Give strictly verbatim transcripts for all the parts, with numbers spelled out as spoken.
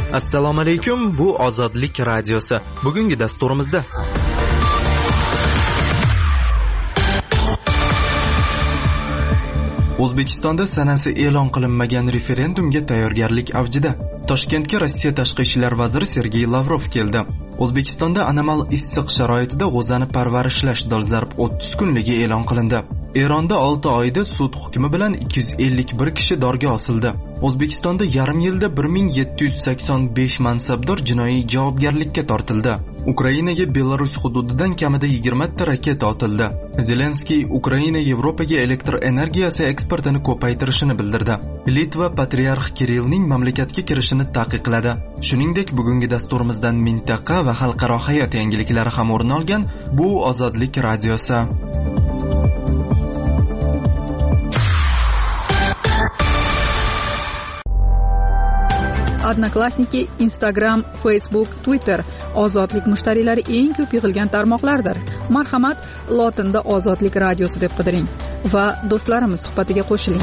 Assalomu alaykum, bu Ozodlik radiosi. Bugungi dasturimizda O'zbekistonda sanasi e'lon qilinmagan referendumga tayyorgarlik avjida. Toshkentga Rossiya tashqi ishlar vaziri Sergey Lavrov keldi. O'zbekistonda anomal issiq sharoitida g'o'zani parvarishlash dolzarb o'ttiz kunligi e'lon qilindi. Eronda olti oyda sud hukmi bilan ikki yuz ellik bir kishi dorga osildi. O'zbekistonda yarim yilda bir ming yetti yuz sakson besh mansabdor jinoiy javobgarlikka tortildi. Ukrainaga Belarus hududidan kamida yigirma ta raketa otildi. Zelenskiy Ukraina Yevropaga elektr energiyasi eksportini ko'paytirishini bildirdi. Litva patriarx Kirillning mamlakatga kirishini taqiqladi. Shuningdek, bugungi dasturimizdan mintaqa va xalqaro hayot yangiliklari ham o'rin olgan. Bu Ozodlik radiosi. Odnoklassniki, Instagram, Facebook, Twitter ozodlik mushtariylari eng ko'p yig'ilgan tarmoqlardir. Marhamat, lotinda Ozodlik radiosi deb qidiring va do'stlarimiz suhbatiga qo'shiling.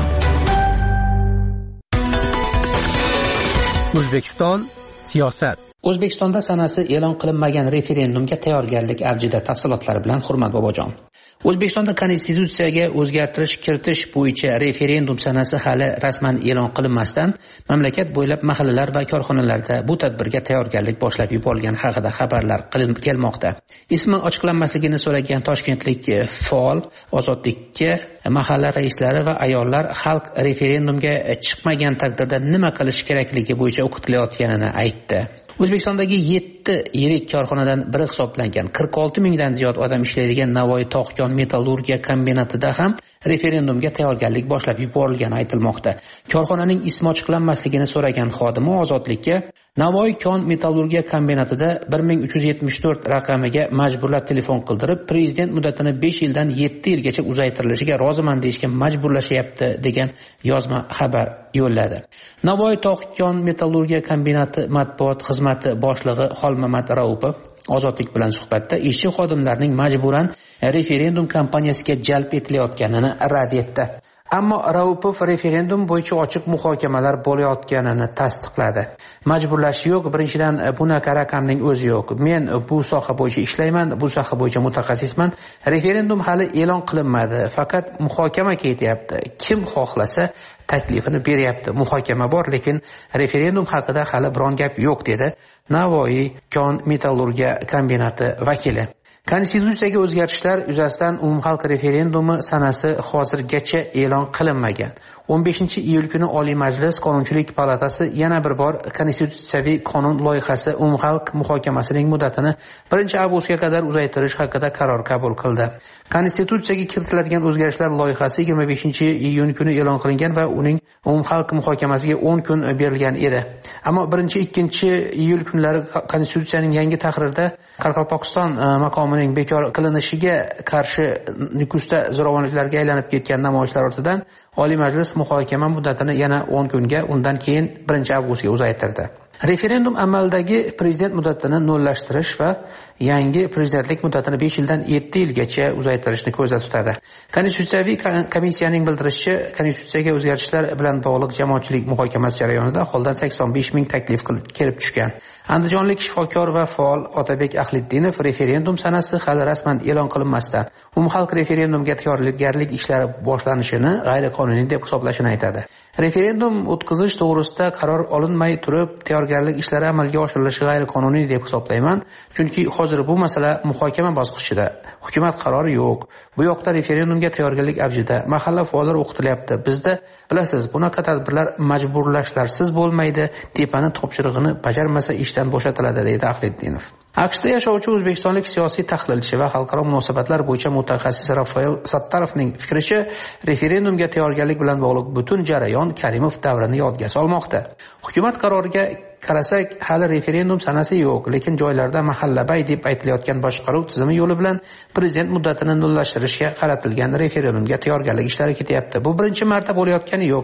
O'zbekiston siyosat. O'zbekistonda sanasi e'lon qilinmagan referendumga tayyorgarlik avjida. Tafsilotlari bilan Hurmat Bobojon. O'zbekistonda konstitutsiyaga o'zgartirish kiritish bo'yicha referendum sanasi hali rasman e'lon qilinmasdan mamlakat bo'ylab mahallalar va korxonalarda bu tadbirga tayyorgarlik boshlab yuborilgan haqida xabarlar qilinib kelmoqda. Ismi ochiqlanmasligini so'ragan toshkentlik faol Ozodlikka mahalla raislari va ayollar xalq referendumga chiqmagan taqdirda nima qilish kerakligi bo'yicha o'qitilayotganini aytdi. O'zbekistondagi yetti yirik korxonadan biri hisoblangan qirq olti mingdan ziyod odam ishlaydigan Navoiy tog'-kon metallurgiya kombinatida ham referendumga tayyorgarlik boshlab yuborilgani aytilmoqda. Korxonaning ismi ochiqlanmasligini so'ragan xodimi Ozodlikka Navoiy kon metallurgiya kombinatida bir ming uch yuz yetmish to'rt raqamiga majburlab telefon qildirib, prezident muddatini besh yildan yetti yilgacha uzaytirilishiga roziman deyishga majburlashyapti degan yozma xabar yo'lladi. Navoiy tog'-kon metallurgiya kombinati matbuot xizmati boshlig'i Xolmamat Raupov Ozodlik bilan suhbatda ishchi xodimlarning majburan referendum kampaniyasiga jalb etilayotganini rad etdi. Ammo Raupov referendum bo'yicha ochiq muhokamalar bo'layotganini tasdiqladi. Majburlash yo'q, birinchidan bunaqa raqamning o'zi yo'q. Men bu soha bo'yicha ishlayman, bu soha bo'yicha mutaxassisman. Referendum hali e'lon qilinmadi, faqat muhokama ketyapti. Kim xohlasa taklifini beryapti. Muhokama bor, lekin referendum haqida hali biron gap yo'q dedi Navoiy kon metallurgiya kombinati vakili. Konstitutsiyaga o'zgartishlar yuzasidan umumxalq referendumi sanasi hozirgacha e'lon qilinmagan. o'n beshinchi iyul kuni Oliy Majlis Qonunchilik palatasi yana bir bor konstitutsiyaviy qonun loyihasi umumxalq muhokamasining muddatini birinchi avgustga qadar uzaytirish haqida qaror qabul qildi. Konstitutsiyaga kiritiladigan o'zgartishlar loyihasi yigirma beshinchi iyun kuni e'lon qilingan va uning umumxalq muhokamasiga o'n kun berilgan edi. Ammo birinchi ikkinchi iyul kunlari konstitutsiyaning yangi tahririda Qoraqalpog'iston maqomining bekor qilinishiga qarshi Nukusda zo'ravonliklarga aylanib ketgan namoyishlar ortidan Oliy Majlis muhokama muddatini yana o'n kunga, undan keyin birinchi avgustga uzaytirdi. Referendum amaldagi prezident muddatini nollashtirish va yangi prezidentlik muddatini besh yildan yetti yilgacha uzaytirishni ko'zda tutadi. Konstitutsiyaviy komissiyaning bildirishicha, konstitutsiyaga o'zgartishlar bilan bog'liq jamoatchilik muhokamasi jarayonida holdan sakson besh ming taklif kelib tushgan. Andijonlik shifokor va faol Otabek Ahliddinov referendum sanasi hali rasman e'lon qilinmasdan umumxalq referendumga tayyorgarlik ishlari boshlanishini g'ayriqonuniy deb hisoblashini aytadi. Referendum o'tkazish to'g'risida qaror olinmay turib, tayyorgarlik ishlari amalga oshirilishi g'ayriqonuniy deb hisoblayman, chunki hozir bu masala muhokama bosqichida. Hukumat qarori yo'q. Bu yoqda referendumga tayyorgarlik avjida. Mahalla faollari o'qitilyapti. Bizda bilasiz, bunaqa tadbirlar majburlashlarsiz bo'lmaydi. Tepani topshirig'ini bajarmasa ishdan bo'shatiladi, deydi Ahliddinov. AQShda yashovchi o'zbekistonlik siyosiy tahlilchi va xalqaro munosabatlar bo'yicha mutaxassis Rafael Sattarovning fikricha, referendumga tayyorgarlik bilan bog'liq butun jarayon Karimov davrini yodga solmoqda. Hukumat qaroriga qarasak, hali referendum sanasi yo'q, lekin joylarda mahallabay deb aytilayotgan boshqaruv tizimi yo'li bilan prezident muddatini nullashtirishga qaratilgan referendumga tayyorgarlik ishlari ketyapti. Bu birinchi marta bo'layotgani yo'q.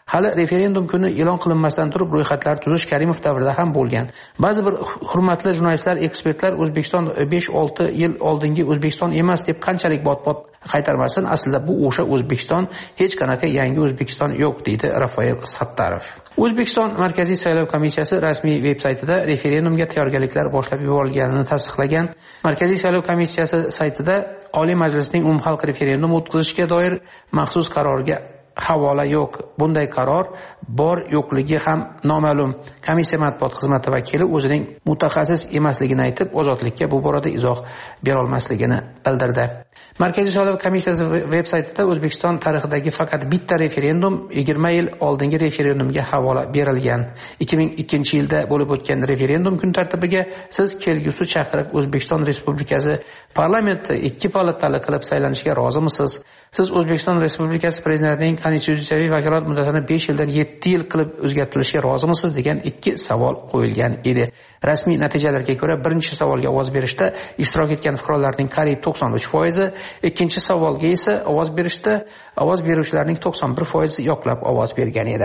Hali referendum kuni e'lon qilinmasdan turib ro'yxatlar tuzish Karimov davrida ham bo'lgan. Ba'zi bir hurmatli jurnalistlar, ekspertlar O'zbekiston besh olti yil oldingi O'zbekiston emas deb qanchalik bot-bot qaytarmasin, aslida bu o'sha O'zbekiston, hech qanaqa yangi O'zbekiston yo'q, deydi Rafael Sattarov. O'zbekiston Markaziy saylov komissiyasi rasmiy veb-saytida referendumga tayyorgarliklar boshlab yuborilganini tasdiqlagan. Markaziy saylov komissiyasi saytida Oliy Majlisning umumxalq referendum o'tkazishga doir maxsus qarorga havola yo'q. Bunday qaror bor yo'qligi ham noma'lum. Komissiya matbuot xizmati vakili o'zining mutaxassis emasligini aytib, ozodlikka bu borada izoh bera olmasligini bildirdi. Markaziy saylov komissiyasi veb-saytida O'zbekiston tarixidagi faqat bitta referendum yigirma yil oldingi referendumga havola berilgan. ikki ming ikkinchi yilda bo'lib o'tgan referendum kun tartibiga siz kelgusi chaqiriq O'zbekiston Respublikasi parlamenti ikki palatali qilib saylanishga rozimisiz? Siz O'zbekiston Respublikasi prezidentining konstitutsiyaviy vakolat muddatini besh yildan yetti yil qilib o'zgartirishga rozimisiz degan ikki savol qo'yilgan edi. Rasmiy natijalarga ko'ra birinchi savolga ovoz berishda ishtirok etgan fuqarolarning qariyb to'qson uch foizi, ikkinchi savolga esa ovoz berishda ovoz beruvchilarning to'qson bir foizi yoqlab ovoz bergan edi.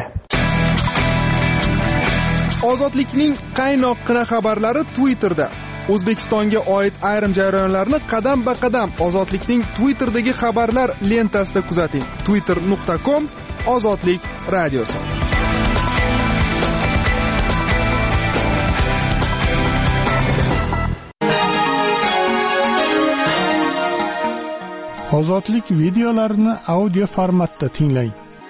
Ozodlikning qaynoqqina xabarlari Twitterda. O'zbekistonga oid ayrim jarayonlarni qadam-ba-qadam Ozodlikning Twitterdagi xabarlar lentasida kuzating. twitter nuqta com Ozodlik radiosi. Ozodlik videolarini audio formatda tinglang.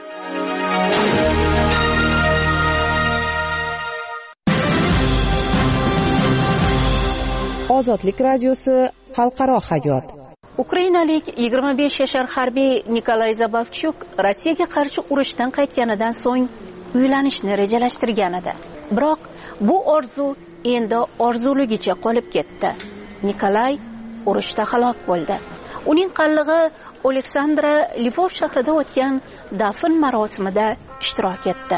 Ozodlik radiosi xalqaro hayot. Ukrainalik yigirma besh yashar harbiy Nikolay Zabavchuk Rossiyaga qarshi urushdan qaytganidan so'ng uylanishni rejalashtirgan edi. Biroq bu orzu endi orzuligicha qolib ketdi. Nikolay urushda halok bo'ldi. Uning qallig'i Oleksandra Lvov shahrida o'tgan dafn marosimida ishtirok etdi.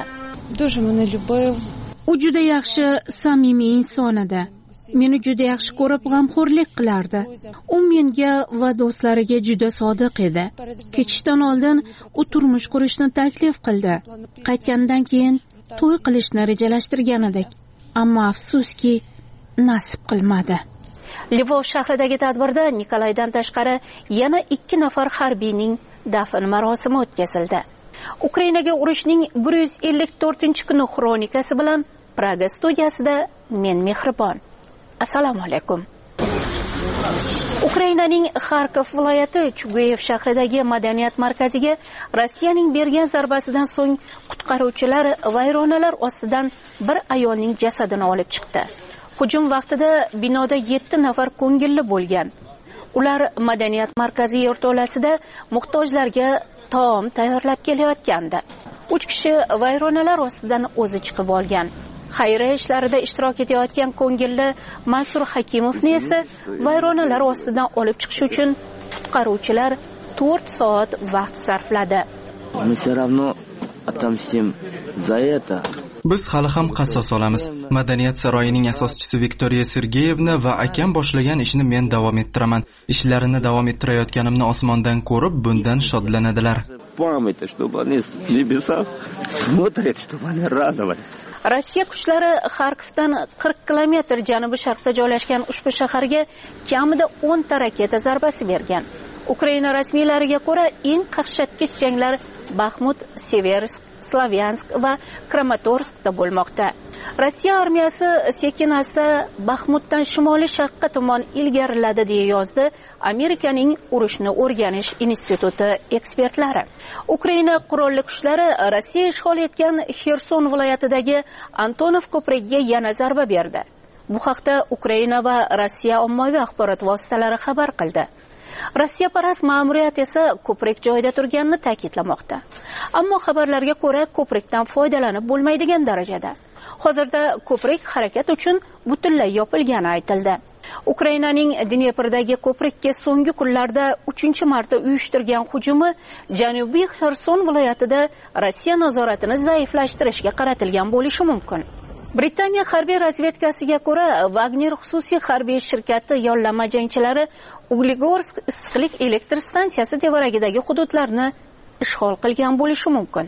U juda yaxshi, samimiy inson edi. Meni juda yaxshi ko'rib, g'amxo'rlik qilardi. U menga va do'stlariga juda sodiq edi. Ketishdan oldin u turmush qurishni taklif qildi. Qaytgandan keyin to'y qilishni rejalashtirgan edik. Ammo afsuski, nasib qilmadi. Lvov shahridagi tadbirda Nikolaydan tashqari yana ikki nafar harbiyning dafn marosimi o'tkazildi. Ukrainaga urushning bir yuz ellik to'rtinchi kuni xronikasi bilan Praga studiyasida men Mehribon. Assalomu alaykum. Ukrainaning Xarkov viloyati Chuguyev shahridagi madaniyat markaziga Rossiyaning bergan zarbasidan so'ng qutqaruvchilar vayronalar ostidan bir ayolning jasadini olib chiqdi. Hujum vaqtida binoda yetti nafar ko'ngilli bo'lgan. Ular madaniyat markazi yerto'lasida muhtojlarga taom tayyorlab kelayotgandi. uch kishi vayronalar ostidan o'zi chiqib olgan. Xayriya ishlarida ishtirok etayotgan ko'ngilli Mansur Hakimovni esa vayronalar ostidan olib chiqish uchun qutqaruvchilar to'rt soat vaqt sarfladi. Biz hali ham qasos olamiz. Madaniyat saroyining asoschisi Viktoriya Sergeyevna va akam boshlagan ishni men davom ettiraman. Ishlarini davom ettirayotganimni osmondan ko'rib, bundan shodlanadilar. Rossiya kuchlari Xarkovdan qirq kilometr janubi sharqda joylashgan ushbu shaharga kamida o'n ta raketa zarbasi bergan. Ukraina rasmiylariga ko'ra, eng qaqshatqich janglar Baxmut, Seversk, Slavyansk va Kramatorskda bo'lmoqda. Rossiya armiyasi sekin-asta Baxmutdan shimoliy sharqqa tomon ilgariladi deya yozdi Amerikaning urushni o'rganish instituti ekspertlari. Ukraina qurolli kuchlari Rossiya ishg'ol etgan Xerson viloyatidagi Antonov ko'prigiga yana zarba berdi. Bu haqda Ukraina va Rossiya ommaviy axborot vositalari xabar qildi. Rossiya parast ma'muriyat esa ko'prik joyida turganini ta'kidlamoqda. Ammo xabarlarga ko'ra, ko'prikdan foydalanib bo'lmaydigan darajada. Hozirda ko'prik harakat uchun butunlay yopilgani aytildi. Ukrainaning Dneprdagi ko'prikka so'nggi kunlarda uchinchi marta uyushtirgan hujumi Janubiy Xerson viloyatida Rossiya nazoratini zaiflashtirishga qaratilgan bo'lishi mumkin. Britaniya harbiy razvedkasiga ko'ra, Wagner xususiy harbiy shirkati yollama jangchilari Uglegorsk issiqlik elektr stansiyasi tevaragidagi hududlarni ishg'ol qilgan bo'lishi mumkin.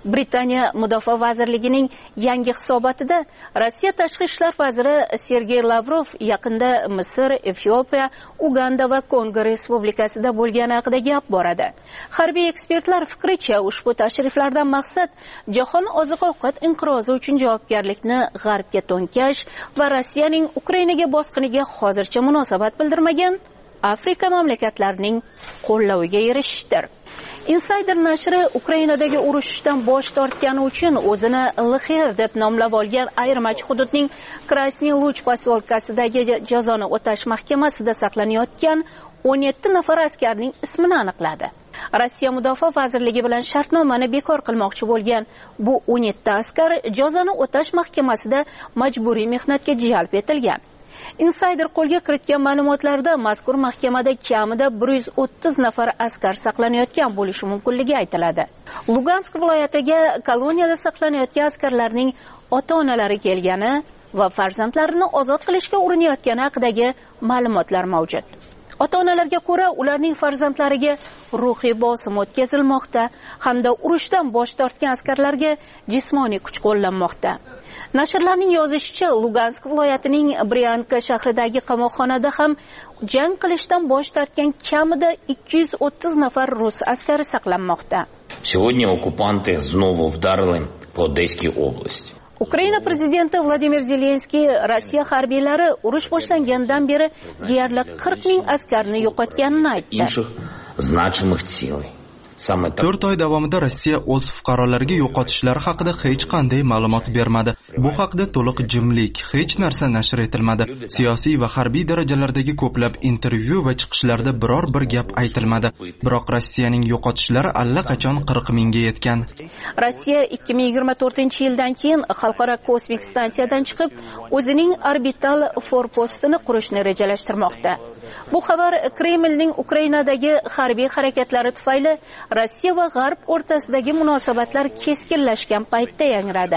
Britaniya Mudofaa vazirligining yangi hisobotida Rossiya tashqi ishlar vaziri Sergey Lavrov yaqinda Misr, Efiopiya, Uganda va Kongo respublikasida bo'lgani haqida gap boradi. Harbiy ekspertlar fikricha, ushbu tashriflardan maqsad jahon oziq-ovqat inqirozi uchun javobgarlikni G'arbga to'nkash va Rossiyaning Ukrainaga bosqiniga hozircha munosabat bildirmagan Afrika mamlakatlarining qo'llaviga erishishdir. Insider nashri Ukrainadagi urushdan bosh tortgani uchun o'zini Lxer deb nomlab olgan ayirmachi hududning Krasniy Luch posyolkasidagi jazoni o'tash mahkamasida saqlanayotgan o'n yetti nafar askarning ismini aniqladi. Rossiya Mudofaa vazirligi bilan shartnomani bekor qilmoqchi bo'lgan bu o'n yetti askar jazoni o'tash mahkamasida majburiy mehnatga jalb etilgan. Insider qo'lga kiritgan ma'lumotlarda mazkur mahkamada kamida bir yuz o'ttiz nafar askar saqlanayotgan bo'lishi mumkinligi aytiladi. Lugansk viloyatiga koloniyada saqlanayotgan askarlarning ota-onalari kelgani va farzandlarini ozod qilishga urinayotgani haqidagi ma'lumotlar mavjud. Ota-onalarga ko'ra, ularning farzandlariga ruhiy bosim o'tkazilmoqda hamda urushdan bosh tortgan askarlarga jismoniy kuch qo'llanmoqda. Nashrlarning yozishicha, Lugansk viloyatining Bryanka shahridagi qamoqxonada ham jang qilishdan bosh tortgan kamida ikki yuz o'ttiz nafar rus askari saqlanmoqda. Сегодня оккупанты снова вдарили по Одесской области. Ukraina prezidenti Vladimir Zelenskiy Rossiya harbiylari urush boshlangandan beri deyarli qirq ming askarni yo'qotganini aytdi. to'rt oy davomida Rossiya o'z fuqarolariga yo'qotishlari haqida hech qanday ma'lumot bermadi. Bu haqda to'liq jimlik, hech narsa nashr etilmadi. Siyosiy va harbiy darajalardagi ko'plab intervyu va chiqishlarda biror bir gap aytilmadi. Biroq Rossiyaning yo'qotishlari allaqachon qirq mingga yetgan. Rossiya ikki ming yigirma to'rtinchi yildan keyin xalqaro kosmik stansiyadan chiqib, o'zining orbital forpostini qurishni rejalashtirmoqda. Bu xabar Kremlning Ukrainadagi harbiy harakatlari tufayli Rossiya va G'arb o'rtasidagi munosabatlar keskinlashgan paytda yangradi.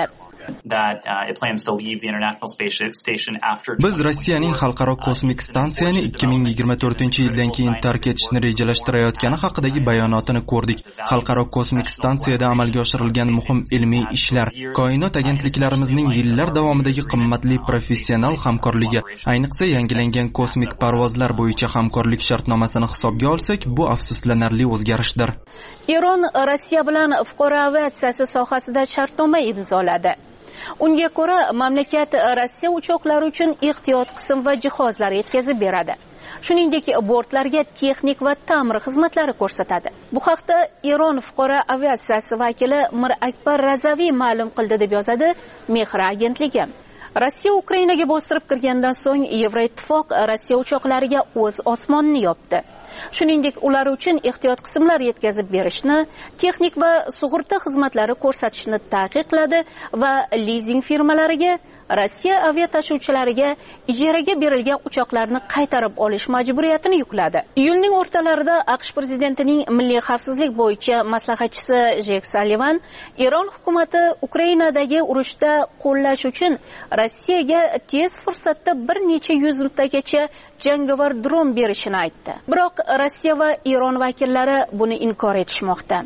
Biz Rossiyaning xalqaro kosmik stansiyani ikki ming yigirma to'rtinchi yildan keyin tark etishni rejalashtirayotgani haqidagi bayonotini ko'rdik. Xalqaro kosmik stansiyada amalga oshirilgan muhim ilmiy ishlar, koinot agentliklarimizning yillar davomidagi qimmatli professional hamkorligi, ayniqsa yangilangan kosmik parvozlar bo'yicha hamkorlik shartnomasini hisobga olsak, bu afsuslanarli o'zgarishdir. Eron Rossiya bilan fuqaro aviatsiyasi sohasida shartnoma imzoladi. Unga ko'ra, mamlakat Rossiya uchoqlari uchun ehtiyot qism va jihozlar yetkazib beradi. Shuningdek, bortlarga texnik va ta'mir xizmatlari ko'rsatadi. Bu haqda Eron fuqaro aviatsiyasi vakili Mir Akbar Razaviy ma'lum qildi deb yozadi Mehr agentligi. Rossiya Ukrainaga bostirib kirgandan so'ng Yevroittifoq Rossiya uchoqlariga o'z osmonini yopdi. Shuningdek, ular uchun ehtiyot qismlar yetkazib berishni, texnik va sug'urta xizmatlari ko'rsatishni taqiqladi va lizing firmalariga Rossiya aviatashuvchilariga ijaraga berilgan uchoqlarni qaytarib olish majburiyatini yukladi. Iyulning o'rtalarida AQSh prezidentining milliy xavfsizlik bo'yicha maslahatchisi Jek Sullivan Eron hukumati Ukrainadagi urushda qo'llash uchun Rossiyaga tez fursatda bir necha yuztagacha jangovar dron berishini aytdi. Biroq Rossiya va Eron vakillari buni inkor etishmoqda.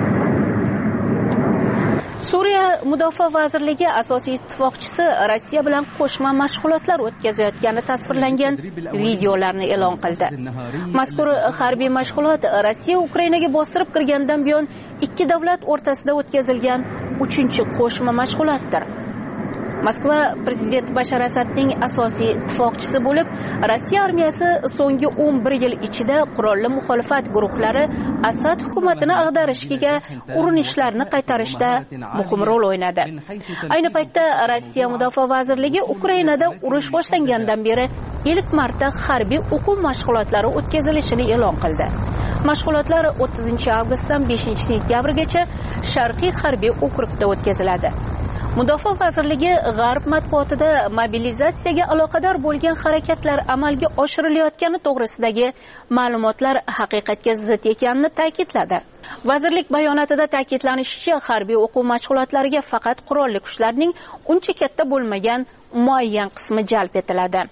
Suriya Mudofaa vazirligi asosiy ittifoqchisi Rossiya bilan qo'shma mashg'ulotlar o'tkazayotgani tasvirlangan videolarni e'lon qildi. Mazkur harbiy mashg'ulot Rossiya Ukrainaga bostirib kirgandan buyon ikki davlat o'rtasida o'tkazilgan uchinchi qo'shma mashg'ulotdir. Moskva prezident Bashar Asadning asosiy ittifoqchisi bo'lib, Rossiya armiyasi so'nggi o'n bir yil ichida qurolli muxolifat guruhlari Asad hukumatini ag'darishga urinishlarni qaytarishda muhim rol o'ynadi. Ayni paytda Rossiya Mudofaa vazirligi Ukrainada urush boshlangandan beri ilk marta harbiy o'quv mashg'ulotlari o'tkazilishini e'lon qildi. Mashg'ulotlar o'ttizinchi avgustdan beshinchi sentyabrgacha Sharqiy harbiy okrugda o'tkaziladi. Mudofaa vazirligi G'arb matbuotida mobilizatsiyaga aloqador bo'lgan harakatlar amalga oshirilayotgani to'g'risidagi ma'lumotlar haqiqatga zid ekanini ta'kidladi. Vazirlik bayonotida ta'kidlanishicha, harbiy o'quv mashg'ulotlariga faqat qurolli kuchlarning uncha katta bo'lmagan muayyan qismi jalb etiladi.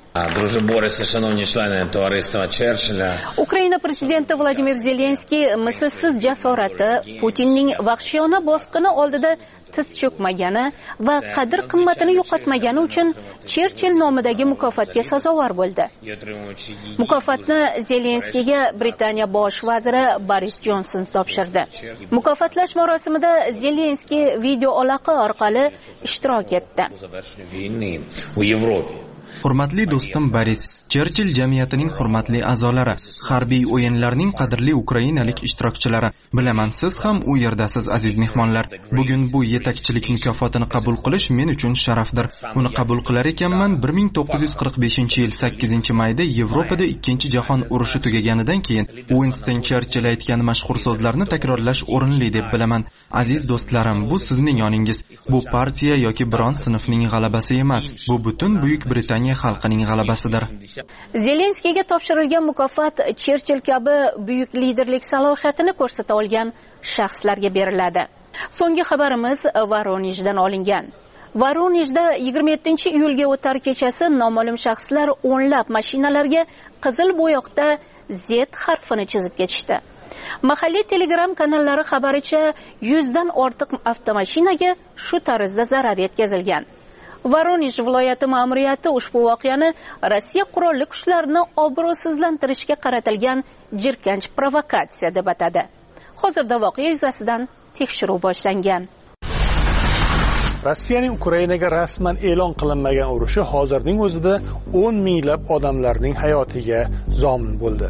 Ukraina prezidenti Vladimir Zelenskiy mislsiz jasorati, Putinning vahshiyona bosqini oldida tiz cho'kmagani va qadr qimmatini yo'qotmagani uchun Cherchill nomidagi mukofotga sazovor bo'ldi. Mukofotni Zelenskiyga Britaniya bosh vaziri Boris Jonson topshirdi. Mukofotlash marosimida Zelenskiy video aloqa orqali ishtirok etdi. Hurmatli do'stim Boris, Cherchill jamiyatining hurmatli a'zolari, harbiy o'yinlarning qadrli ukrainalik ishtirokchilari, bilaman siz ham u yerdasiz aziz mehmonlar. Bugun bu yetakchilik mukofotini qabul qilish men uchun sharafdir. Uni qabul qilar ekanman bir ming to'qqiz yuz qirq beshinchi yil sakkizinchi mayda Yevropada ikkinchi jahon urushi tugaganidan keyin Winston Cherchill aytgan mashhur so'zlarni takrorlash o'rinli deb bilaman. Aziz do'stlarim, bu sizning yoningiz. Bu partiya yoki biron sinfning g'alabasi emas. Bu butun Buyuk Britaniya xalqining g'alabasidir. Zelenskiyga topshirilgan mukofot Cherchill kabi buyuk liderlik salohiyatini ko'rsata olgan shaxslarga beriladi. So'nggi xabarimiz Voronejdan olingan. Voronejda yigirma yettinchi iyulga o'tar kechasi noma'lum shaxslar o'nlab mashinalarga qizil bo'yoqda Z harfini chizib ketishdi. Mahalliy Telegram kanallari xabaricha yuzdan ortiq avtomashinaga shu tarzda zarar yetkazilgan. Voronej viloyati ma'muriyati ushbu voqeani Rossiya qurolli kuchlarini obro'sizlantirishga qaratilgan jirkanch provokatsiya deb atadi. Hozirda voqea yuzasidan tekshiruv boshlangan. Rossiyaning Ukrainaga rasman e'lon qilinmagan urushi hozirning o'zida o'n minglab odamlarning hayotiga zomin bo'ldi.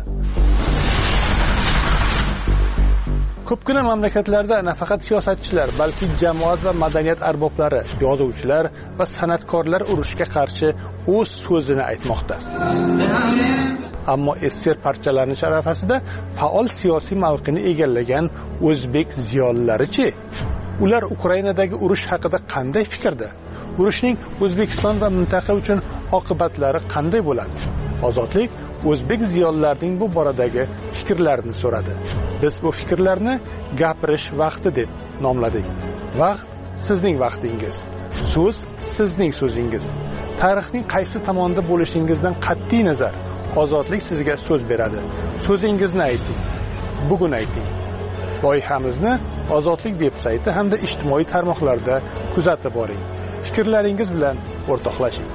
Ko'pgina mamlakatlarda nafaqat siyosatchilar, balki jamoat va madaniyat arboblari, yozuvchilar va san'atkorlar urushga qarshi o'z so'zini aytmoqda. Ammo ester parchalanish arafasida faol siyosiy mavqini egallagan o'zbek ziyolilari-chi? Ular Ukrainadagi urush haqida qanday fikrda? Urushning O'zbekiston va mintaqa uchun oqibatlari qanday bo'ladi? Ozodlik o'zbek ziyolilarining bu boradagi fikrlarini so'radi. Biz bu fikrlarni gapirish vaqti deb nomladik. Vaqt sizning vaqtingiz. So'z sizning so'zingiz. Tarixning qaysi tomonda bo'lishingizdan qat'iy nazar, ozodlik sizga so'z beradi. So'zingizni ayting. Bugun ayting. Loyihamizni Ozodlik veb-sayti hamda ijtimoiy tarmoqlarda kuzatib boring. Fikrlaringiz bilan o'rtoqlashing.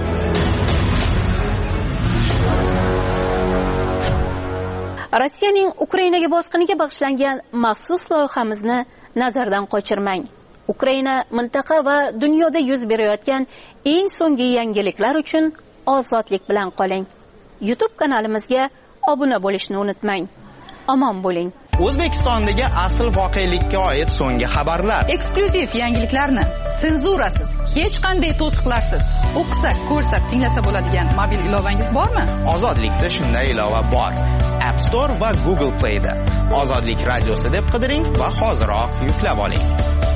Rossiyaning Ukrainaga bosqiniga bag'ishlangan maxsus loyihamizni nazardan qochirmang. Ukraina mintaqa va dunyoda yuz berayotgan eng so'nggi yangiliklar uchun ozodlik bilan qoling. YouTube kanalimizga obuna bo'lishni unutmang. Omon bo'ling. O'zbekistondagi asl voqelikka oid so'nggi xabarlar, eksklyuziv yangiliklarni senzurasiz, hech qanday to'siqlarsiz o'qisak, ko'rsak, tinglasa bo'ladigan mobil ilovangiz bormi? Ozodlikda shunday ilova bor. App Store va Google Play da Ozodlik radiosi deb qidiring va hoziroq yuklab oling.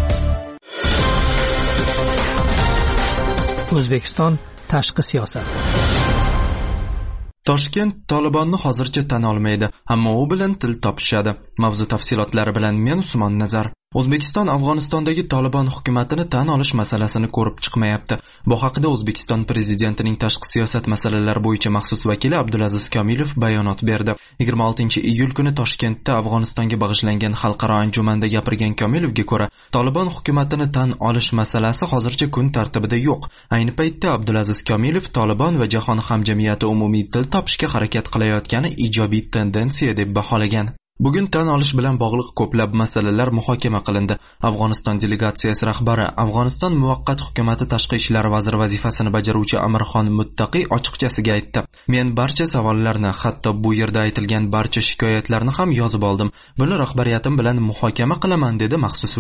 O'zbekiston tashqi siyosat. Toshkent Tolibonni hozircha tan olmaydi, ammo u bilan til topishadi. Mavzu tafsilotlari bilan men Usmon Nazar. O'zbekiston Afg'onistondagi Tolibon hukumatini tan olish masalasini ko'rib chiqmayapti. Bu haqida O'zbekiston prezidentining tashqi siyosat masalalari bo'yicha maxsus vakili Abdulaziz Komilov bayonot berdi. yigirma oltinchi iyul kuni Toshkentda Afg'onistonga bag'ishlangan xalqaro anjumanda gapirgan Komilovga ko'ra, Tolibon hukumatini tan olish masalasi hozircha kun tartibida yo'q. Ayni paytda Abdulaziz Komilov Tolibon va jahon hamjamiyati umumiy til topishga harakat qilayotgani ijobiy tendensiya deb baholagan. Bugun tan olish bilan bog'liq ko'plab masalalar muhokama qilindi. Afg'oniston delegatsiyasi rahbari, Afg'oniston muvaqqat hukumati tashqi ishlar vaziri vazifasini bajaruvchi Amirxon Muttaqiy ochiqchasiga aytdi: "Men barcha savollarni, hatto bu yerda aytilgan barcha shikoyatlarni ham yozib oldim. Buni rahbariyatim bilan muhokama qilaman", dedi maxsus vakil.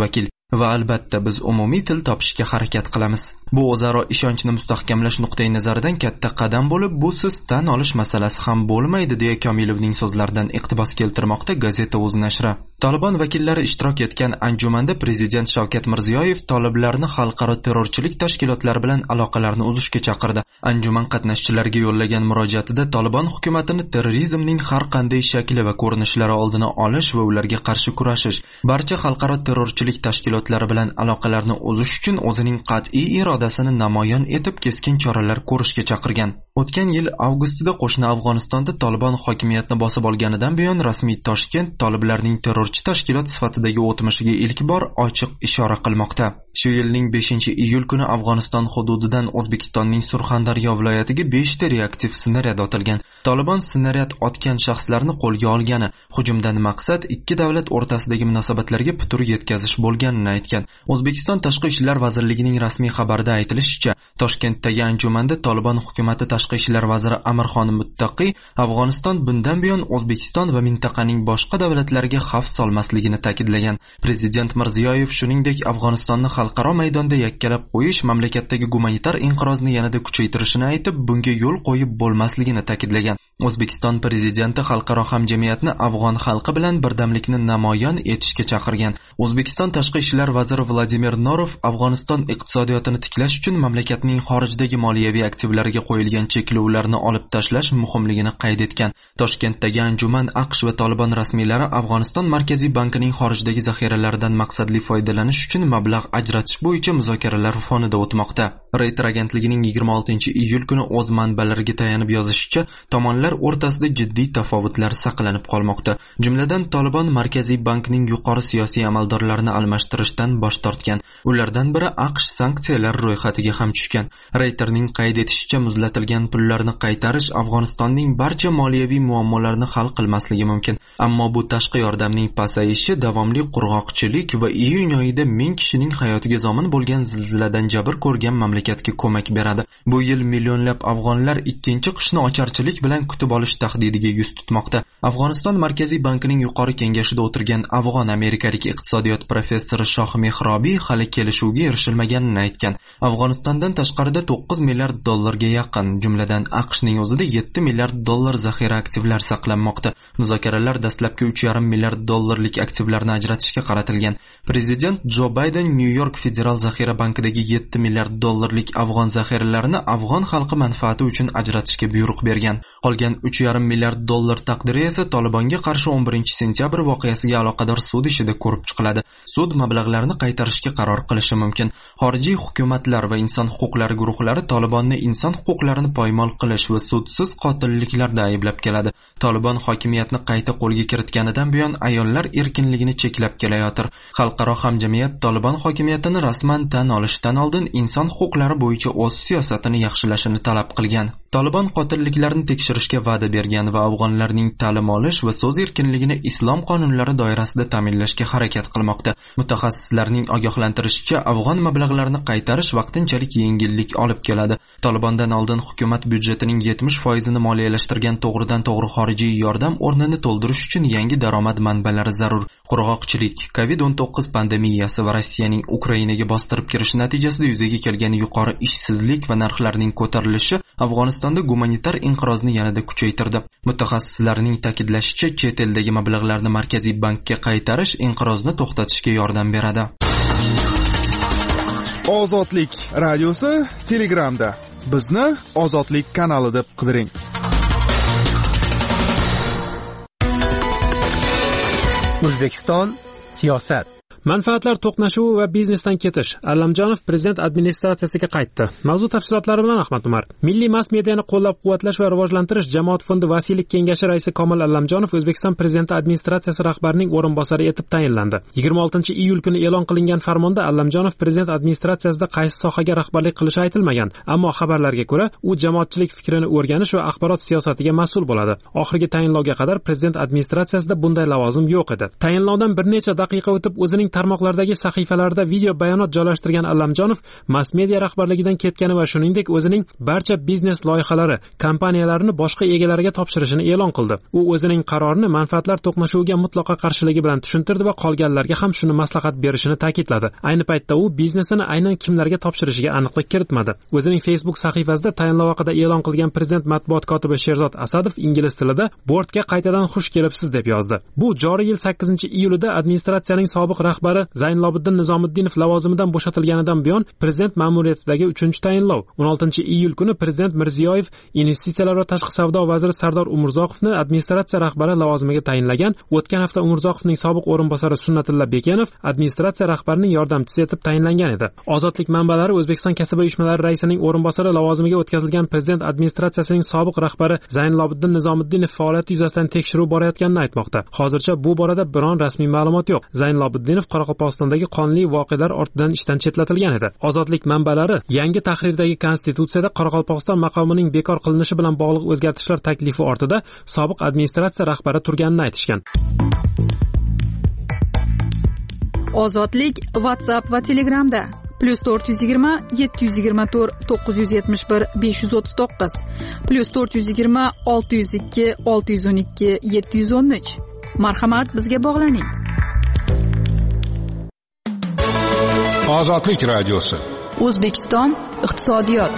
va albatta biz umumiy til topishga harakat qilamiz. Bu o'zaro ishonchni mustahkamlash nuqtai nazaridan katta qadam bo'lib, bu siz tan olish masalasi ham bo'lmaydi deya Komilovning so'zlaridan iqtibos keltirmoqda gazeta o'z nashri. Taliban vakillari ishtirok etgan anjumanda prezident Shavkat Mirziyoyev toliblarni xalqaro terrorchilik tashkilotlari bilan aloqalarni uzishga chaqirdi. Anjuman qatnashchilariga yo'llagan murojaatida Taliban hukumatini terrorizmning har qanday shakli va ko'rinishlari oldini olish va ularga qarshi kurashish, barcha xalqaro terrorchilik tashkilotlari bilan aloqalarni uzish uchun o'zining qat'iy irodasini namoyon etib keskin choralar ko'rishga chaqirgan. O'tgan yil avgustida qo'shni Afg'onistonda Taliban hokimiyatni bosib olganidan buyon rasmiy Toshkent toliblarning terrorchi tashkilot sifatidagi o'tmishiga ilk bor ochiq ishora qilmoqda. Shu yilning beshinchi iyul kuni Afg'oniston hududidan O'zbekistonning Surxondaryo viloyatiga beshta reaktiv snaryad otilgan. Taliban snaryad otgan shaxslarni qo'lga olgani, hujumdan maqsad ikki davlat o'rtasidagi munosabatlarga putur yetkazish bo'lganini aytgan. O'zbekiston Tashqi ishlar vazirligining rasmiy xabarida aytilishicha, Toshkentdagi anjumanda Taliban hukumatı Tashqi ishlar vaziri Amirxon Muttaqiy Afg'oniston bundan buyon O'zbekiston va mintaqaning boshqa davlatlariga xavf solmasligini ta'kidlagan. Prezident Mirziyoyev shuningdek Afg'onistonni xalqaro maydonda yakkalab qo'yish mamlakatdagi gumanitar inqirozni yanada kuchaytirishini aytib, bunga yo'l qo'yib bo'lmasligini ta'kidlagan. O'zbekiston prezidenti xalqaro hamjamiyatni afg'on xalqi bilan birdamlikni namoyon etishga chaqirgan. O'zbekiston Tashqi ishlar vaziri Vladimir Norov Afg'oniston iqtisodiyotini tiklash uchun mamlakatning xorijdagi moliyaviy aktivlariga qo'yilgan cheklovlarni olib tashlash muhimligini qayd etgan. Toshkentdagi anjuman AQSh va Taliban rasmiylari Afg'oniston Markaziy bankining xorijdagi zaxiralaridan maqsadli foydalanish uchun mablag' ajratish bo'yicha muzokaralar fonida o'tmoqda. Reuters agentligining yigirma oltinchi iyul kuni o'z manbalariga tayanib yozishicha, tomonlar o'rtasida jiddiy tafovutlar saqlanib qolmoqda. Jumladan Taliban Markaziy bankining yuqori siyosiy amaldorlarini almashtirishdan bosh tortgan. Ulardan biri AQSh sanksiyalar ro'yxatiga ham tushgan. Reutersning qayd etishicha, muzlatilgan pullarni qaytarish Afg'onistonning barcha moliyaviy muammolarini hal qilmasligi mumkin. Ammo bu tashqi yordamning pasayishi, davomli qurg'oqchilik va iyun oyida ming kishining hayotiga zomin bo'lgan zilziladan jabr ko'rgan mamlakatga ko'mak beradi. Bu yil millionlab afg'onlar ikkinchi qishni ocharchilik bilan kutib olish tahdidiga yuz tutmoqda. Afg'oniston Markaziy bankining yuqori kengashida o'tirgan afg'on amerikalik iqtisodiyot professori Shoh Mehrobiy hali kelishuvga erishilmaganini aytgan. Afg'onistondan tashqarida to'qqiz milliard dollarga yaqin, jumladan AQShning o'zida yetti milliard dollar zaxira aktivlar saqlanmoqda. Muzokaralar dastlabki uch yarim milliard dollarlik aktivlarni ajratishga qaratilgan. Prezident Jo Bayden New York Federal zaxira bankidagi yetti milliard dollarlik afg'on zaxiralarini afg'on xalqi manfaati uchun ajratishga buyruq bergan. Qolgan uch yarim milliard dollar taqdiri esa Talibanga qarshi o'n birinchi sentyabr voqeasiga aloqador sud ishida ko'rib chiqiladi. Sud mablag'larni qaytarishga qaror qilishi mumkin. Xorijiy hukumatlar va inson huquqlari guruhlari Talibanni inson huquqlarini poymol qilish va sudsiz qotilliklarda ayblab keladi. Taliban hokimiyatni qayta qo'lga kiritganidan buyon ayollar erkinligini cheklab kelayotir. Xalqaro hamjamiyat Taliban hokimiyatini rasman tan olishdan oldin inson huquqlari bo'yicha o'z siyosatini yaxshilashini talab qilgan. Taliban qotilliklarni tekshirishga va'da bergan va afg'onlarning ta'lim olish va so'z erkinligini islom qonunlari doirasida ta'minlashga harakat qilmoqda. Mutaxassislarning ogohlantirishicha, afg'on mablag'larini qaytarish vaqtinchalik yengillik olib keladi. Talibandan oldin hukumat byudjetining yetmish foizini moliyalashtirgan to'g'ridan-to'g'ri xorijiy yordam o'rnini to'ldirish uchun yangi daromad manbalari zarur. Qurg'oqchilik, kovid o'n to'qqiz pandemiyasi va Rossiyaning Ukrainaga bostirib kirishi natijasida yuzaga kelgan yuqori ishsizlik va narxlarning ko'tarilishi Afg'onistonda gumanitar inqirozni yanada kuchaytirdi. Mutaxassislarning ta'kidlashicha, chet eldagi mablag'larni Markaziy bankka qaytarish inqirozni to'xtatishga yordam beradi. Ozodlik radiosi Telegramda. Bizni Ozodlik kanali deb qidiring. O'zbekiston siyosat. Manfaatlar to'qnashuvi va biznesdan ketish. Allamjonov prezident administratsiyasiga qaytdi. Mavzu tafsilotlari bilan Ahmad Umar. Milliy mass mediani qo'llab-quvvatlash va rivojlantirish jamoat fondi vasiylik kengashi raisi Komil Allamjonov O'zbekiston prezidenti administratsiyasi rahbarining o'rinbosari etib tayinlandi. yigirma oltinchi iyul kuni e'lon qilingan farmonda Allamjonov prezident administratsiyasida qaysi sohaga rahbarlik qilishi aytilmagan, ammo xabarlarga ko'ra, u jamoatchilik fikrini o'rganish va axborot siyosatiga mas'ul bo'ladi. Oxirgi tayinlovga qadar prezident administratsiyasida bunday lavozim yo'q edi. Tayinlovdan bir necha daqiqa o'tib o'zining tarmoqlardagi sahifalarida video bayonot joylashtirgan Allamjonov mass media rahbarligidan ketgani va shuningdek o'zining barcha biznes loyihalari, kompaniyalarini boshqa egalariga topshirishini e'lon qildi. U o'zining qarorini manfaatlar to'qnashuviga mutlaqo qarshiligi bilan tushuntirdi va qolganlarga ham shuni maslahat berishini ta'kidladi. Ayni paytda u biznesini aynan kimlarga topshirishiga aniqlik kiritmadi. O'zining Facebook sahifasida tayinlov haqida e'lon qilgan prezident matbuot kotibi Sherzod Asadov ingliz tilida bortga qaytadan xush kelibsiz deb yozdi. Bu joriy yil sakkizinchi iyulida administratsiyaning sobiq rahbari Zaynlobiddin Nizomiddinov lavozimidan bo'shatilganidan buyon prezident ma'muriyatidagi uchinchi tayinlov. o'n oltinchi iyul kuni prezident Mirziyoyev investitsiyalar va tashqi savdo vaziri Sardor Umurzoqovni administratsiya rahbari lavozimiga tayinlagan. O'tgan hafta Umurzoqovning sobiq o'rinbosari Sunnatulla Bekenov administratsiya rahbarining yordamchisi etib tayinlangan edi. Ozodlik manbalari O'zbekiston kasaba uyushmalari raisining o'rinbosari lavozimiga o'tkazilgan prezident administratsiyasining sobiq rahbari Zaynlobiddin Nizomiddinov faoliyati yuzasidan tekshiruv borayotganini aytmoqda. Hozircha bu borada biron rasmiy ma'lumot yo'q. Zaynlobiddinov Qoraqalpog'istondagi qonli voqealar ortidan ishdan chetlatilgan edi. Ozodlik manbalari yangi tahrirdagi konstitutsiyada Qoraqalpog'iston maqomining bekor qilinishi bilan bog'liq o'zgartirishlar taklifi ortida sobiq administratsiya rahbari turganini aytishgan. Ozodlik WhatsApp va Telegramda plus to'rt yuz yigirma yetti yuz yigirma to'rt to'qqiz yuz yetmish bir besh yuz o'ttiz to'qqiz plus to'rt yuz yigirma olti yuz ikki olti yuz o'n ikki yetti yuz o'n uch. Marhamat, bizga bog'laning. Ozodlik radiosi. O'zbekiston iqtisodiyot.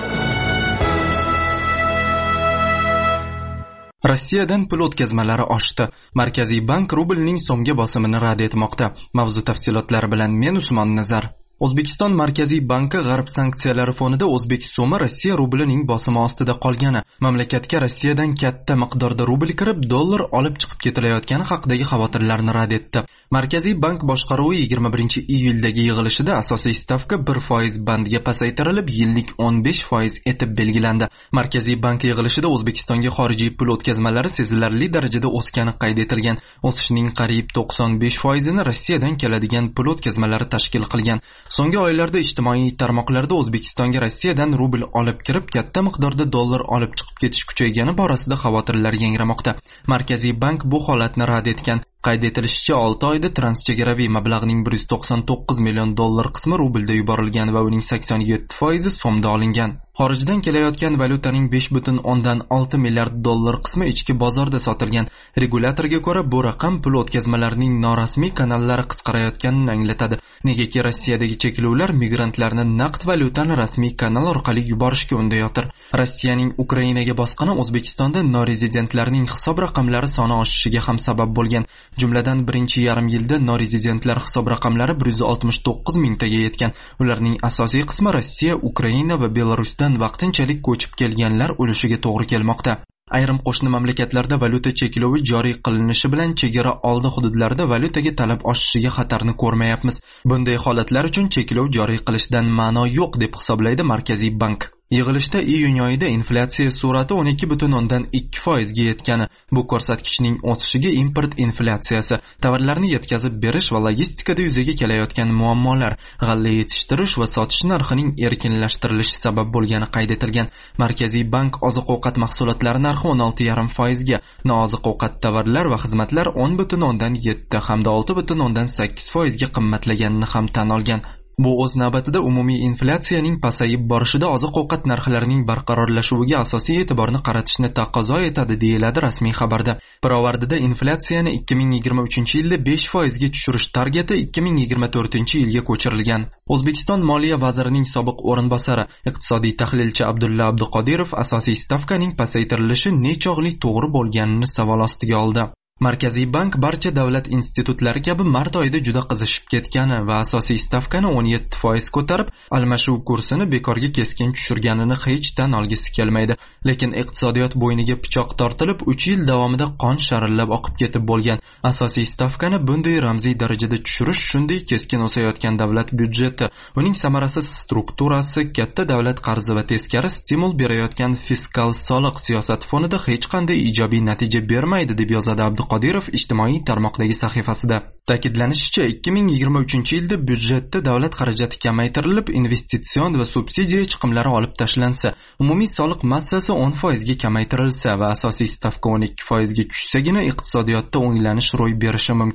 Rossiyadan pul o'tkazmalari oshdi. Markaziy bank rublning so'mga bosimini rad etmoqda. Mavzu tafsilotlari bilan men Usmon Nazar. O'zbekiston Markaziy banki g'arb sanksiyalari fonida o'zbek so'mi Rossiya rublining bosimi ostida qolgani, mamlakatga Rossiyadan katta miqdorda rubl kirib, dollar olib chiqib ketilayotgani haqidagi xavotirlarni rad etdi. Markaziy bank boshqaruvi yigirma birinchi iyuldagi yig'ilishida asosiy stavka bir foiz bandiga pasaytirilib, yillik o'n besh foiz etib belgilandi. Markaziy bank yig'ilishida O'zbekistonga xorijiy pul o'tkazmalari sezilarli darajada o'sgani qayd etilgan. O'sishning qariyb to'qson besh foizini Rossiyadan keladigan pul o'tkazmalari tashkil qilgan. So'nggi oylarda ijtimoiy tarmoqlarda O'zbekistonga Rossiyadan rubl olib kirib, katta miqdorda dollar olib chiqib ketish kuchaygani borasida xavotirlar yangramoqda. Markaziy bank bu holatni rad etgan. Qayd etilishicha, olti oyda transchegaraviy mablag'ning bir yuz to'qson to'qqiz million dollar qismi rublda yuborilgan va uning sakson yetti foizi so'mda olingan. Xorijdan kelayotgan valyutaning besh butun o'ndan olti milliard dollar qismi ichki bozorda sotilgan. Regulatorga ko'ra, bu raqam pul o'tkazmalarining norasmiy kanallari qisqarayotganini anglatadi. Negaki Rossiyadagi cheklovlar migrantlarni naqd valyutani rasmiy kanal orqali yuborishga undayotir. Rossiyaning Ukrainaga bosqini O'zbekistonda norezidentlarning hisob raqamlari soni oshishiga ham sabab bo'lgan. Jumladan birinchi yarim yilda norezidentlar hisob raqamlari bir yuz oltmish to'qqiz mingtaga yetgan. Ularning asosiy qismi Rossiya, Ukraina va Belarusdan vaqtinchalik ko'chib kelganlar o'lishiga to'g'ri kelmoqda. Ayrim qo'shni mamlakatlarda valyuta cheklovi joriy qilinishi bilan chegara oldi hududlarda valyutaga talab oshishiga xatarni ko'rmayapmiz. Bunday holatlar uchun cheklov joriy qilishdan ma'no yo'q deb hisoblaydi Markaziy bank. Yig'ilishda iyun oyida inflyatsiya sur'ati o'n ikki butun o'ndan ikki foizga yetgani. Bu ko'rsatkichning o'sishiga import inflyatsiyasi, tovarlarni yetkazib berish va logistikada yuzaga kelayotgan muammolar, g'alla yetishtirish va sotish narxining erkinlashtirilishi sabab bo'lgani qayd etilgan. Markaziy bank oziq-ovqat mahsulotlari narxi o'n olti yarim foizga, nooziq-ovqat tovarlar va xizmatlar o'n butun o'ndan yetti hamda olti butun o'ndan sakkiz foizga qimmatlaganini ham tan olgan. Bu o'z navbatida umumiy inflyatsiyaning pasayib borishida oziq-ovqat narxlarining barqarorlashuviga asosiy e'tiborni qaratishni taqozo etadi, deyiladi rasmiy xabarda. Pirovardida inflyatsiyani ikki ming yigirma uchinchi yilda besh foizga tushirish targeti ikki ming yigirma to'rtinchi yilga ko'chirilgan. O'zbekiston Moliya vazirining sobiq o'rinbosari, iqtisodiy tahlilchi Abdulla Abduqodirov asosiy stavkaning pasaytirilishi nechog'lik to'g'ri bo'lganini savol ostiga oldi. Markaziy bank barcha davlat institutlari kabi mart oyida juda qizishib ketgani va asosiy stavkani o'n yetti foiz ko'tarib, almashuv kursini bekorga keskin tushirganini hech tan olgisi kelmaydi. Lekin iqtisodiyot bo'yniga pichoq tortilib, uch yil davomida qon sharillab oqib ketib bo'lgan. Asosiy stavkani bunday ramziy darajada tushirish shunday keskin o'sayotgan davlat byudjeti, uning samarasiz strukturasi, katta davlat qarzi va teskari stimul berayotgan fiskal soliq siyosati fonida hech qanday ijobiy natija bermaydi, deb yozadi Abdu Qodirov ijtimoiy tarmoqdagi sahifasida. Ta'kidlanishicha, ikki ming yigirma uchinchi yilda byudjetda davlat xarajati kamaytirilib, investitsion va subsidiya chiqimlari olib tashlansa, umumiy soliq massasi o'n foizga kamaytirilsa va asosiy stavka o'n ikki foizga tushsagina iqtisodiyotda o'nglanish ro'y berishi mumkin.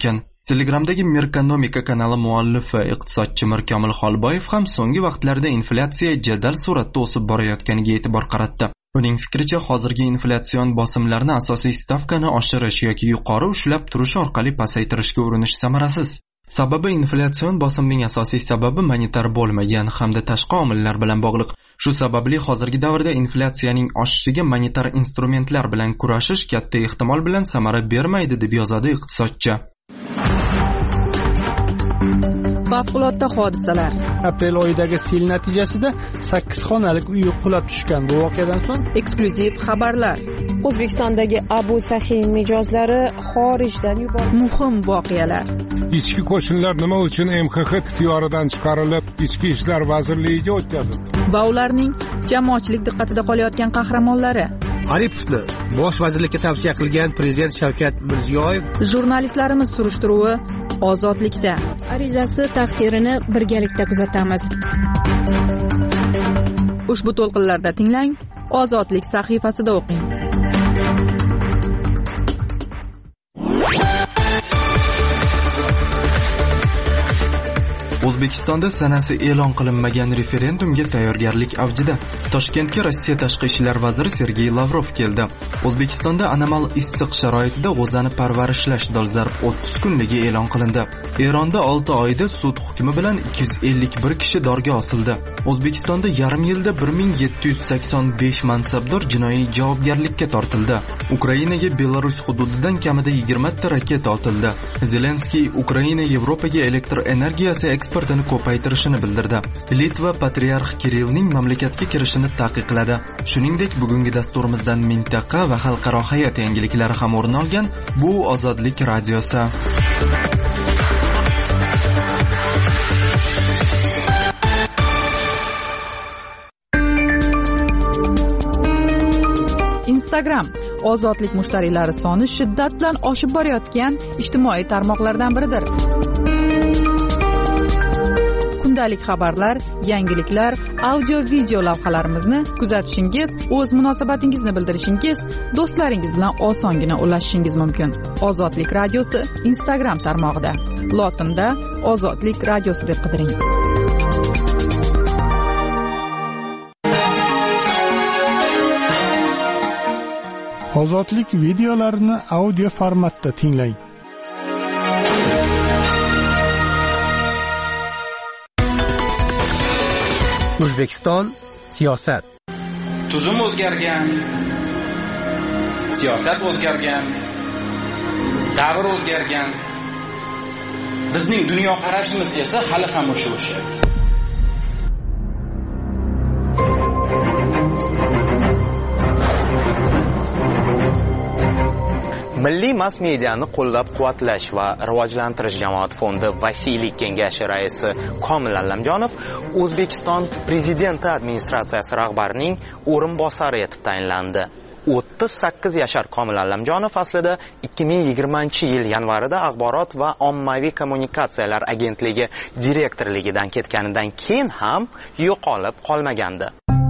Telegramdagi Merkonomika kanali muallifi iqtisodchi Mirkomil Xolboyev ham so'nggi vaqtlarda inflyatsiya jadal suratda o'sib borayotganiga e'tibor qaratdi. Uning fikricha, hozirgi inflyatsion bosimlarni asosiy stavkani oshirish yoki yuqori ushlab turish orqali pasaytirishga urinish samarasiz. Sababi inflyatsion bosimning asosiy sababi monetar bo'lmagan hamda tashqi omillar bilan bog'liq. Shu sababli hozirgi davrda inflyatsiyaning oshishiga monetar instrumentlar bilan kurashish katta ehtimol bilan samara bermaydi deb yozadi iqtisodchi. Favqulodda hodisalar. Aprel oyidagi sel natijasida sakkiz xonalik uy qulab tushgan. Bu voqeadan so'ng eksklyuziv xabarlar. O'zbekistondagi Abu Sahiy mijozlari xorijdan yuborildi. Muhim voqealar. Ichki qo'shinlar nima uchun M X X ixtiyoridan chiqarilib, Ichki ishlar vazirligiga o'tkazildi? Va ularning jamoatchilik diqqatida qolayotgan qahramonlari. Aripovni bosh vazirlikka tavsiya qilgan prezident Shavkat Mirziyoyev. Jurnalistlarimiz surishtiruvi ozodlikda. Arizasi taqdirini birgalikda kuzatamiz. Ushbu to'lqinlarda tinglang, Ozodlik sahifasida o'qing. O'zbekistonda sanasi e'lon qilinmagan referendumga tayyorgarlik avjida. Toshkentga Rossiya tashqi ishlar vaziri Sergey Lavrov keldi. O'zbekistonda anomal issiq sharoitida g'o'zani parvarishlash dolzarb o'ttiz kunligi e'lon qilindi. Eronda olti oyda sud hukmi bilan ikki yuz ellik bir kishi dorga osildi. O'zbekistonda yarim yilda bir ming yetti yuz sakson besh mansabdor jinoiy javobgarlikka tortildi. Ukrainaga Belarus hududidan kamida yigirma ta raketa otildi. Zelenskiy Ukraina Yevropaga elektr energiyasi eksportini ko'paytirishini bildirdi. Litva patriarx Kirillning mamlakatga kirishini taqiqladi. Shuningdek, bugungi dasturimizdan mintaqa va xalqaro hayot yangiliklari ham o'rin olgan. Bu Ozodlik radiosi. Instagram ozodlik mushtariylari soni shiddat bilan oshib borayotgan ijtimoiy tarmoqlardan biridir. Kundalik xabarlar, yangiliklar, audio-video lavhalarimizni kuzatishingiz, o'z munosabatingizni bildirishingiz, do'stlaringiz bilan osongina ulashishingiz mumkin. Ozodlik radiosi Instagram tarmog'ida. Lotinda Ozodlik radiosi deb qidiring. Ozodlik videolarini audio formatda tinglang. O'zbekiston siyosat. Tuzum o'zgargan, siyosat o'zgargan, davr o'zgargan. Bizning dunyo qarashimiz esa hali ham o'sha-o'sha. Milliy mass mediani qo'llab-quvvatlash va rivojlantirish jamoat fondi vasiylik kengashi raisi Komil Allamjonov O'zbekiston prezidenti administratsiyasi rahbarining o'rinbosari etib tayinlandi. o'ttiz sakkiz yashar Komil Allamjonov aslida ikki ming yigirmanchi yil yanvarida Axborot va ommaviy kommunikatsiyalar agentligi direktorligidan ketganidan keyin ham yo'qolib qolmagandi.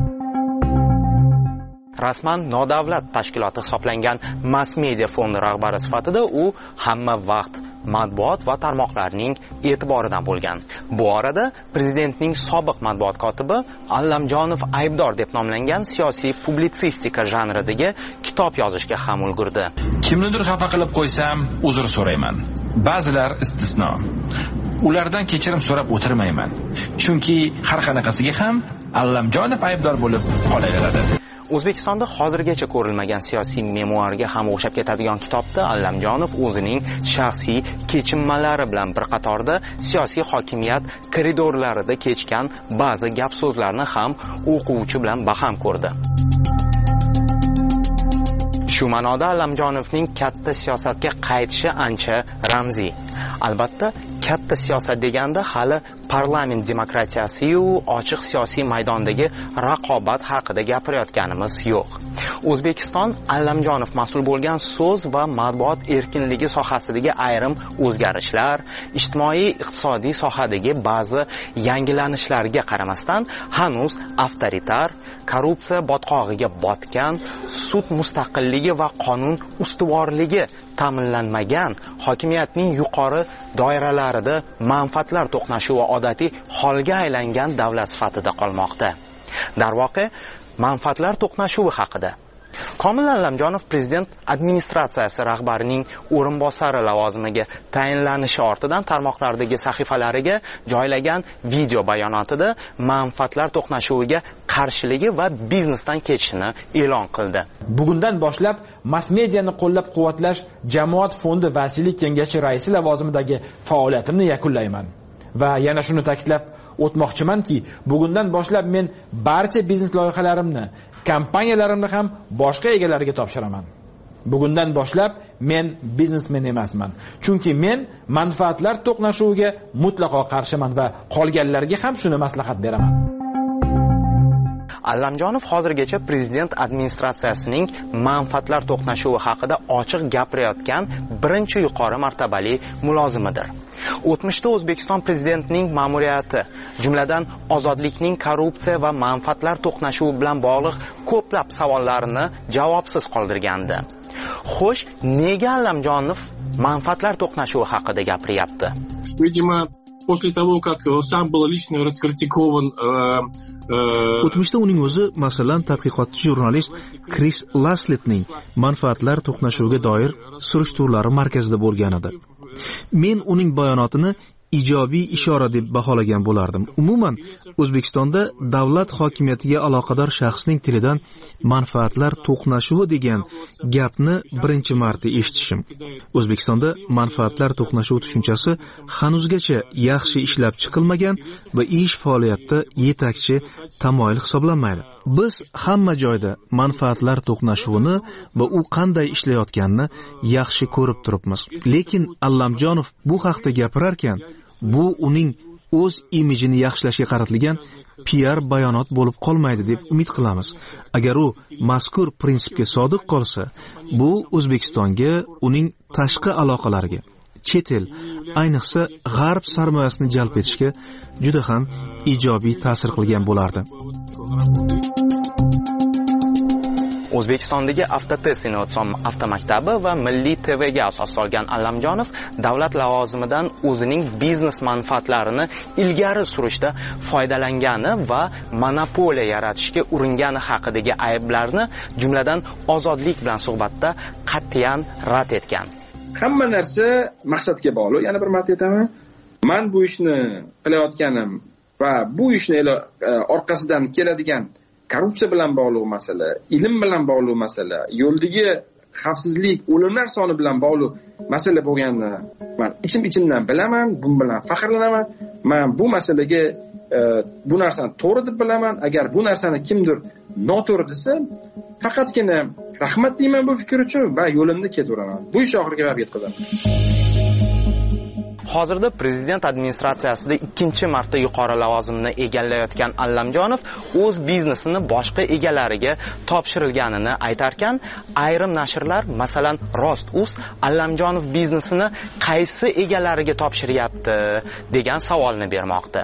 Rasman nodavlat tashkiloti hisoblangan mass media fondi rahbari sifatida u hamma vaqt matbuot va tarmoqlarning e'tiboridan bo'lgan. Bu orada prezidentning sobiq matbuot kotibi Allamjonov aybdor deb nomlangan siyosiy publitsistika janridagi kitob yozishga ham ulgurdi. Kimnidir xafa qilib qo'ysam, uzr so'rayman. Ba'zilar istisno. Ulardan kechirim so'rab o'tirmayman. Chunki har qanaqasiga ham Allamjonov aybdor bo'lib qolaveradi. O'zbekistonda hozirgacha ko'rilmagan siyosiy memuarga ham o'xshab ketadigan kitobda Allamjonov o'zining shaxsiy kechinmalari bilan bir qatorda siyosiy hokimiyat koridorlarida kechgan ba'zi gap-so'zlarni ham o'quvchi bilan baham ko'rdi. Shu ma'noda Allamjonovning katta siyosatga qaytishi ancha ramziy. Albatta, katta siyosat deganda hali parlament demokratiyasi-yu ochiq siyosiy maydondagi raqobat haqida gapirayotganimiz yo'q. O'zbekiston Allamjonov mas'ul bo'lgan so'z va matbuot erkinligi sohasidagi ayrim o'zgarishlar, ijtimoiy iqtisodiy sohadagi ba'zi yangilanishlarga qaramasdan hanuz avtoritar, korrupsiya botqog'iga botgan, sud mustaqilligi va qonun ustuvorligi ta'minlanmagan, hokimiyatning yuqori doiralarida manfaatlar to'qnashuvi odatiy holga aylangan davlat sifatida qolmoqda. Darvoqe, manfaatlar to'qnashuvi haqida Komil Allamjonov prezident administratsiyasi rahbarining o'rinbosari lavozimiga tayinlanishi ortidan tarmoqlardagi sahifalariga joylagan video bayonotida manfaatlar to'qnashuviga qarshiligi va biznesdan ketishini e'lon qildi. Bugundan boshlab mass mediani qo'llab-quvvatlash jamoat fondi vasiylik kengashi raisi lavozimidagi faoliyatimni yakunlayman. Va yana shuni ta'kidlab o'tmoqchimanki, bugundan boshlab men barcha biznes loyihalarimni, kompaniyalarimni ham boshqa egalariga topshiraman. Bugundan boshlab men biznesmen emasman. Chunki men manfaatlar to'qnashuviga mutlaqo qarshiman va qolganlarga ham shuni maslahat beraman. Allamjonov hozirgacha prezident administratsiyasining manfaatlar to'qnashuvi haqida ochiq gapirayotgan birinchi yuqori martabali mulozimidir. O'tmishda O'zbekiston prezidentining ma'muriyati, jumladan ozodlikning korrupsiya va manfaatlar to'qnashuvi bilan bog'liq ko'plab savollarni javobsiz qoldirgandi. Xo'sh, nega Allamjonov manfaatlar to'qnashuvi haqida gapiryapti? Видимо, после того, как сам был лично раскритикован O'tmishda uning o'zi, masalan, tadqiqotchi jurnalist Kris Lasletning manfaatlar to'qnashuviga doir surishtiruvlari markazida bo'lgan edi. Men uning bayonotini ijobiy ishora deb baholagan bo'lardim. Umuman, O'zbekistonda davlat hokimiyatiga aloqador shaxsning tilidan manfaatlar to'qnashuvi degan gapni birinchi marta eshitishim. O'zbekistonda manfaatlar to'qnashuvi tushunchasi hanuzgacha yaxshi ishlab chiqilmagan va ish faoliyatida yetakchi tamoyil hisoblanmaydi. Biz hamma joyda manfaatlar to'qnashuvini va u qanday ishlayotganini yaxshi ko'rib turibmiz. Lekin Allamjonov bu haqda gapirar ekan, bu uning o'z imijini yaxshilashga qaratilgan P R bayonot bo'lib qolmaydi deb umid qilamiz. Agar u mazkur prinsipga sodiq qolsa, bu O'zbekistonga, uning tashqi aloqalariga, chet el, ayniqsa g'arb sarmoyasini jalb etishga juda ham ijobiy ta'sir qilgan bo'lardi. O'zbekistondagi Avtotest innovatsion avtomaktabi va Milliy T V ga asos solgan Allamjonov davlat lavozimidan o'zining biznes manfaatlarini ilgari surishda foydalangani va monopoliya yaratishga uringani haqidagi ayblarni, jumladan Ozodlik bilan suhbatda qat'iyan rad etgan. Hamma narsa maqsadga bog'liq. Yana bir marta aytaman, men bu ishni qilayotganim va bu ishni orqasidan keladigan korrupsiya bilan bog'liq masala, ilm bilan bog'liq masala, yo'ldagi xavfsizlik, o'limlar soni bilan bog'liq masala bo'lganini men ichim-ichimdan bilaman, bu bilan faxrlanaman. Men bu masalaga e, bu narsani to'g'ri deb bilaman. Agar bu narsani kimdir noto'g'ri desa, faqatgina rahmat deyman bu fikr uchun va yo'limda ketaveraman. Bu ish oxiriga olib yetkazaman. Hozirda prezident administratsiyasida ikkinchi marta yuqori lavozimni egallayotgan Allamjonov o'z biznesini boshqa egalariga topshirilganini aytarkan, ayrim nashrlar, masalan, Rost.uz Allamjonov biznesini qaysi egalariga topshiryapti degan savolni bermoqda.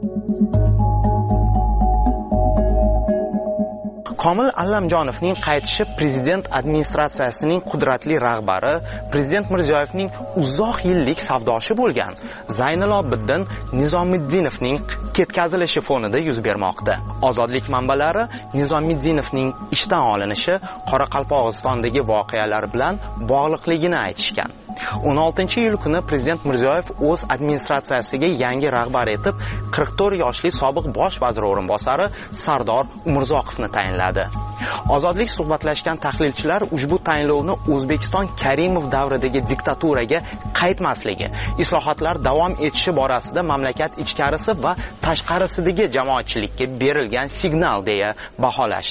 Komil Allamjonovning qaytishi prezident administratsiyasining qudratli rahbari, prezident Mirziyoyevning uzoq yillik savdoshi bo'lgan Zaynilobiddin Nizomiddinovning ketkazilishi fonida yuz bermoqda. Ozodlik manbalari Nizomiddinovning ishdan olinishi Qoraqalpog'istondagi voqealar bilan bog'liqligini aytishgan. o'n oltinchi iyul kuni prezident Mirziyoyev o'z administratsiyasiga yangi rahbar etib qirq to'rt yoshli sobiq bosh vazir o'rinbosari Sardor Umurzoqovni tayinladi. Ozodlik suhbatlashgan tahlilchilar ushbu tayinlovni O'zbekiston Karimov davridagi diktaturaga qaytmasligi, islohotlar davom etishi borasida mamlakat ichkarisi va tashqarisidagi jamoatchilikka berilgan signal deya baholashdi.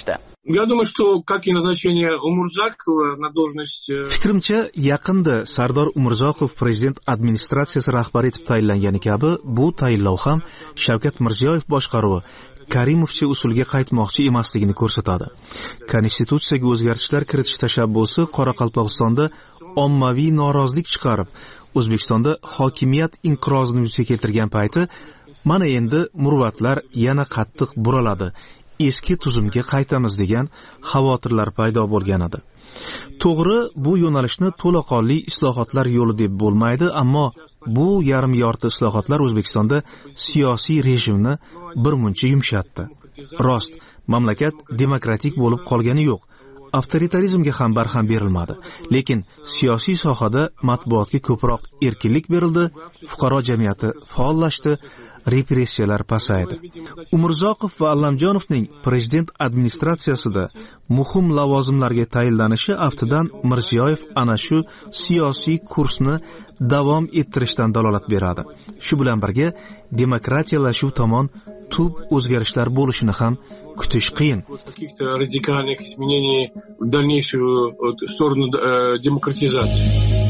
Я думаю, что как и назначение Умурзакова на должность... Fikrimcha, yaqinda Sardor Umurzoqov prezident administratsiyasi rahbari etib tayinlangani kabi, bu tayinlov ham Shavkat Mirziyoyev boshqaruvi Karimovcha usulga qaytmoqchi emasligini ko'rsatadi. Konstitutsiyaga o'zgartishlar kiritish tashabbusi Qoraqalpog'istonda ommaviy norozilik chiqarib, O'zbekistonda hokimiyat inqirozini yuzaga keltirgan payti, mana endi murvatlar yana qattiq buraladi. Eski tuzumga qaytamiz degan xavotirlar paydo bo'lgan edi. To'g'ri, bu yo'nalishni to'laqonli islohotlar yo'li deb bo'lmaydi, ammo bu yarim yorti islohotlar O'zbekistonda siyosiy rejimni birmuncha yumshatdi. Rost, mamlakat demokratik bo'lib qolgani yo'q. Avtoritarizmga ham barham berilmadi, lekin siyosiy sohada matbuotga ko'proq erkinlik berildi, fuqaro jamiyati faollashdi, repressiyalar pasaydi. Umurzoqov va Allamjonovning prezident administratsiyasida muhim lavozimlarga tayinlanishi aftidan Mirziyoyev ana shu siyosiy kursni davom ettirishdan dalolat beradi. Shu bilan birga demokratiyalashuv tomon tub o'zgarishlar bo'lishini ham kutish qiyin. Каких-то радикальных изменений в дальнейшую сторону демократизации.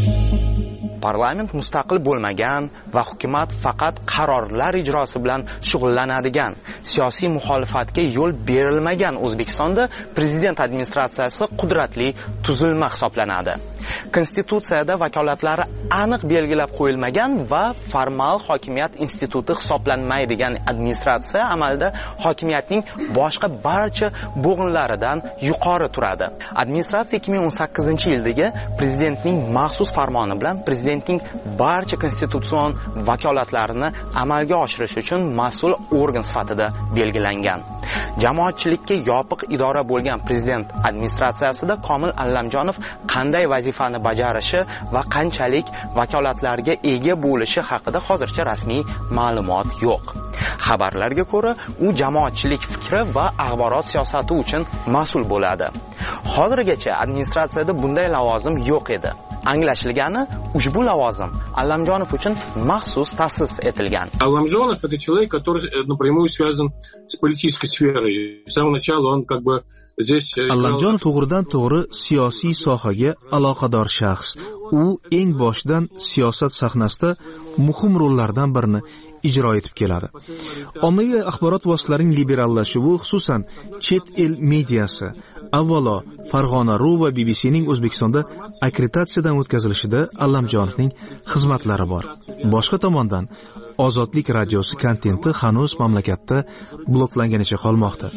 Parlament mustaqil bo'lmagan va hukumat faqat qarorlar ijrosi bilan shug'ullanadigan, siyosiy muxolifatga yo'l berilmagan O'zbekistonda prezident administratsiyasi qudratli tuzilma hisoblanadi. Konstitutsiyada vakolatlari aniq belgilab qo'yilmagan va formal hokimiyat instituti hisoblanmaydigan administratsiya amalda hokimiyatning boshqa barcha bo'g'inlaridan yuqori turadi. Administratsiya ikki ming o'n sakkizinchi yildagi prezidentning maxsus farmoni bilan prezidentning barcha konstitutsion vakolatlarini amalga oshirish uchun mas'ul organ sifatida belgilangan. Jamoatchilikka yopiq idora bo'lgan prezident administratsiyasida Komil Allamjonov qanday vazifani bajarishi va qanchalik vakolatlarga ega bo'lishi haqida hozircha rasmiy ma'lumot yo'q. Xabarlarga ko'ra, u jamoatchilik fikri va axborot siyosati uchun mas'ul bo'ladi. Hozirgacha administratsiyada bunday lavozim yo'q edi. Anglashilgani, ushbu lavozim Allamjonov uchun maxsus ta'sis etilgan. Allamjonov это человек, который напрямую связан с политической сферой. С самого начала он как бы здесь Allamjon to'g'ridan to'g'ri siyosiy sohaga aloqador shaxs. U eng boshdan siyosat sahnasida muhim rollardan birini ijro etib keladi. Ommaviy axborot vositalarining liberallashuvi, xususan chet el mediasi, avvalo Farg'ona.ru va B B C ning O'zbekistonda akkreditatsiyadan o'tkazilishida Allamjonovning xizmatlari bor. Boshqa tomondan, Ozodlik radiosi kontenti hanuz mamlakatda bloklanganicha qolmoqda.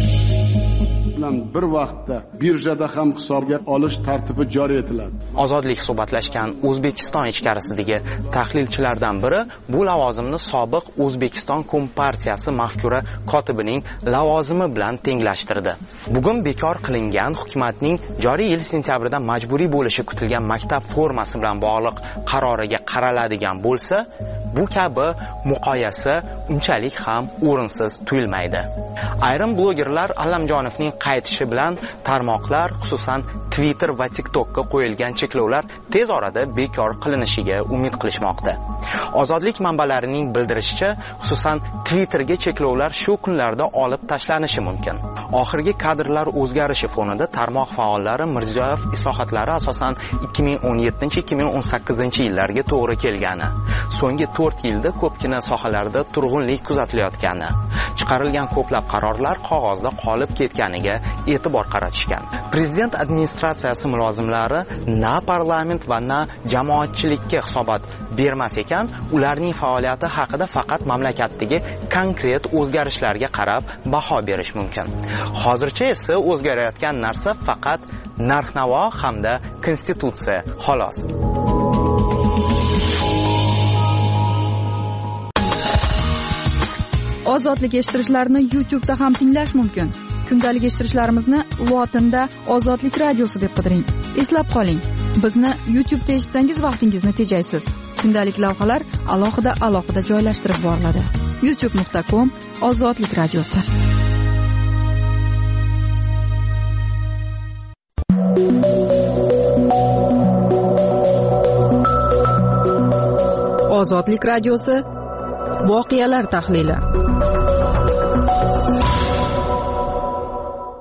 bir vaqtda birjada ham hisobga olish tartibi joriy etiladi. Ozodlik suhbatlashgan O'zbekiston ichkarisidagi tahlilchilardan biri bu lavozimni sobiq O'zbekiston Kompartiyasi mafkura kotibining lavozimi bilan tenglashtirdi. Bugun bekor qilingan hukumatning joriy yil sentyabrida majburiy bo'lishi kutilgan maktab formasi bilan bog'liq qaroriga qaraladigan bo'lsa, bu kabi muqoyasa unchalik ham o'rinsiz tuyulmaydi. Ayrim blogerlar Allamjonovning qaytishi bilan tarmoqlar, xususan Twitter va TikTokka qo'yilgan cheklovlar tez orada bekor qilinishiga umid qilishmoqda. Ozodlik manbalarining bildirishicha, xususan Twitterga cheklovlar shu kunlarda olib tashlanishi mumkin. Oxirgi kadrlar o'zgarishi fonida tarmoq faollari Mirziyoyev islohotlari asosan ikki ming o'n yettinchi ikki ming o'n sakkizinchi yillarga to'g'ri kelgani, so'nggi to'rt yilda ko'pgina sohalarda turg'unlik kuzatilayotgani, chiqarilgan ko'plab qarorlar qog'ozda qolib ketganiga e'tibor qaratishgan. Prezident administratsiyasi mulozimlari na parlament va na jamoatchilikka hisobot bermas ekan, ularning faoliyati haqida faqat mamlakatdagi konkret o'zgarishlarga qarab baho berish mumkin. Hozircha esa o'zgarayotgan narsa faqat narx-navo hamda konstitutsiya, xolos. Ozodlik eshittirishlarni YouTube'da ham tinglash mumkin. Kundalik eshittirishlarimizni lotinda Ozodlik radiosi deb qidiring. Eslab qoling, bizni YouTube'da eshitsangiz vaqtingizni tejaysiz. Kundalik lavhalar alohida alohida joylashtirib boriladi. youtube nuqta com Ozodlik radiosi. Ozodlik radiosi voqealar tahlili.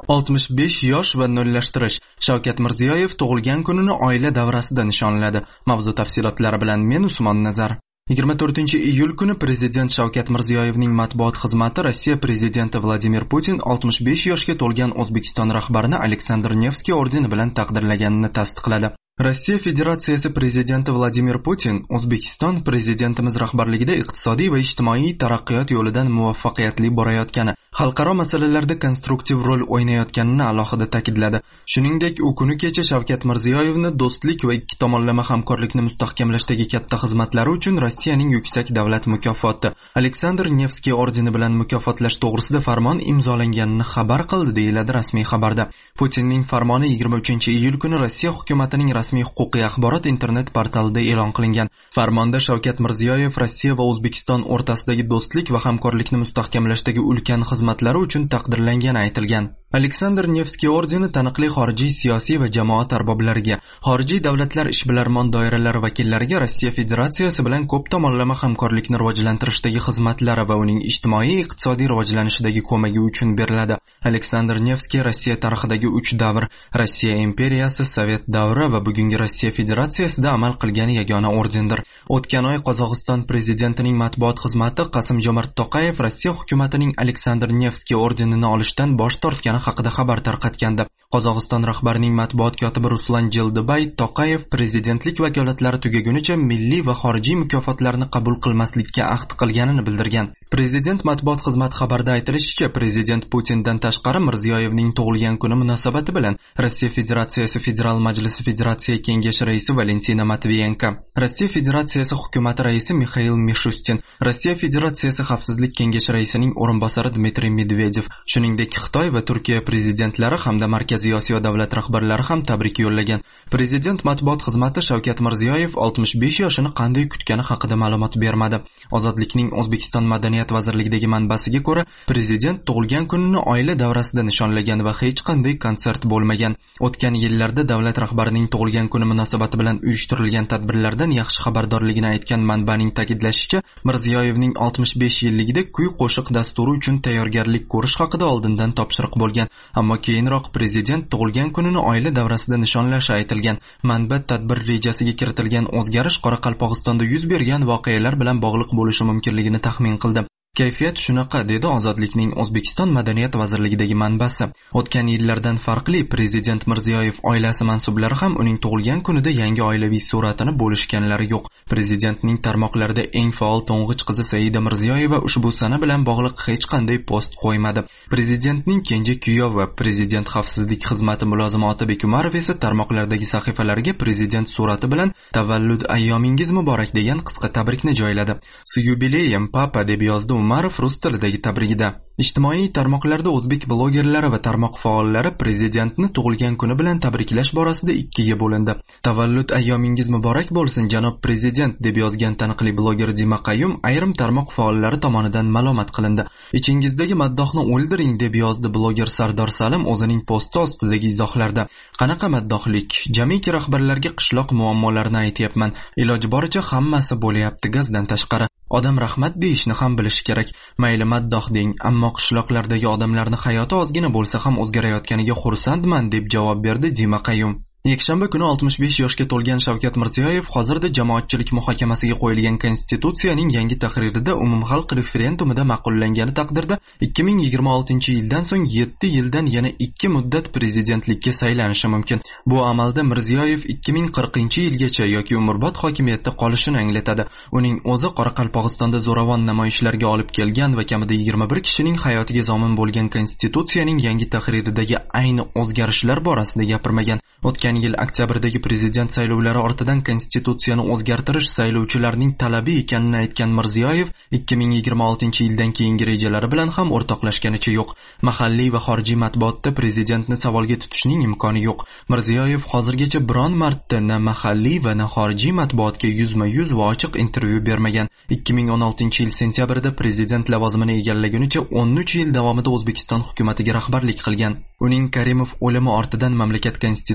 oltmish besh yosh va nollashtirish. Shavkat Mirziyoyev tug'ilgan kunini oila davrasida nishonladi. Mavzu tafsilotlari bilan men Usmon Nazar. yigirma to'rtinchi iyul kuni Prezident Shavkat Mirziyoyevning matbuot xizmati Rossiya prezidenti Vladimir Putin oltmish besh yoshga to'lgan O'zbekiston rahbarini Aleksandr Nevskiy ordeni bilan taqdirlaganini tasdiqladi. Rossiya Federatsiyasi prezidenti Vladimir Putin O'zbekiston prezidentimiz rahbarligida iqtisodiy va ijtimoiy taraqqiyot yo'lidan muvaffaqiyatli borayotgani, xalqaro masalalarda konstruktiv rol o'ynayotganini alohida ta'kidladi. Shuningdek, u kuni kecha Shavkat Mirziyoyevni do'stlik va ikki tomonlama hamkorlikni mustahkamlashdagi katta xizmatlari uchun Rossiyaning yuksak davlat mukofoti Aleksandr Nevskiy ordeni bilan mukofotlash to'g'risida farmon imzolanganini xabar qildi, deyiladi rasmiy xabarda. Putinning farmoni yigirma uchinchi iyul kuni Rossiya hukumatining rasmiy huquqiy axborot internet portalida e'lon qilingan. Farmonda Shavkat Mirziyoyev Rossiya va O'zbekiston o'rtasidagi do'stlik va hamkorlikni mustahkamlashdagi ulkan xizmatlari uchun taqdirlangani aytilgan. Aleksandr Nevskiy ordeni taniqli xorijiy siyosiy va jamoat arboblariga, xorijiy davlatlar ishbilarmon doiralari vakillariga Rossiya Federatsiyasi bilan ko'p tomonlama hamkorlikni rivojlantirishdagi xizmatlari va uning ijtimoiy iqtisodiy rivojlanishidagi ko'magi uchun beriladi. Aleksandr Nevskiy Rossiya tarixidagi uch davr, Rossiya imperiyasi, Sovet davri va bugungi Rossiya Federatsiyasida amal qilgan yagona ordendir. O'tgan oy Qozog'iston prezidentining matbuot xizmati Qasim-Jomart To'qayev Rossiya hukumatining Aleksandr Nevskiy ordenini olishdan bosh tortgani haqida xabar tarqatgandi. Qozog'iston rahbarining matbuot kotibi Ruslan Jeldibay To'qayev prezidentlik vakolatlari tugagunicha milliy va xorijiy mukofotlarni qabul qilmaslikka ahd qilganini bildirgan. Prezident matbuot xizmati xabarida aytilishicha, prezident Putindan tashqari Mirziyoyevning tug'ilgan kuni munosabati bilan Rossiya Federatsiyasi Federal Majlisi Federatsiya Kengashi raisi Valentina Matviyenko, Rossiya Federatsiyasi hukumati raisi Mikhail Mishustin, Rossiya Federatsiyasi Xavfsizlik Kengashi raisining o'rinbosari Dmitriy Medvedev, shuningdek Xitoy va Turkiya prezidentlari hamda Markaziy Osiyo davlat rahbarlari ham tabrik yo'llagan. Prezident matbuot xizmati Shavkat Mirziyoyev oltmish besh yoshini qanday kutgani haqida ma'lumot bermadi. Ozodlikning O'zbekiston Madaniyat vazirligidagi manbasiga ko'ra, prezident tug'ilgan kunini oila davrasida nishonlagan va hech qanday konsert bo'lmagan. O'tgan yillarda davlat rahbarining tug'ilgan kuni munosabati bilan uyushtirilgan tadbirlardan yaxshi xabardorligini aytgan manbaning ta'kidlashicha, Mirziyoyevning oltmish besh yilligida kuy-qo'shiq dasturi uchun tayyorgarlik ko'rish haqida oldindan topshiriq bo'lgan, ammo keyinroq prezident tug'ilgan kunini oila davrasida nishonlashi aytilgan. Manba tadbir rejasiga kiritilgan o'zgarish Qoraqalpog'istonda yuz bergan voqealar bilan bog'liq bo'lishi mumkinligini taxmin qildi. Kayfiyat shunaqa, dedi Ozodlikning O'zbekiston Madaniyat vazirligidagi manbasi. O'tgan yillardan farqli, prezident Mirziyoyev oilasi mansublari ham uning tug'ilgan kunida yangi oilaviy suratini bo'lishganlari yo'q. Prezidentning tarmoqlarida eng faol to'ng'ich qizi Saida Mirziyoyeva ushbu sana bilan bog'liq hech qanday post qo'ymadi. Prezidentning kenja kuyovi, prezident xavfsizlik xizmati mulozimi Otabek Umarov esa tarmoqlardagi sahifalariga prezident surati bilan "Tavallud ayyomingiz muborak" degan qisqa tabrikni joyladi. "С юбилеем, papa" deb yozdi Umarov rus tilidagi tabrigida. Ijtimoiy tarmoqlarda o'zbek blogerlari va tarmoq faollari prezidentni tug'ilgan kuni bilan tabriklash borasida ikkiga bo'lindi. "Tavallud ayyomingiz muborak bo'lsin, janob prezident" deb yozgan taniqli bloger Dima Qayyum ayrim tarmoq faollari tomonidan malomat qilindi. "Ichingizdagi maddohni o'ldiring" deb yozdi bloger Sardor Salim o'zining posti ostidagi izohlarda. "Qanaqa maddohlik? Jamiki rahbarlarga qishloq muammolarini aytyapman. Iloji boricha hammasi bo'layapti gazdan tashqari. Odam rahmat deyishni ham bilish kerak. Mayli maddoh deng, ammo qishloqlardagi odamlarning hayoti ozgina bo'lsa ham o'zgarayotganiga xursandman" deb javob berdi Dima Qayyum. Yakshanba kuni oltmish besh yoshga to'lgan Shavkat Mirziyoyev hozirda jamoatchilik muhokamasiga qo'yilgan konstitutsiyaning yangi tahririda umumxalq referendumida ma'qullangani taqdirda ikki ming yigirma oltinchi yildan so'ng yetti yildan yana ikki muddat prezidentlikka saylanishi mumkin. Bu amalda Mirziyoyev ikki ming qirqinchi yilgacha yoki umrbod hokimiyatda qolishini anglatadi. Uning o'zi Qoraqalpog'istonda zo'ravon namoyishlarga olib kelgan va kamida yigirma bir kishining hayotiga zomin bo'lgan konstitutsiyaning yangi tahriridagi ayni o'zgarishlar borasida gapirmagan. O'tgan yil oktyabrdagi prezident saylovlari ortidan konstitutsiyani o'zgartirish saylovchilarning talabi ekanini aytgan Mirziyoyev ikki ming yigirma oltinchi yildan keyingi rejalari bilan ham o'rtoqlashganicha yo'q. Mahalliy va xorijiy matbuotda prezidentni savolga tutishning imkoni yo'q. Mirziyoyev hozirgacha biron marta na mahalliy va na xorijiy matbuotga yuzma-yuz va ochiq intervyu bermagan. ikki ming o'n oltinchi yil sentyabrida prezident lavozimini egallagunicha o'n uch yil davomida O'zbekiston hukumatiga rahbarlik qilgan. Uning Karimov o'limi ortidan mamlakat konstitutsiyasi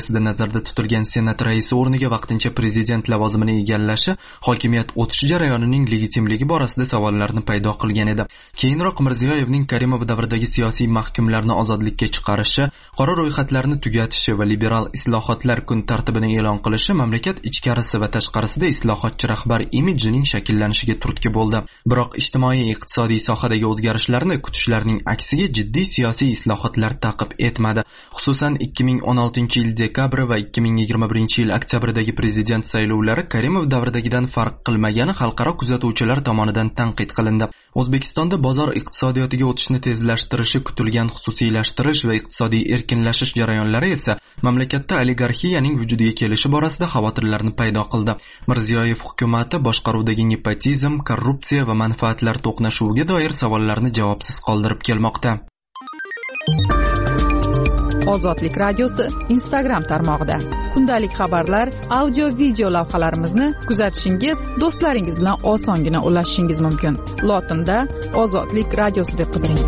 natijasida nazarda tutilgan Senat raisi o'rniga vaqtincha prezident lavozimini egallashi hokimiyat o'tish jarayonining legitimligi borasida savollarni paydo qilgan edi. Keyinroq Mirziyoyevning Karimov davridagi siyosiy mahkumlarni ozodlikka chiqarishi, qora ro'yxatlarni tugatishi va liberal islohotlar kun tartibini e'lon qilishi mamlakat ichkarisi va tashqarisida islohotchi rahbar imijining shakllanishiga turtki bo'ldi. Biroq ijtimoiy iqtisodiy sohadagi o'zgarishlarni kutishlarning aksiga jiddiy siyosiy islohotlar ta'qib etmadi. Xususan ikki ming o'n oltinchi yil dekabr va ikki ming yigirma birinchi yil oktyabrdagi prezident saylovlari Karimov davridagidan farq qilmagani xalqaro kuzatuvchilar tomonidan tanqid qilindi. O'zbekistonda bozor iqtisodiyotiga o'tishni tezlashtirishi kutilgan xususiylashtirish va iqtisodiy erkinlashish jarayonlari esa mamlakatda oligarxiyaning vujudiga kelishi borasida xavotirlarni paydo qildi. Mirziyoyev hukumati boshqaruvdagi nepotizm, korrupsiya va manfaatlar to'qnashuviga doir savollarni javobsiz qoldirib kelmoqda. Ozodlik radiosi Instagram tarmog'ida kundalik xabarlar, audio video lavhalarimizni kuzatishingiz, do'stlaringiz bilan osongina ulashishingiz mumkin. Lotinda Ozodlik radiosi deb qidiring.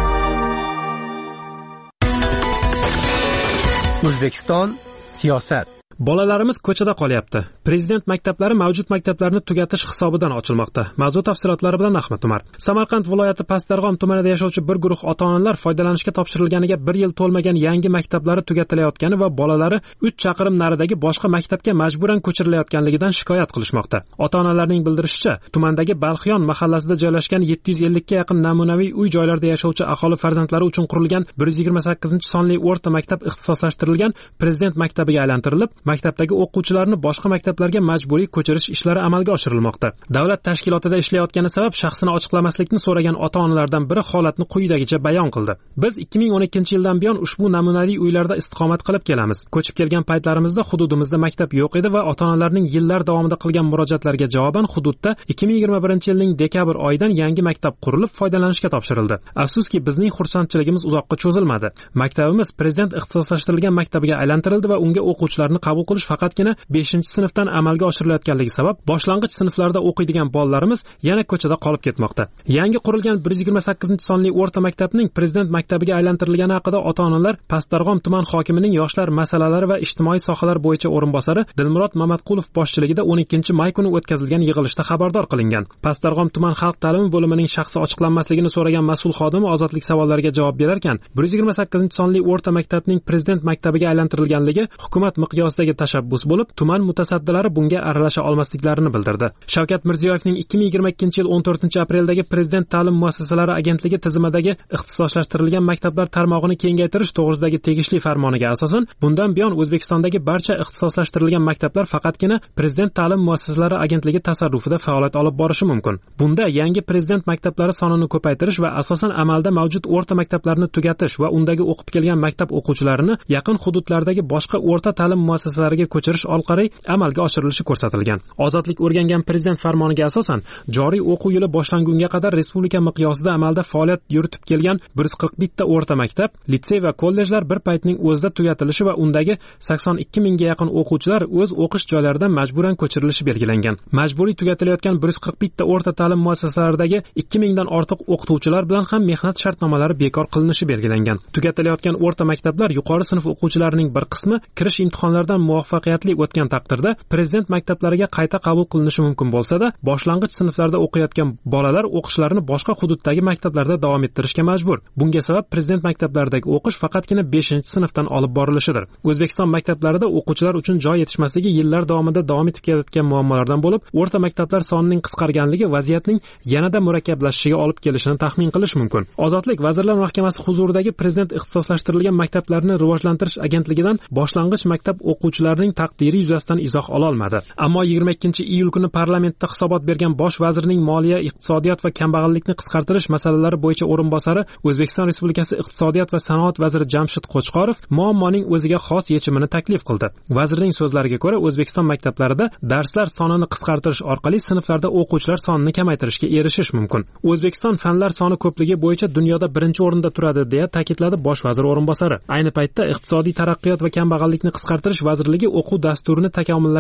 O'zbekiston siyosat. Bolalarimiz ko'chada qolyapti. Prezident maktablari mavjud maktablarni tugatish hisobidan ochilmoqda. Mavzu tafsilotlari bilan Ahmad Umar. Samarqand viloyati Pastdarg'om tumanida yashovchi bir guruh ota-onalar foydalanishga topshirilganiga bir yil to'lmagan yangi maktablari tugatilayotgani va bolalari uch chaqirim naridagi boshqa maktabga majburan ko'chirilayotganligidan shikoyat qilishmoqda. Ota-onalarning bildirishicha, tumandagi Balxiyon mahallasida joylashgan yetti yuz ellik ga yaqin namunaviy uy-joylarda yashovchi aholi farzandlari uchun qurilgan bir yuz yigirma sakkizinchi sonli o'rta maktab ixtisoslashtirilgan Prezident maktabiga aylantirilib, maktabdagi o'quvchilarni boshqa maktablarga majburiy ko'chirish ishlari amalga oshirilmoqda. Davlat tashkilotida ishlayotgani sabab shaxsini ochiqlamaslikni so'ragan ota-onalardan biri holatni quyidagicha bayon qildi. Biz ikki ming o'n ikkinchi yildan buyon ushbu namunali uylarda istiqomat qilib kelamiz. Ko'chib kelgan paytlarimizda hududimizda maktab yo'q edi va ota-onalarning yillar davomida qilgan murojaatlariga javoban hududda ikki ming yigirma birinchi yilning dekabr oyidan yangi maktab qurilib foydalanishga topshirildi. Afsuski, bizning xursandchiligimiz uzoqqa cho'zilmadi. Maktabimiz Prezident ixtisoslashtirilgan maktabiga aylantirildi va unga o'quvchilarni qabul qilish faqatgina beshinchi sinfdan amalga oshirilayotganligi sabab boshlang'ich sinflarda o'qiydigan bolalarimiz yana ko'chada qolib ketmoqda. Yangi qurilgan bir yuz yigirma sakkizinchi sonli o'rta maktabning Prezident maktabiga aylantirilgani haqida ota-onalar Pastdarg'om tuman hokimining yoshlar masalalari va ijtimoiy sohalar bo'yicha o'rinbosari Dilmurod Mamatqulov boshchiligida o'n ikkinchi may kuni o'tkazilgan yig'ilishda xabardor qilingan. Pastdarg'om tuman xalq ta'limi bo'limining shaxsi ochiqlanmasligini so'ragan mas'ul xodimi ozodlik savollariga javob berarkan, bir yuz yigirma sakkizinchi sonli o'rta maktabning Prezident maktabiga aylantirilganligi hukumat miqyosidagi tashabbus bo'lib, tuman mutasaddilari bunga aralasha olmasliklarini bildirdi. Shavkat Mirziyoyevning ikki ming yigirma ikkinchi yil o'n to'rtinchi apreldagi Prezident ta'lim muassasalari agentligi tizimidagi ixtisoslashtirilgan maktablar tarmog'ini kengaytirish to'g'risidagi tegishli farmoniga asosan, bundan buyon O'zbekistondagi barcha ixtisoslashtirilgan maktablar faqatgina Prezident ta'lim muassasalari agentligi tasarrufida faoliyat olib borishi mumkin. Bunda yangi Prezident maktablari sonini ko'paytirish va asosan amalda mavjud o'rta maktablarni tugatish va undagi o'qib kelgan maktab o'quvchilarini yaqin hududlardagi boshqa o'rta ta'lim muassasalariga ko'chirish orqali amalga oshirilishi ko'rsatilgan. Ozodlik o'rgangan Prezident farmoniga asosan, joriy o'quv yili boshlangunga qadar respublika miqyosida amalda faoliyat yuritib kelgan bir yuz qirq bitta o'rta maktab, litsey va kollejlar bir paytning o'zida tugatilishi va undagi sakson ikki mingga yaqin o'quvchilar o'z o'qish joylaridan majburan ko'chirilishi belgilangan. Majburiy tugatilayotgan bir yuz qirq bitta o'rta ta'lim muassasalaridagi ikki mingdan ortiq o'qituvchilar bilan ham mehnat shartnomalari bekor qilinishi belgilangan. Tugatilayotgan o'rta maktablar yuqori sinf o'quvchilarining bir qismi kirish imtihonlaridan muvaffaqiyatli o'tgan taqdirda Prezident maktablariga qayta qabul qilinishi mumkin bo'lsa-da, boshlang'ich sinflarda o'qiyotgan bolalar o'qishlarini boshqa hududdagi maktablarda davom ettirishga majbur. Bunga sabab Prezident maktablaridagi o'qish faqatgina beshinchi sinfdan olib borilishidir. O'zbekiston maktablarida o'quvchilar uchun joy yetishmasligi yillar davomida davom etib kelayotgan muammolardan bo'lib, o'rta maktablar sonining qisqarganligi vaziyatning yanada murakkablashishiga olib kelishini taxmin qilish mumkin. Ozodlik Vazirlar Mahkamasi huzuridagi Prezident ixtisoslashtirilgan maktablarni rivojlantirish agentligidan boshlang'ich maktab o'quvchilarining taqdiri yuzasidan izoh ola olmadi. Ammo yigirma ikkinchi iyul kuni parlamentda hisobot bergan bosh vazirning moliya, iqtisodiyot va kambag'allikni qisqartirish masalalari bo'yicha o'rinbosari O'zbekiston Respublikasi iqtisodiyot va sanoat vaziri Jamshid Qo'chqorov muammoning o'ziga xos yechimini taklif qildi. Vazirning so'zlariga ko'ra, O'zbekiston maktablarida darslar sonini qisqartirish orqali sinflarda o'quvchilar sonini kamaytirishga erishish mumkin. O'zbekiston fanlar soni ko'pligi bo'yicha dunyoda birinchi o'rinda turadi, deya ta'kidladi bosh vazir o'rinbosari. Ayni paytda iqtisodiy taraqqiyot va kambag'allikni qisqartirish vazirligi o'quv dasturini takomillashtirish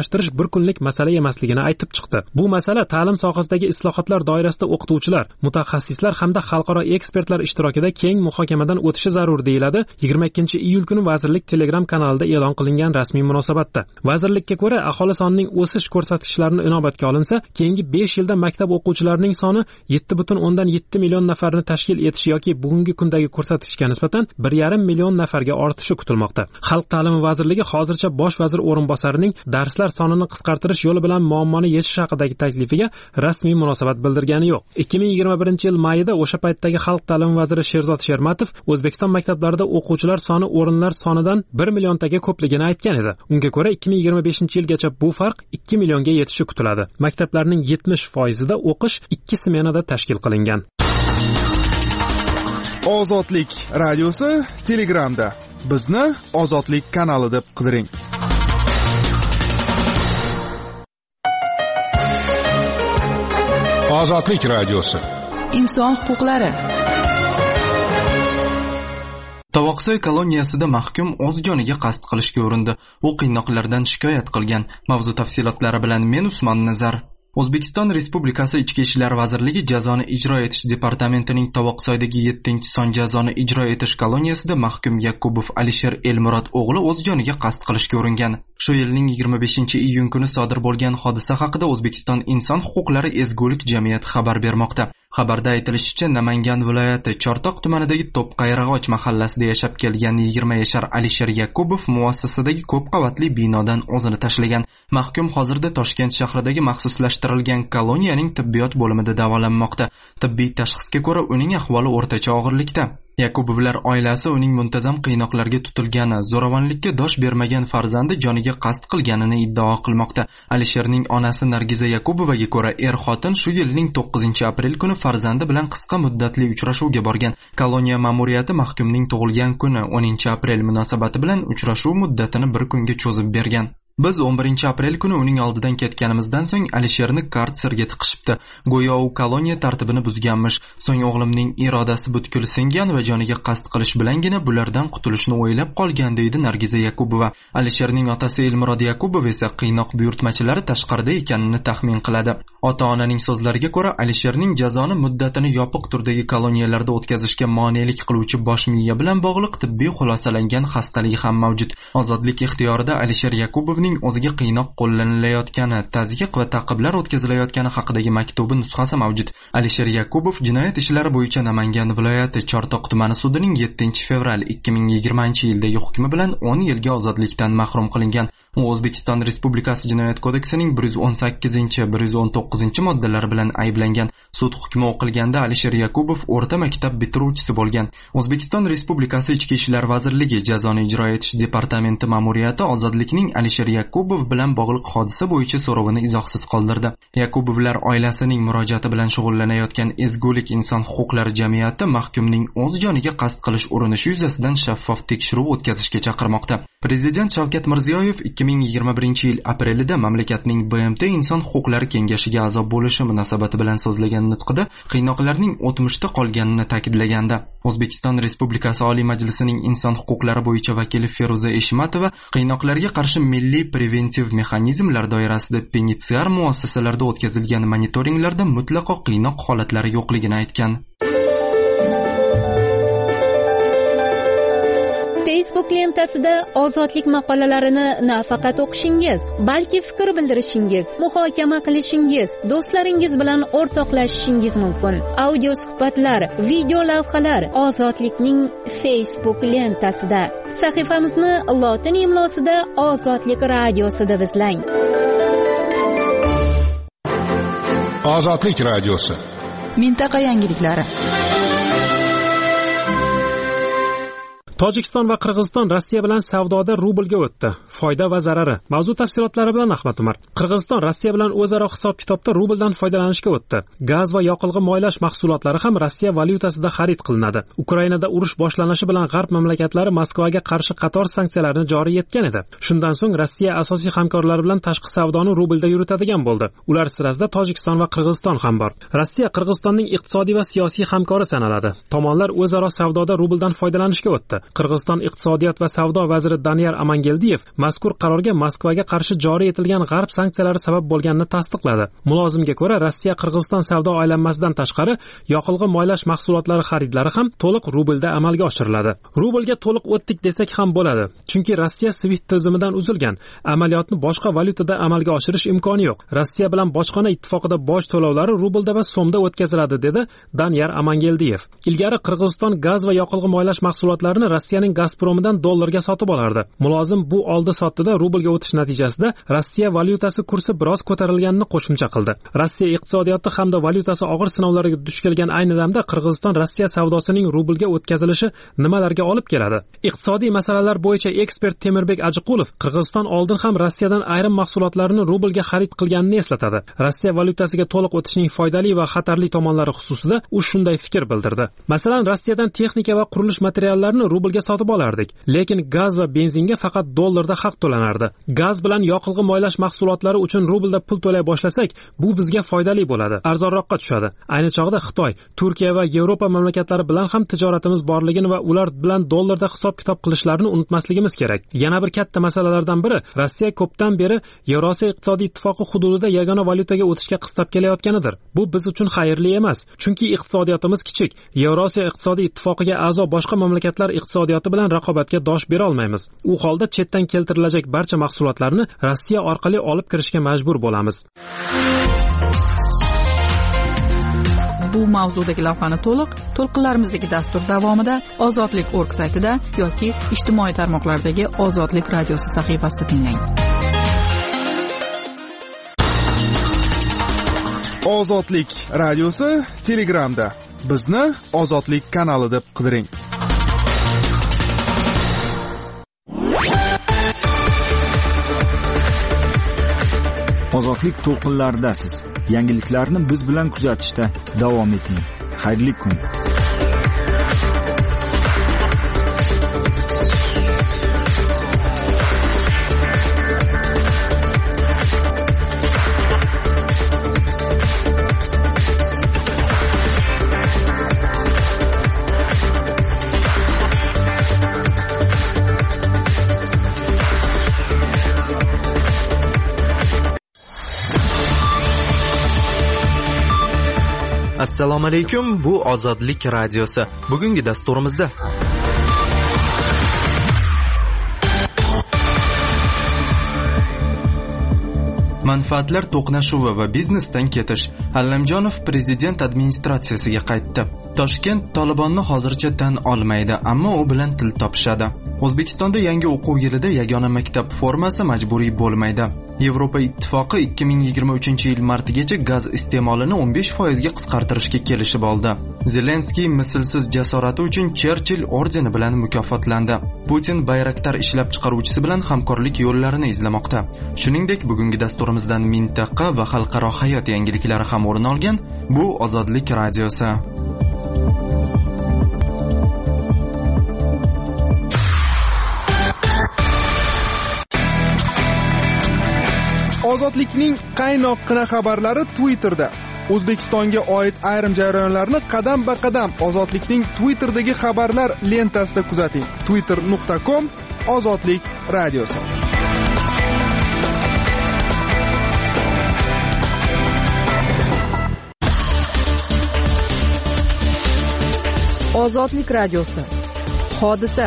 moliyalashtirish bir kunlik masala emasligini aytib chiqdi. Bu masala ta'lim sohasidagi islohotlar doirasida o'qituvchilar, mutaxassislar hamda xalqaro ekspertlar ishtirokida keng muhokamadan o'tishi zarur deyiladi yigirma ikkinchi iyul kuni vazirlik Telegram kanalida e'lon qilingan rasmiy munosabatda. Vazirlikka ko'ra, aholi sonining o'sish ko'rsatkichlarini inobatga olinsa, keyingi besh yilda maktab o'quvchilarining soni yetti butun o'ndan yetti million nafarni tashkil etishi yoki bugungi kundagi ko'rsatkichga nisbatan bir yarim million nafarga ortishi kutilmoqda. Xalq ta'limi vazirligi hozircha bosh vazir o'rinbosarining darslar sonini qisqartirish yo'li bilan muammoni yechish haqidagi taklifiga rasmiy munosabat bildirgani yo'q. ikki ming yigirma birinchi yil mayida o'sha paytdagi xalq ta'limi vaziri Sherzod Shermatov O'zbekiston maktablarida o'quvchilar soni o'rinlar sonidan bir milliontaga ko'pligini aytgan edi. Unga ko'ra ikki ming yigirma beshinchi yilgacha bu farq ikki millionga yetishi kutiladi. Maktablarning yetmish foizida o'qish ikki smenada tashkil qilingan. Ozodlik radiosi Telegramda. Bizni Ozodlik kanali deb qidiring. Ozodlik radiosi. Inson huquqlari. Tovoqsoy koloniyasida mahkum o'z joniga qasd qilishga urindi. U qiynoqlardan shikoyat qilgan. Mavzu tafsilotlari bilan men Usmon Nazar. O'zbekiston Respublikasi Ichki ishlar vazirligi jazoni ijro etish departamentining Tovoqsoydagi yettinchi son jazoni ijro etish koloniyasida mahkum Yakubov Alisher Elmurod o'g'li o'z joniga qasd qilishga uringan. Shu yilning yigirma beshinchi iyun kuni sodir bo'lgan hodisa haqida O'zbekiston Inson huquqlari ezgulik jamiyati xabar bermoqda. Xabarda aytilishicha, Namangan viloyati Chortoq tumanidagi To'pqayrag'och mahallasida yashab kelgan yigirma yashar Alisher Yakubov muassasadagi ko'p qavatli binodan o'zini tashlagan. Mahkum hozirda Toshkent shahridagi maxsuslashtirilgan koloniyaning tibbiyot bo'limida davolanmoqda. Tibbiy tashxisga ko'ra uning ahvoli o'rtacha og'irlikda. Yakubovlar oilasi uning muntazam qiynoqlarga tutilgani, zo'ravonlikka dosh bermagan farzandi joniga qasd qilganini iddao qilmoqda. Alisherning onasi Nargiza Yakubovaga ko'ra, er-xotin shu yilning to'qqizinchi aprel kuni farzandi bilan qisqa muddatli uchrashuvga borgan. Koloniya ma'muriyati mahkumning tug'ilgan kuni o'ninchi aprel munosabati bilan uchrashuv muddatini bir kunga cho'zib bergan. Biz o'n birinchi aprel kuni uning oldidan ketganimizdan so'ng Alisherni karserga tiqishibdi. Go'yo u koloniya tartibini buzganmish. So'ng o'g'limning irodasi butkul singan va joniga qasd qilish bilangina bulardan qutulishni o'ylab qolgan, deydi Nargiza Yakubova. Alisherning otasi Elmurod Yakubov esa qiynoq buyurtmachilari tashqarida ekanini taxmin qiladi. Ota-onaning so'zlariga ko'ra, Alisherning jazoni muddatini yopiq turdagi koloniyalarda o'tkazishga monelik qiluvchi bosh miya bilan bog'liq tibbiy xulosalangan xastaligi ham mavjud. Ozodlik ixtiyorida Alisher Yakubovning o'ziga qiynoq qo'llanilayotgani, tazyiq va ta'qiblar o'tkazilayotgani haqidagi maktubi nusxasi mavjud. Alisher Yakubov jinoyat ishlari bo'yicha Namangan viloyati Chortoq tumani sudining yettinchi fevral ikki ming yigirmanchi yildagi hukmi bilan o'n yilga ozodlikdan mahrum qilingan. U O'zbekiston Respublikasi Jinoyat kodeksining bir yuz o'n sakkizinchi bir yuz o'n to'qqizinchi moddalari bilan ayblangan. Sud hukmi o'qilganda Alisher Yakubov o'rta maktab bitiruvchisi bo'lgan. O'zbekiston Respublikasi Ichki ishlar vazirligi jazoni ijro etish departamenti ma'muriyati ozodlikning Alisher Yakubov bilan bog'liq hodisa bo'yicha so'rovini izohsiz qoldirdi. Yakubovlar oilasining murojaati bilan shug'ullanayotgan ezgulik inson huquqlari jamiyati mahkumning o'z joniga qasd qilish urinishi yuzasidan shaffof tekshiruv o'tkazishga chaqirmoqda. Prezident Shavkat Mirziyoyev ikki ming yigirma birinchi yil aprelida mamlakatning B M T Inson huquqlari kengashiga a'zo bo'lishi munosabati bilan so'zlagan nutqida qiynoqlarning o'tmishda qolganini ta'kidlaganda, O'zbekiston Respublikasi Oliy Majlisining inson huquqlari bo'yicha vakili Feruza Eshmatova qiynoqlarga qarshi milliy preventiv mexanizmlar doirasida penitensiar muassasalarda o'tkazilgan monitoringlarda mutlaqo qiynoq holatlari yo'qligini aytgan. Facebook lentasida ozodlik maqolalarini nafaqat o'qishingiz, balki fikr bildirishingiz, muhokama qilishingiz, do'stlaringiz bilan o'rtoqlashishingiz mumkin. Audio suhbatlar, video lavhalar ozodlikning Facebook lentasida. Sahifamizni lotin imlosida Ozodlik radiosi deb izlang. Ozodlik radiosi. Mintaqa yangiliklari. Tojikiston va Qirg'iziston Rossiya bilan savdoda rublga o'tdi. Foyda va zarari. Mavzu tafsilotlari bilan Ahmad Umar. Qirg'iziston Rossiya bilan o'zaro hisob-kitobda rubldan foydalanishga o'tdi. Gaz va yoqilg'i moylash mahsulotlari ham Rossiya valyutasida xarid qilinadi. Ukrainada urush boshlanishi bilan G'arb mamlakatlari Moskvaga qarshi qator sanksiyalarni joriy etgan edi. Shundan so'ng Rossiya asosiy hamkorlari bilan tashqi savdoni rublda yuritadigan bo'ldi. Ular sirasida Tojikiston va Qirg'iziston ham bor. Rossiya Qirg'izistonning iqtisodiy va siyosiy hamkori sanaladi. Tomonlar o'zaro savdoda rubldan foydalanishga o'tdi. Qirg'iziston iqtisodiyot va savdo vaziri Danyar Amangeldiyev mazkur qarorga Moskvaga qarshi joriy etilgan g'arb sanksiyalari sabab bo'lganini tasdiqladi. Mulozimga ko'ra, Rossiya Qirg'iziston savdo aylanmasidan tashqari yoqilg'i moylash mahsulotlari xaridlari ham to'liq rublda amalga oshiriladi. Rublga to'liq o'tdik desak ham bo'ladi, chunki Rossiya SWIFT tizimidan uzilgan. Amaliyotni boshqa valyutada amalga oshirish imkoni yo'q. Rossiya bilan bojxona ittifoqida boj to'lovlari rublda va so'mda o'tkaziladi, dedi Danyar Amangeldiyev. Ilgari Qirg'iziston gaz va yoqilg'i moylash mahsulotlarini Rossiyaning Gazpromidan dollarga sotib olardi. Mulozim bu oldi-sotdida rublga o'tish natijasida Rossiya valyutasi kursi biroz ko'tarilganini qo'shimcha qildi. Rossiya iqtisodiyoti hamda valyutasi og'ir sinovlarga duch kelgan ayni damda Qirg'iziston Rossiya savdosining rublga o'tkazilishi nimalarga olib keladi? Iqtisodiy masalalar bo'yicha ekspert Temirbek Ajiqulov Qirg'iziston oldin ham Rossiyadan ayrim mahsulotlarni rublga xarid qilganini eslatadi. Rossiya valyutasiga to'liq o'tishning foydali va xatarli tomonlari xususida u shunday fikr bildirdi. Masalan, Rossiyadan texnika va qurilish materiallarini rublga sotib olardik, lekin gaz va benzinga faqat dollarda haq to'lanardi. Gaz bilan yoqilg'i moylash mahsulotlari uchun rublda pul to'lay boshlasak, bu bizga foydali bo'ladi, arzonroqqa tushadi. Ayni chog'da Xitoy, Turkiya va Yevropa mamlakatlari bilan ham tijoratimiz borligini va ular bilan dollarda hisob-kitob qilishlarini unutmasligimiz kerak. Yana bir katta masalalardan biri, Rossiya ko'pdan beri Yevrosiyo iqtisodiy ittifoqi hududida yagona valyutaga o'tishga qistab kelayotganidir. Bu biz uchun xayrli emas, chunki iqtisodiyotimiz kichik. Yevrosiyo iqtisodiy ittifoqiga a'zo boshqa mamlakatlar iqtisodiyoti bilan raqobatga dosh bera olmaymiz. U holda chetdan keltirilajak barcha mahsulotlarni Rossiya orqali olib kirishga majbur bo'lamiz. Bu mavzudagi lavhani to'liq to'lqinlarimizdagi dastur davomida ozodlik точка org saytida yoki ijtimoiy tarmoqlardagi Ozodlik radiosi sahifasida tinglang. Ozodlik radiosi Telegramda. Bizni Ozodlik kanali deb qidiring. Ozodlik to'lqinlaridasiz. Yangiliklarni biz bilan kuzatishda davom eting. Xayrli kun. Assalomu alaykum, bu Ozodlik radiosi. Bugungi dasturimizda manfaatlar to'qnashuvi va biznesdan ketish. Allamjonov prezident administratsiyasiga qaytdi. Toshkent Tolibonni hozircha tan olmaydi, ammo u bilan til topishadi. O'zbekistonda yangi o'quv yilida yagona maktab formasi majburiy bo'lmaydi. Yevropa ittifoqi ikki ming yigirma uchinchi yil martigacha gaz iste'molini o'n besh foizga qisqartirishga kelishib oldi. Zelenskiy mislsiz jasorati uchun Cherchill ordeni bilan mukofotlandi. Putin Bayraktar ishlab chiqaruvchisi bilan hamkorlik yo'llarini izlamoqda. Shuningdek, bugungi dasturimizdan mintaqa va xalqaro hayot yangiliklari ham o'rin olgan. Bu Ozodlik radiosi. Ozodlikning qaynoqqina xabarlari Twitterda. O'zbekistonga oid ayrim jarayonlarni qadam-ba-qadam Ozodlikning Twitterdagi xabarlar lentasida kuzating. twitter nuqta com Ozodlik radiosi. Ozodlik radiosi. Hodisa.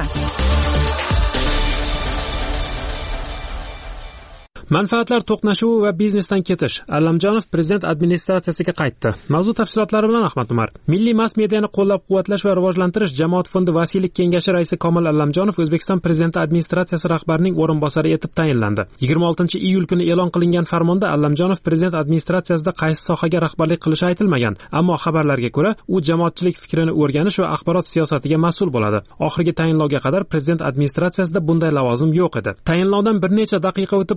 Manfaatlar to'qnashuvi va biznesdan ketish. Allamjonov prezident administratsiyasiga qaytdi. Mavzu tafsilotlari bilan Ahmad Umar. Milliy mass mediani qo'llab-quvvatlash va rivojlantirish jamoat fondi vasiylik kengashi raisi Komil Allamjonov O'zbekiston prezidenti administratsiyasi rahbarining o'rinbosari etib tayinlandi. yigirma oltinchi iyul kuni e'lon qilingan farmonda Allamjonov prezident administratsiyasida qaysi sohaga rahbarlik qilishi aytilmagan, ammo xabarlarga ko'ra, u jamoatchilik fikrini o'rganish va axborot siyosatiga mas'ul bo'ladi. Oxirgi tayinlovga qadar prezident administratsiyasida bunday lavozim yo'q edi. Tayinlovdan bir necha daqiqa o'tib o'zining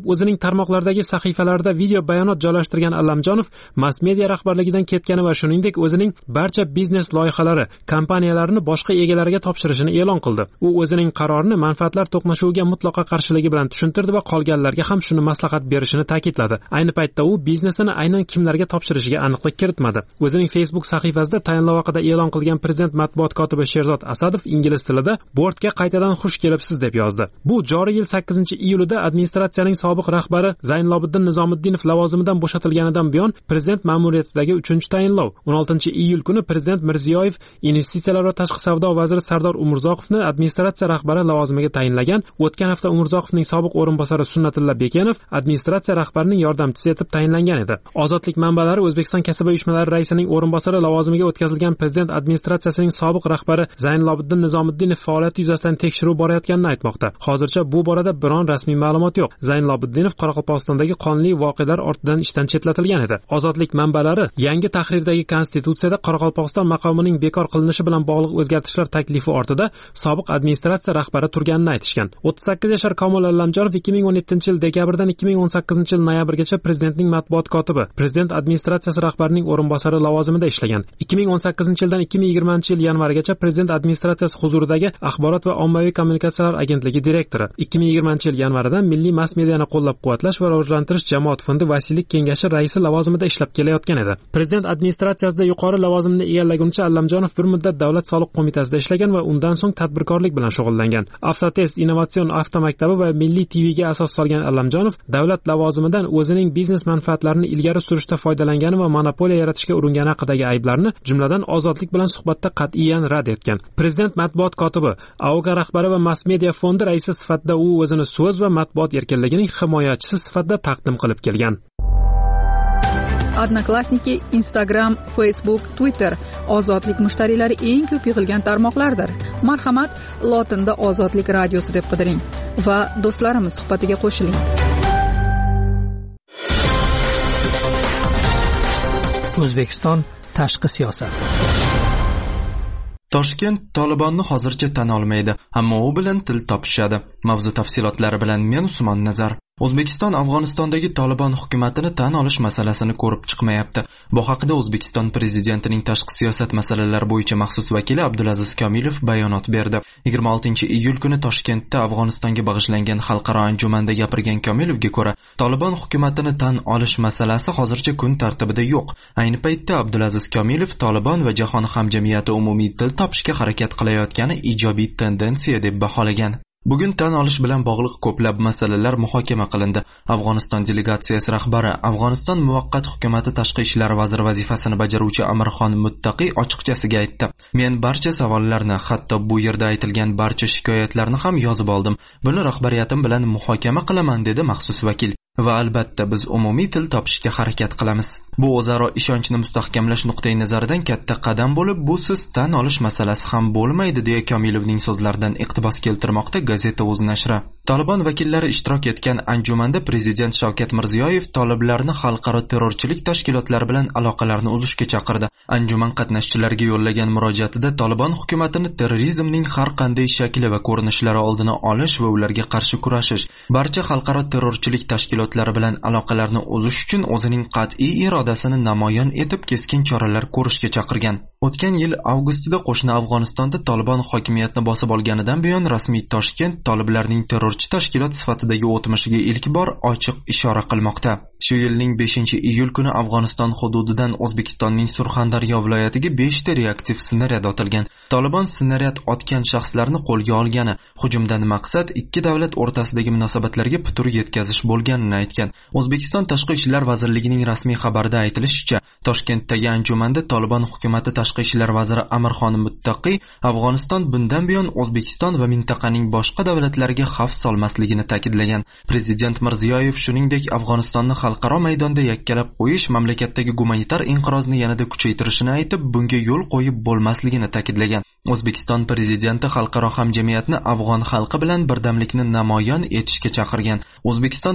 tarmoqlardagi sahifalarida video bayonot joylashtirgan Allamjonov mass media rahbarligidan ketgani va shuningdek o'zining barcha biznes loyihalari, kompaniyalarini boshqa egalariga topshirishini e'lon qildi. U o'zining qarorini manfaatlar to'qnashuviga mutlaqo qarshiligi bilan tushuntirdi va qolganlarga ham shuni maslahat berishini ta'kidladi. Ayni paytda u biznesini aynan kimlarga topshirishiga aniqlik kiritmadi. O'zining Facebook sahifasida tayinlov haqida e'lon qilgan prezident matbuot kotibi Sherzod Asadov ingliz tilida bortga qaytadan xush kelibsiz deb yozdi. Bu joriy yil sakkizinchi iyulida administratsiyaning sobiq rahbari Zaynlobiddin Nizomiddinov lavozimidan bo'shatilganidan buyon prezident ma'muriyatidagi uchinchi tayinlov. o'n oltinchi iyul kuni prezident Mirziyoyev investitsiyalar va tashqi savdo vaziri Sardor Umurzoqovni administratsiya rahbari lavozimiga tayinlagan. O'tgan hafta Umurzoqovning sobiq o'rinbosari Sunnatulla Bekenov administratsiya rahbarining yordamchisi etib tayinlangan edi. Ozodlik manbalari O'zbekiston kasaba uyushmalari raisining o'rinbosari lavozimiga o'tkazilgan prezident administratsiyasining sobiq rahbari Zaynlobiddin Nizomiddinov faoliyati yuzasidan tekshiruv borayotganini aytmoqda. Hozircha bu borada biron rasmiy ma'lumot yo'q. Zaynlobiddinov Qoraqalpog'istondagi qonli voqealar ortidan ishdan chetlatilgan edi. Ozodlik manbalari yangi tahrirdagi konstitutsiyada Qoraqalpog'iston maqomining bekor qilinishi bilan bog'liq o'zgartirishlar taklifi ortida sobiq administratsiya rahbari turganini aytishgan. o'ttiz sakkiz yashar Komil Allamjonov ikki ming o'n yettinchi yil dekabrdan ikki ming o'n sakkizinchi yil noyabrgacha prezidentning matbuot kotibi, prezident administratsiyasi rahbarining o'rinbosari lavozimida ishlagan. ikki ming o'n sakkizinchi yildan ikki ming yigirmanchi yil yanvarigacha prezident administratsiyasi huzuridagi axborot va ommaviy kommunikatsiyalar agentligi direktori. ikki ming yigirmanchi yil yanvaridan milliy mass mediani qo'llab-quvvatlash va rivojlantirish jamoat fondi vasiylik kengashi raisi lavozimida ishlab kelayotgan edi. Prezident administratsiyasida yuqori lavozimni egallaguncha Allamjonov bir muddat davlat soliq qo'mitasida ishlagan va undan so'ng tadbirkorlik bilan shug'ullangan. Avtotest innovatsion avtomaktabi va milliy T V'ga asos solgan Allamjonov davlat lavozimidan o'zining biznes manfaatlarini ilgari surishda foydalangani va monopoliya yaratishga uringani haqidagi ayblarni, jumladan ozodlik bilan suhbatda qat'iyan rad etgan. Prezident matbuot kotibi, A O K rahbari va mass media fondi raisi sifatida u o'zini so'z va matbuot erkinligining himoyachisi sifatida taqdim qilib kelgan. Odnoklassniki, Instagram, Facebook, Twitter ozodlik mushtariylari eng ko'p yig'ilgan tarmoqlardir. Marhamat, lotinda Ozodlik radiosi deb qidiring va do'stlarimiz suhbatiga qo'shiling. O'zbekiston tashqi siyosat. Toshkent Tolibonni hozircha tan olmaydi, ammo u bilan til topishadi. Mavzu tafsilotlari bilan men Usmon Nazar. O'zbekiston Afg'onistondagi Tolibon hukumatini tan olish masalasini ko'rib chiqmayapti. Bu haqida O'zbekiston prezidentining tashqi siyosat masalalari bo'yicha maxsus vakili Abdulaziz Komilov bayonot berdi. yigirma oltinchi iyul kuni Toshkentda Afg'onistonga bag'ishlangan xalqaro anjumanda gapirgan Komilovga ko'ra, Tolibon hukumatini tan olish masalasi hozircha kun tartibida yo'q. Ayni paytda Abdulaziz Komilov Tolibon va jahon hamjamiyati umumiy til topishga harakat qilayotgani ijobiy tendensiya deb baholagan. Bugun tan olish bilan bog'liq ko'plab masalalar muhokama qilindi. Afg'oniston delegatsiyasi rahbari, Afg'oniston muvaqqat hukumati tashqi ishlar vaziri vazifasini bajaruvchi Amirxon Muttaqiy ochiqchasiga aytdi. Men barcha savollarni, hatto bu yerda aytilgan barcha shikoyatlarni ham yozib oldim. Buni rahbariyatim bilan muhokama qilaman, dedi maxsus vakil. Va albatta biz umumiy til topishga harakat qilamiz. Bu o'zaro ishonchni mustahkamlash nuqtai nazaridan katta qadam bo'lib, bu siz tan olish masalasi ham bo'lmaydi, deya Komilovning so'zlaridan iqtibos keltirmoqda gazeta o'z nashri. Tolibon vakillari ishtirok etgan anjumanda prezident Shavkat Mirziyoyev toliblarni xalqaro terrorchilik tashkilotlari bilan aloqalarni uzishga chaqirdi. Anjuman qatnashchilariga yo'llagan murojaatida Tolibon hukumatini terrorizmning har qanday shakli va ko'rinishlari oldini olish va ularga qarshi kurashish, barcha xalqaro terrorchilik tashkilotlari bilan aloqalarni uzish uchun o'zining qat'iy irodasini namoyon etib keskin choralar ko'rishga chaqirgan. O'tgan yil avgustida qo'shni Afg'onistonda Tolibon hokimiyatni bosib olganidan buyon rasmiy Toshkent toliblarning terrorchi tashkilot sifatidagi o'tmishiga ilk bor ochiq ishora qilmoqda. Shu yilning beshinchi iyul kuni Afg'oniston hududidan O'zbekistonning Surxondaryo viloyatiga beshta reaktiv snaryad otilgan. Tolibon snaryad otgan shaxslarni qo'lga olgani, hujumdan maqsad ikki davlat o'rtasidagi munosabatlarga putur yetkazish bo'lganini aytgan. O'zbekiston Tashqi ishlar vazirligining rasmiy xabarida aytilishicha, Toshkentdagi anjumanda Tolibon hukumatı tashqi ishlar vaziri Amirxon Muttaqiy Afg'oniston bundan buyon O'zbekiston va mintaqaning boshqa davlatlariga xavf solmasligini ta'kidlagan. Prezident Mirziyoyev shuningdek Afg'onistonni xalqaro maydonda yakkalab qo'yish mamlakatdagi gumanitar inqirozni yanada kuchaytirishini aytib, bunga yo'l qo'yib bo'lmasligini ta'kidlagan. O'zbekiston prezidenti xalqaro hamjamiyatni afg'on xalqi bilan birdamlikni namoyon etishga chaqirgan. O'zbekiston Tashqi ishlar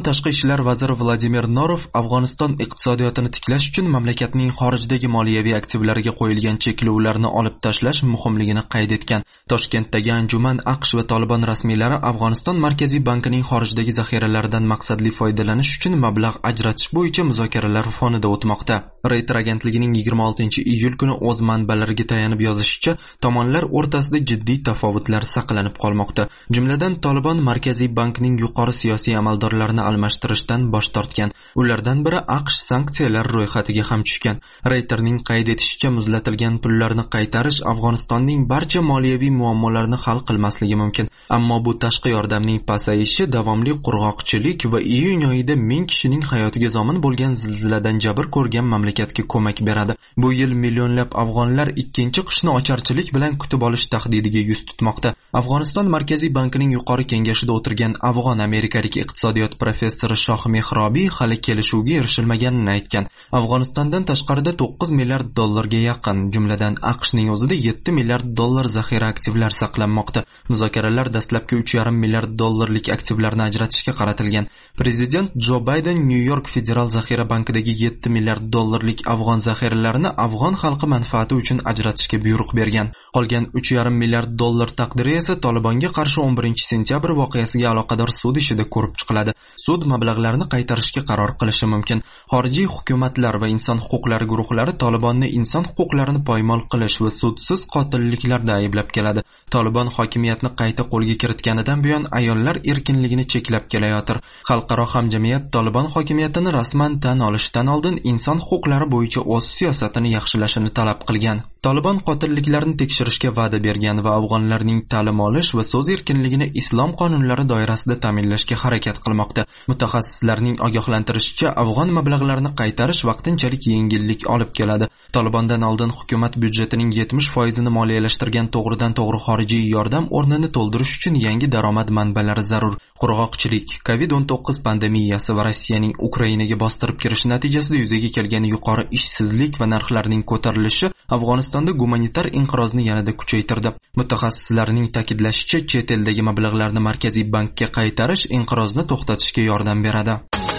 ishlar vaziri Vladimir Norov Afg'oniston iqtisodiyotini tiklash uchun mamlakatning xorijdagi moliyaviy aktivlariga qo'yilgan cheklovlarni olib tashlash muhimligini qayd etgan. Toshkentdagi anjuman AQSh va Tolibon rasmiylari Afg'oniston Markaziy bankining xorijdagi zaxiralaridan maqsadli foydalanish uchun mablag' ajratish bo'yicha muzokaralar fonida o'tmoqda. Reuters agentligining yigirma oltinchi iyul kuni o'z manbalariga tayanib yozishicha, tomonlar o'rtasida jiddiy tafovutlar saqlanib qolmoqda. Jumladan Tolibon Markaziy bankning yuqori siyosiy amaldorlarini almashtirishdan bosh tortgan. Ulardan biri AQSh sanksiyalar ro'yxatiga ham tushgan. Reutersning qayd etishicha, muzlatilgan pullarni qaytarish Afg'onistonning barcha moliyaviy muammolarini hal qilmasligi mumkin. Ammo bu tashqi yordamning pasayishi, davomli qurg'oqchilik va iyun oyida ming kishining hayotiga zomin bo'lgan zilziladan jabr ko'rgan mamlakatga ko'mak beradi. Bu yil millionlab afg'onlar ikkinchi qishni ocharchilik bilan kutib olish tahdidiga yuz tutmoqda. Afg'oniston Markaziy bankining yuqori kengashida o'tirgan afg'on amerikalik iqtisodiyot professori Shoh Mehrobiy hali kelishuvga erishilmaganini aytgan. Afg'onistondan tashqarida to'qqiz milliard dollarga yaqin, jumladan AQShning o'zida yetti milliard dollar zaxira aktivlar saqlanmoqda. Muzokaralar dastlabki uch yarim milliard dollarlik aktivlarni ajratishga qaratilgan. Prezident Jo Bayden New York Federal zaxira bankidagi yetti milliard dollarlik afg'on zaxiralarini afg'on xalqi manfaati uchun ajratishga buyruq bergan. Qolgan uch yarim milliard dollar taqdiri esa Tolibonga qarshi o'n birinchi sentyabr voqeasiga aloqador sud ishida ko'rib chiqiladi. Sud mablag'larni qaytarishga qaror qilishi mumkin. Xorijiy hukumatlar va inson huquqlari guruhlari Tolibonni inson huquqlarini poymol qilish va sudsiz qotilliklarda ayblab keladi. Tolibon hokimiyatni qayta qo'lga kiritganidan buyon ayollar erkinligini cheklab kelayotir. Xalqaro hamjamiyat Tolibon hokimiyatini rasman tan olishdan oldin inson huquqlari bo'yicha o'z siyosatini yaxshilashini talab qilgan. Tolibon qotilliklarni tekshirishga va'da bergan va afg'onlarning ta'lim olish va so'z erkinligini islom qonunlari doirasida ta'minlashga harakat qilmoqda. Mutaxassislarning ogohlantirishicha, afg'on mablag'larini qaytarish vaqtinchalik yengillik olib keladi. Tolibondan oldin hukumat byudjetining yetmish foizini moliyalashtirgan to'g'ridan to'g'ri xorijiy yordam o'rnini to'ldirish uchun yangi daromad manbalari zarur. Qurg'oqchilik, kovid o'n to'qqiz pandemiyasi va Rossiyaning Ukrainaga bostirib kirishi natijasida yuzaga kelgan yuqori ishsizlik va narxlarning ko'tarilishi Afg'onistonda gumanitar inqirozni yanada kuchaytirdi. Mutaxassislarning ta'kidlashicha, chet eldagi mablag'larni Markaziy bankka qaytarish inqirozni to'xtatishga yordam beradi.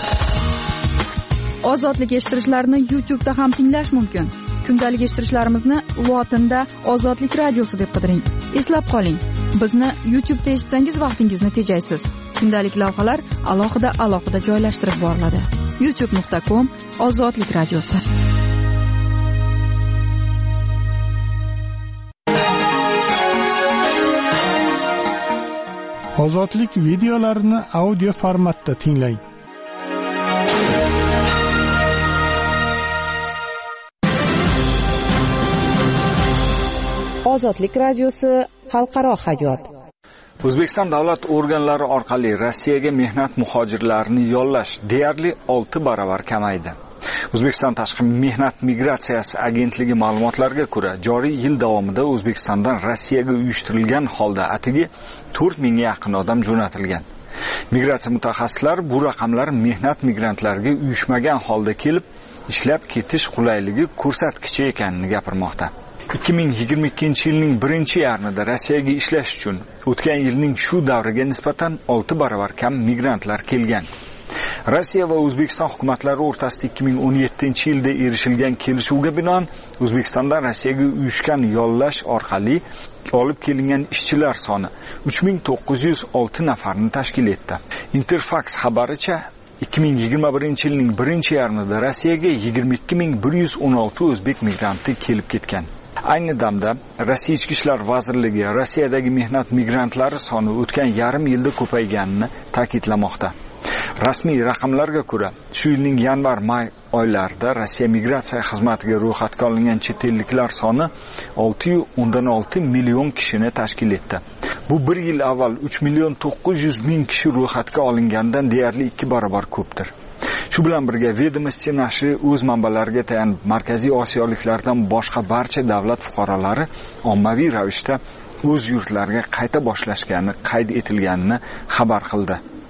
Ozodlik eshittirishlarni YouTube da ham tinglash mumkin. Kundalik eshittirishlarimizni lotinda Ozodlik radiosi deb qidiring. Eslab qoling, bizni YouTube da eshitsangiz vaqtingizni tejaysiz. Kundalik lavhalar alohida alohida joylashtirib boriladi. youtube nuqta com Ozodlik radiosi. Ozodlik videolarini audio formatda tinglang. Ozodlik radiosi xalqaro hayot. O'zbekiston davlat organlari orqali Rossiyaga mehnat muhojirlarini yollash deyarli olti baravar kamaydi. O'zbekiston tashqi mehnat migratsiyasi agentligi ma'lumotlariga ko'ra, joriy yil davomida O'zbekistondan Rossiyaga uyushtirilgan holda atigi to'rt mingga yaqin odam jo'natilgan. Migratsiya mutaxassislari bu raqamlar mehnat migrantlariga uyushmagan holda kelib, ishlab ketish qulayligi ko'rsatkichi ekanini gapirmoqda. ikki ming yigirma ikkinchi yilning birinchi yarmida Rossiyaga ishlash uchun o'tgan yilning shu davriga nisbatan olti baravar kam migrantlar kelgan. Rossiya va O'zbekiston hukumatlari o'rtasida ikki ming o'n yettinchi yilda erishilgan kelishuvga binoan O'zbekistondan Rossiyaga uyushgan yollash orqali olib kelingan ishchilar soni uch ming to'qqiz yuz olti nafarni tashkil etdi. Interfax xabaricha ikki ming yigirma birinchi yilning birinchi yarmida Rossiyaga yigirma ikki ming bir yuz o'n olti o'zbek migranti kelib ketgan. Ayni damda Rossiya Ichki ishlar vazirligi Rossiyadagi mehnat migrantlari soni o'tgan yarim yilda ko'payganini ta'kidlamoqda. Rasmiy raqamlarga ko'ra, shu yilning yanvar-may oylarida Rossiya migratsiya xizmatiga ro'yxatga olingan chet elliklar soni olti nuqta olti million kishini tashkil etdi. Bu bir yil avval uch million to'qqiz yuz ming kishi ro'yxatga olingandan deyarli ikki barobar ko'pdir. Shu bilan birga Vedomosti nashri o'z manbalariga tayanib, Markaziy Osiyoliklardan boshqa barcha davlat fuqarolari ommaviy ravishda o'z yurtlariga qayta boshlashgani qayd etilganini xabar qildi.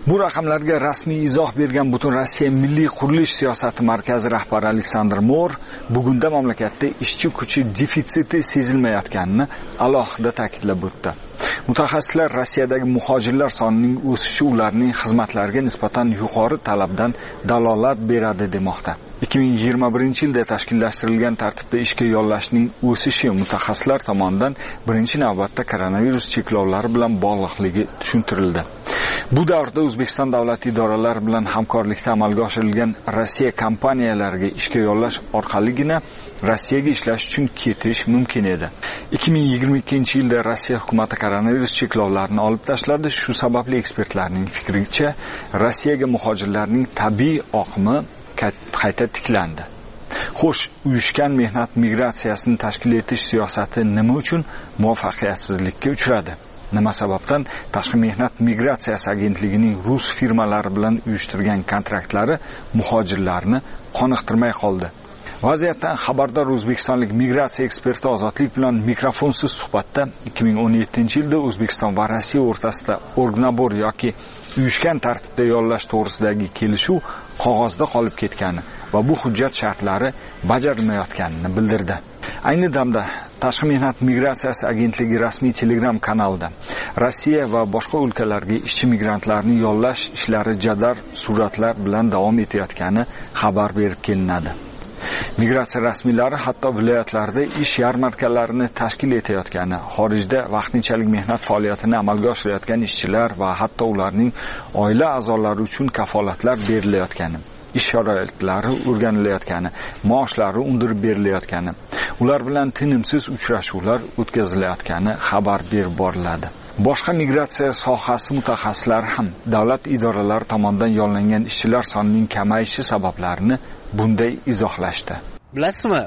Bu raqamlarga rasmiy izoh bergan butun Rossiya Milliy qurilish siyosati markazi rahbari Aleksandr Mor bugunda mamlakatda ishchi kuchi defitsiti sezilmayotganini alohida ta'kidlab o'tdi. Mutaxassislar Rossiyadagi muhojirlar sonining o'sishi ularning xizmatlariga nisbatan yuqori talabdan dalolat beradi demoqda. ikki ming yigirma birinchi yilda tashkillashtirilgan tartibda ishga yollashning o'sishi mutaxassislar tomonidan birinchi navbatda koronavirus cheklovlari bilan bog'liqligi tushuntirildi. Bu davrda O'zbekiston davlat idoralari bilan hamkorlikda amalga oshirilgan Rossiya kompaniyalariga ishga yollash orqaligina Rossiyaga ishlash uchun ketish mumkin edi. ikki ming yigirma ikkinchi yilda Rossiya hukumati koronavirus cheklovlarini olib tashladi. Shu sababli ekspertlarning fikricha, Rossiyaga muhojirlarning tabiiy oqimi qayta tiklandi. Xo'sh, uyushgan mehnat migratsiyasini tashkil etish siyosati nima uchun muvaffaqiyatsizlikka uchradi? Nima sababdan Tashqi mehnat migratsiyasi agentligining rus firmalari bilan uyushtirgan kontraktlari muhojirlarni qoniqtirmay qoldi? Vaziyatdan xabardor o'zbekistonlik migratsiya eksperti Ozodlik bilan mikrofonsiz suhbatda ikki ming o'n yettinchi yilda O'zbekiston va Rossiya o'rtasida orgnabor yoki uyushgan tartibda yollash to'g'risidagi kelishuv qog'ozda qolib ketgani va bu hujjat shartlari bajarilmayotganini bildirdi. Ayni damda Tashqi mehnat migratsiyasi agentligi rasmiy Telegram kanalida Rossiya va boshqa o'lkalarga ishchi migrantlarni yollash ishlari jadal suratlar bilan davom etayotgani xabar berib kelinadi. Migratsiya rasmiylari hatto viloyatlarda ish yarmarkalarini tashkil etayotgani, xorijda vaqtinchalik mehnat faoliyatini amalga oshirayotgan ishchilar va hatto ularning oila a'zolari uchun kafolatlar berilayotgani, ish sharoitlari o'rganilayotgani, maoshlari undirib berilayotgani, ular bilan tinimsiz uchrashuvlar o'tkazilayotgani xabar berib boriladi. Boshqa migratsiya sohasi mutaxassislari ham davlat idoralari tomonidan yollangan ishchilar sonining kamayishi sabablarini bunday izohlashdi. Bilasizmi,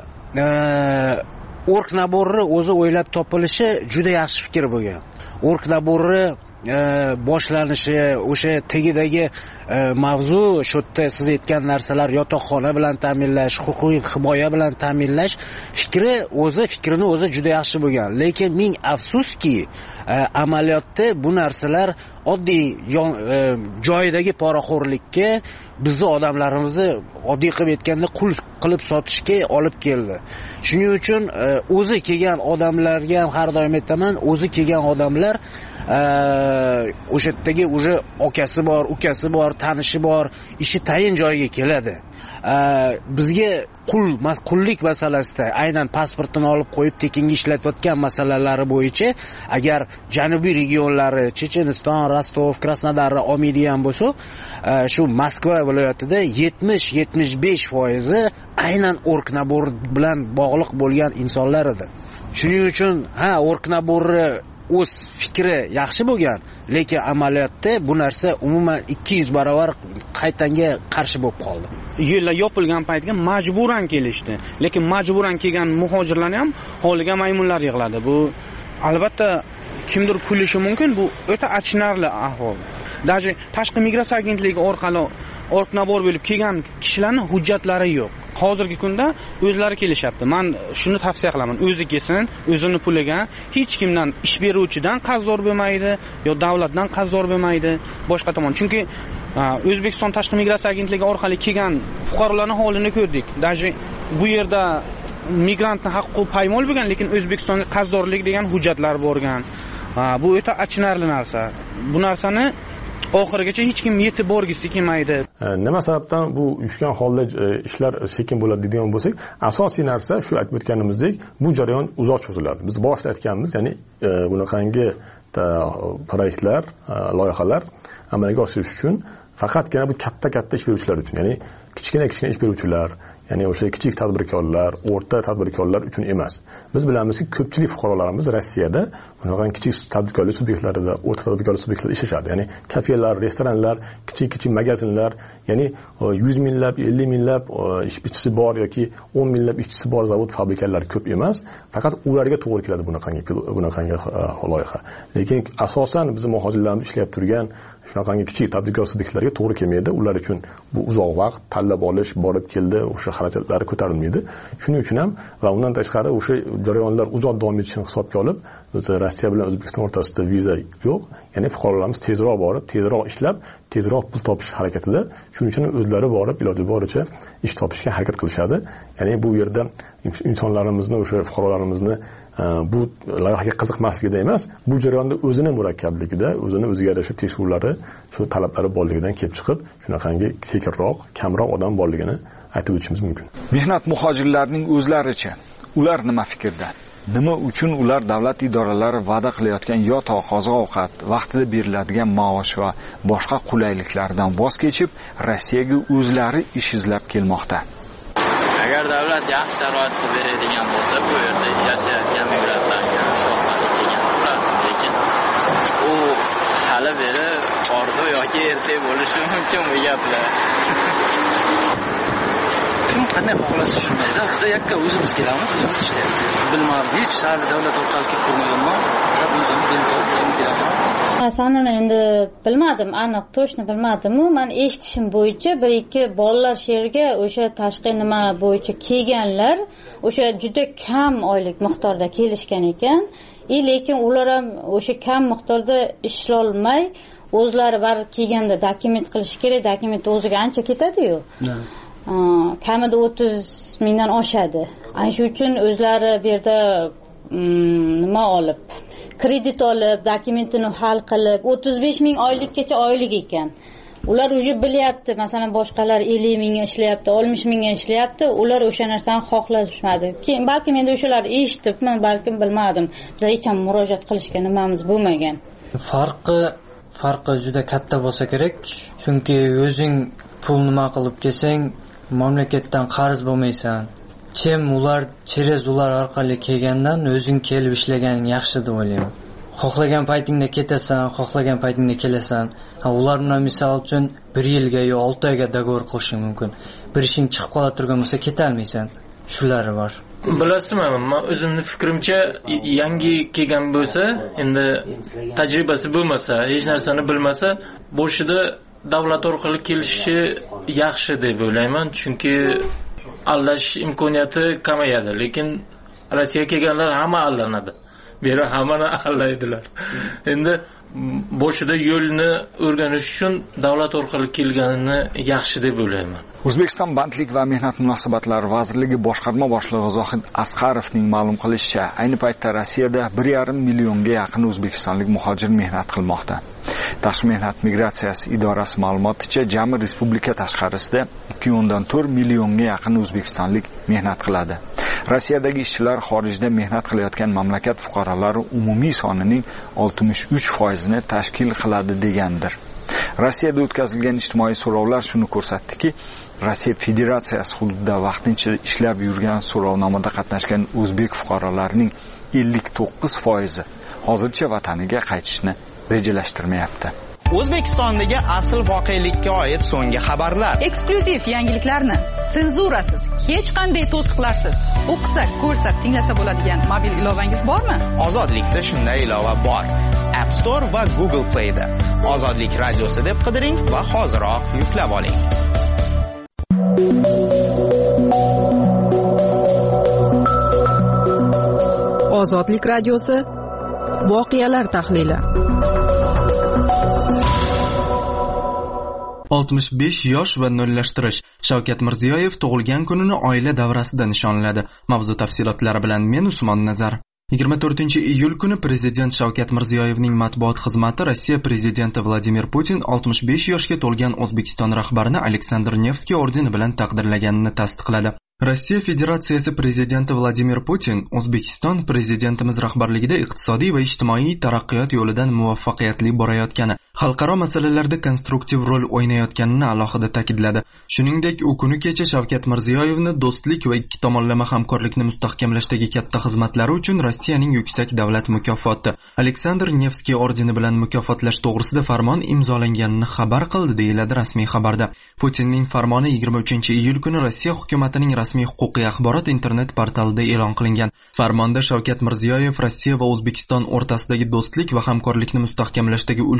org naborni o'zi o'ylab topilishi juda yaxshi fikr bo'lgan. Org naborni boshlanishi, o'sha tegidagi mavzu, shu yerda siz aytgan narsalar, yotoqxona bilan ta'minlash, huquqiy himoya bilan ta'minlash fikri o'zi fikrini o'zi juda yaxshi bo'lgan. Lekin ming afsuski, amaliyotda bu narsalar oddiy joyidagi poraxo'rlikka, bizni odamlarimizni oddiy qilib aytganda qul qilib sotishga olib keldi. Shuning uchun o'zi kelgan odamlarga ham har doim aytaman, o'zi kelgan odamlar o'sha yerdagi уже akasi bor, ukasi bor, tanishi bor, ishi tayin joyiga keladi. Bizga qul qullik masalasida aynan pasportini olib qo'yib tekinga ishlatayotgan masalalari bo'yicha agar janubiy regionlari Checheniston, Rostov, Krasnodar olmaydigan bo'lsa, shu Moskva viloyatida yetmish yetmish besh foiz aynan org nabor bilan bog'liq bo'lgan insonlar edi. Shuning uchun ha org naborni o'z fikri yaxshi bo'lgan, lekin amaliyotda bu narsa umuman ikki yuz barobar qaytanga qarshi bo'lib qoldi. Yo'llar yopilgan paytga majburan kelishdi, lekin majburan kelgan muhojirlarni ham holiga maymunlar yig'ladi. Bu albatta kimdir kulishi mumkin, bu o'ta achinarli ahvol. Даже Tashqi migratsiya agentligi orqali org nabor bo'lib kelgan kishilarning hujjatlari yo'q. Hozirgi kunda o'zlari kelishyapti. Men shuni tavsiya qilaman, o'zi kelsin, o'zini puliga, hech kimdan, ish beruvchidan qarzdor bo'lmaydi, yo davlatdan qarzdor bo'lmaydi, boshqa tomon. Chunki O'zbekiston Tashqi migratsiya agentligi orqali kelgan fuqarolarning holini ko'rdik. Даже bu yerda migrantning haqqi paymol bo'lgan, lekin O'zbekistonga qarzdorlik degan hujjatlar bo'lgan. Bu o'ta achinarli narsa. Bu narsani oxirigacha hech kim yetib borgisi kelmaydi. Nima sababdan bu uyushgan holda ishlar sekin bo'ladi degan bo'lsak, asosiy narsa shu aytib o'tganimizdek, bu jarayon uzoq cho'ziladi. Biz boshida aytganmiz, ya'ni bunaqangi proyektlar, loyihalar amalga oshirish uchun faqatgina bu katta-katta ish beruvchilar uchun, ya'ni kichkina-kichkina ish beruvchilar, ya'ni o'sha kichik tadbirkorlar, o'rta tadbirkorlar uchun emas. Biz bilamizki, ko'pchilik fuqarolarimiz Rossiyada bunaqangi kichik tadbirkorlik subyektlarida, o'rta tadbirkorlik subyektlarida ishlashadi. Ya'ni kafelar, restoranlar, kichik-kichik magazinlar, ya'ni yuz minglab, ellik minglab ish bichisi bor yoki o'n minglab ishchisi bor zavod, fabrikalar ko'p emas. Faqat ularga to'g'ri keladi bunaqangi bunaqangi loyiha. Lekin asosan biz muhojirlarimiz ishlab turgan shunaqangi kichik tadbirkor subyektlariga to'g'ri kelmaydi. Ular uchun bu uzoq vaqt tanlab olish, borib keldi, o'sha xarajatlari ko'tarilmaydi. Shuning uchun ham va undan tashqari o'sha jarayonlar uzoq davom etishini hisobga olib, Rossiya bilan O'zbekiston o'rtasida viza yo'q. Ya'ni fuqarolarimiz tezroq borib, tezroq ishlab, tezroq pul topish harakatida. Shuning uchun o'zlari borib, iloji boricha ish topishga harakat qilishadi. Ya'ni bu yerda insonlarimizni, o'sha fuqarolarimizni bu loyihaga qiziqmasligida emas, bu jarayonda o'zini murakkabligida, o'zini o'ziga yarasha tekshiruvlari, shu talablari borligidan kelib chiqib, shunaqangi sekinroq, kamroq odam borligini aytib o'tishimiz mumkin. Mehnat muhojirlarining o'zlaricha ular nima fikrda? Nima uchun ular davlat idoralari va'da qilayotgan yo oziq-ovqat, vaqtida beriladigan maosh va boshqa qulayliklardan voz kechib, Rossiyaga o'zlari ish izlab kelmoqda? Agar davlat yaxshi sharoit qilib beradigan bo'lsa, bu yerda yashayotgan migrantlarga shohlanib kelgan bo'lardi, lekin u hali beri orzu yoki ertak bo'lishi mumkin bu gaplar. Kim qanday xohlasa shundayda, biz yakka o'zimiz kelamiz, o'zimiz ishlaymiz. Bilmadim, hech hali davlat orqali kelib ko'rmaganman, o'zim bildim. Sanani endi bilmadim, aniq to'shni bilmadim-u, men eshitishim bo'yicha bir ikki bolalar sherga o'sha tashqi nima bo'yicha kelganlar, o'sha juda kam oylik miqdorda kelishgan ekan. E lekin ular ham o'sha kam miqdorda ishlolmay, o'zlari bar kelganda dokument qilish kerak, dokument o'ziga ancha ketadi-yu. Kamida o'ttiz mingdan oshadi. Ana shu uchun o'zlari bu yerda nima olib, kredit olib, dokumentini hal qilib, o'ttiz besh ming oylikgacha oylik ekan. Ular uje bilyapti, masalan boshqalar ellik mingga ishlayapti, oltmish mingga ishlayapti, ular o'sha narsani xohlashmadi. Keyin balki men o'shalar eshitibman, balkim bilmadim. Biz hech ham murojaat qilishga nimamiz bo'lmagan. Farqi farqi juda katta bo'lsa kerak, chunki o'zing pul nima qilib kelsang, mamlakatdan qarz bo'lmaysan. Chem ular cheres ular orqali kelgandan o'zing kelib ishlaganing yaxshi deb o'ylayman. Xohlagan paytingda ketasan, xohlagan paytingda kelasan. Ha, ular bilan misol uchun bir yilga yo olti oyga dogovor qilishing mumkin. Bir ishing chiqib qola turgan bo'lsa keta olmaysan. Shulari bor. Bilasizmi, men o'zimni fikrimcha yangi kelgan bo'lsa, endi tajribasi bo'lmasa, hech narsani bilmasa, boshida davlat orqali kelishi yaxshi deb o'ylayman, chunki aldash imkoniyati kamayadi, lekin Rossiyaga kelganlar hamma aldanadi. Beri hammani allaydilar. Endi boshida yo'lni o'rganish uchun davlat orqali kelganini yaxshi deb o'ylayman. O'zbekiston Bandlik va mehnat munosabatlari vazirligi boshqarma boshlig'i Zohid Asqarovning ma'lum qilishicha, ayni paytda Rossiyada bir yarim millionga yaqin o'zbekistonlik muhojir mehnat qilmoqda. Tashqi mehnat migratsiyasi idorasi ma'lumoticha, jami respublika tashqarisida ikki o'ndan to'rt millionga yaqin o'zbekistonlik mehnat qiladi. Rossiyadagi ishchilar xorijda mehnat qilayotgan mamlakat fuqarolari umumiy sonining oltmish uch foizini tashkil qiladi degandir. Rossiyada o'tkazilgan ijtimoiy so'rovlar shuni ko'rsatdiki, Rossiya Federatsiyasi hududida vaqtincha ishlab yurgan so'rovnomada qatnashgan o'zbek fuqarolarining ellik to'qqiz foizi hozircha vataniga qaytishni rejalashtirmayapti. O'zbekistondagi asl voqelikka oid so'nggi xabarlar. Eksklyuziv yangiliklarni senzurasiz, hech qanday to'siqlarsiz o'qisak, ko'rsak, tinglasa bo'ladigan mobil ilovangiz bormi? Ozodlikda shunday ilova bor. App Store va Google Play'da Ozodlik radiosi deb qidiring va hoziroq yuklab oling. Ozodlik radiosi voqealar tahlili. oltmish besh yosh va nollashtirish. Shavkat Mirziyoyev tug'ilgan kunini oila davrasida nishonladi. Mavzu tafsilotlari bilan men Usmon Nazar. yigirma to'rtinchi iyul kuni Prezident Shavkat Mirziyoyevning matbuot xizmati Rossiya prezidenti Vladimir Putin oltmish besh yoshga to'lgan O'zbekiston rahbarini Aleksandr Nevskiy ordeni bilan taqdirlaganini tasdiqladi. Rossiya Federatsiyasi prezidenti Vladimir Putin O'zbekiston prezidentimiz rahbarligida iqtisodiy va ijtimoiy taraqqiyot yo'lidan muvaffaqiyatli borayotgani, xalqaro masalalarda konstruktiv rol o'ynayotganini alohida ta'kidladi. Shuningdek, u kuni kecha Shavkat Mirziyoyevni do'stlik va ikki tomonlama hamkorlikni mustahkamlashdagi katta xizmatlari uchun Rossiyaning yuksak davlat mukofoti Aleksandr Nevskiy ordeni bilan mukofotlash to'g'risida farmon imzolanganini xabar qildi, deyiladi rasmiy xabarda. Putinning farmoni yigirma uchinchi iyul kuni Rossiya hukumatining rasmiy huquqiy axborot internet portalida e'lon qilingan. Farmonda Shavkat Mirziyoyev Rossiya va O'zbekiston o'rtasidagi do'stlik va hamkorlikni mustahkamlashdagi ulkan xizmat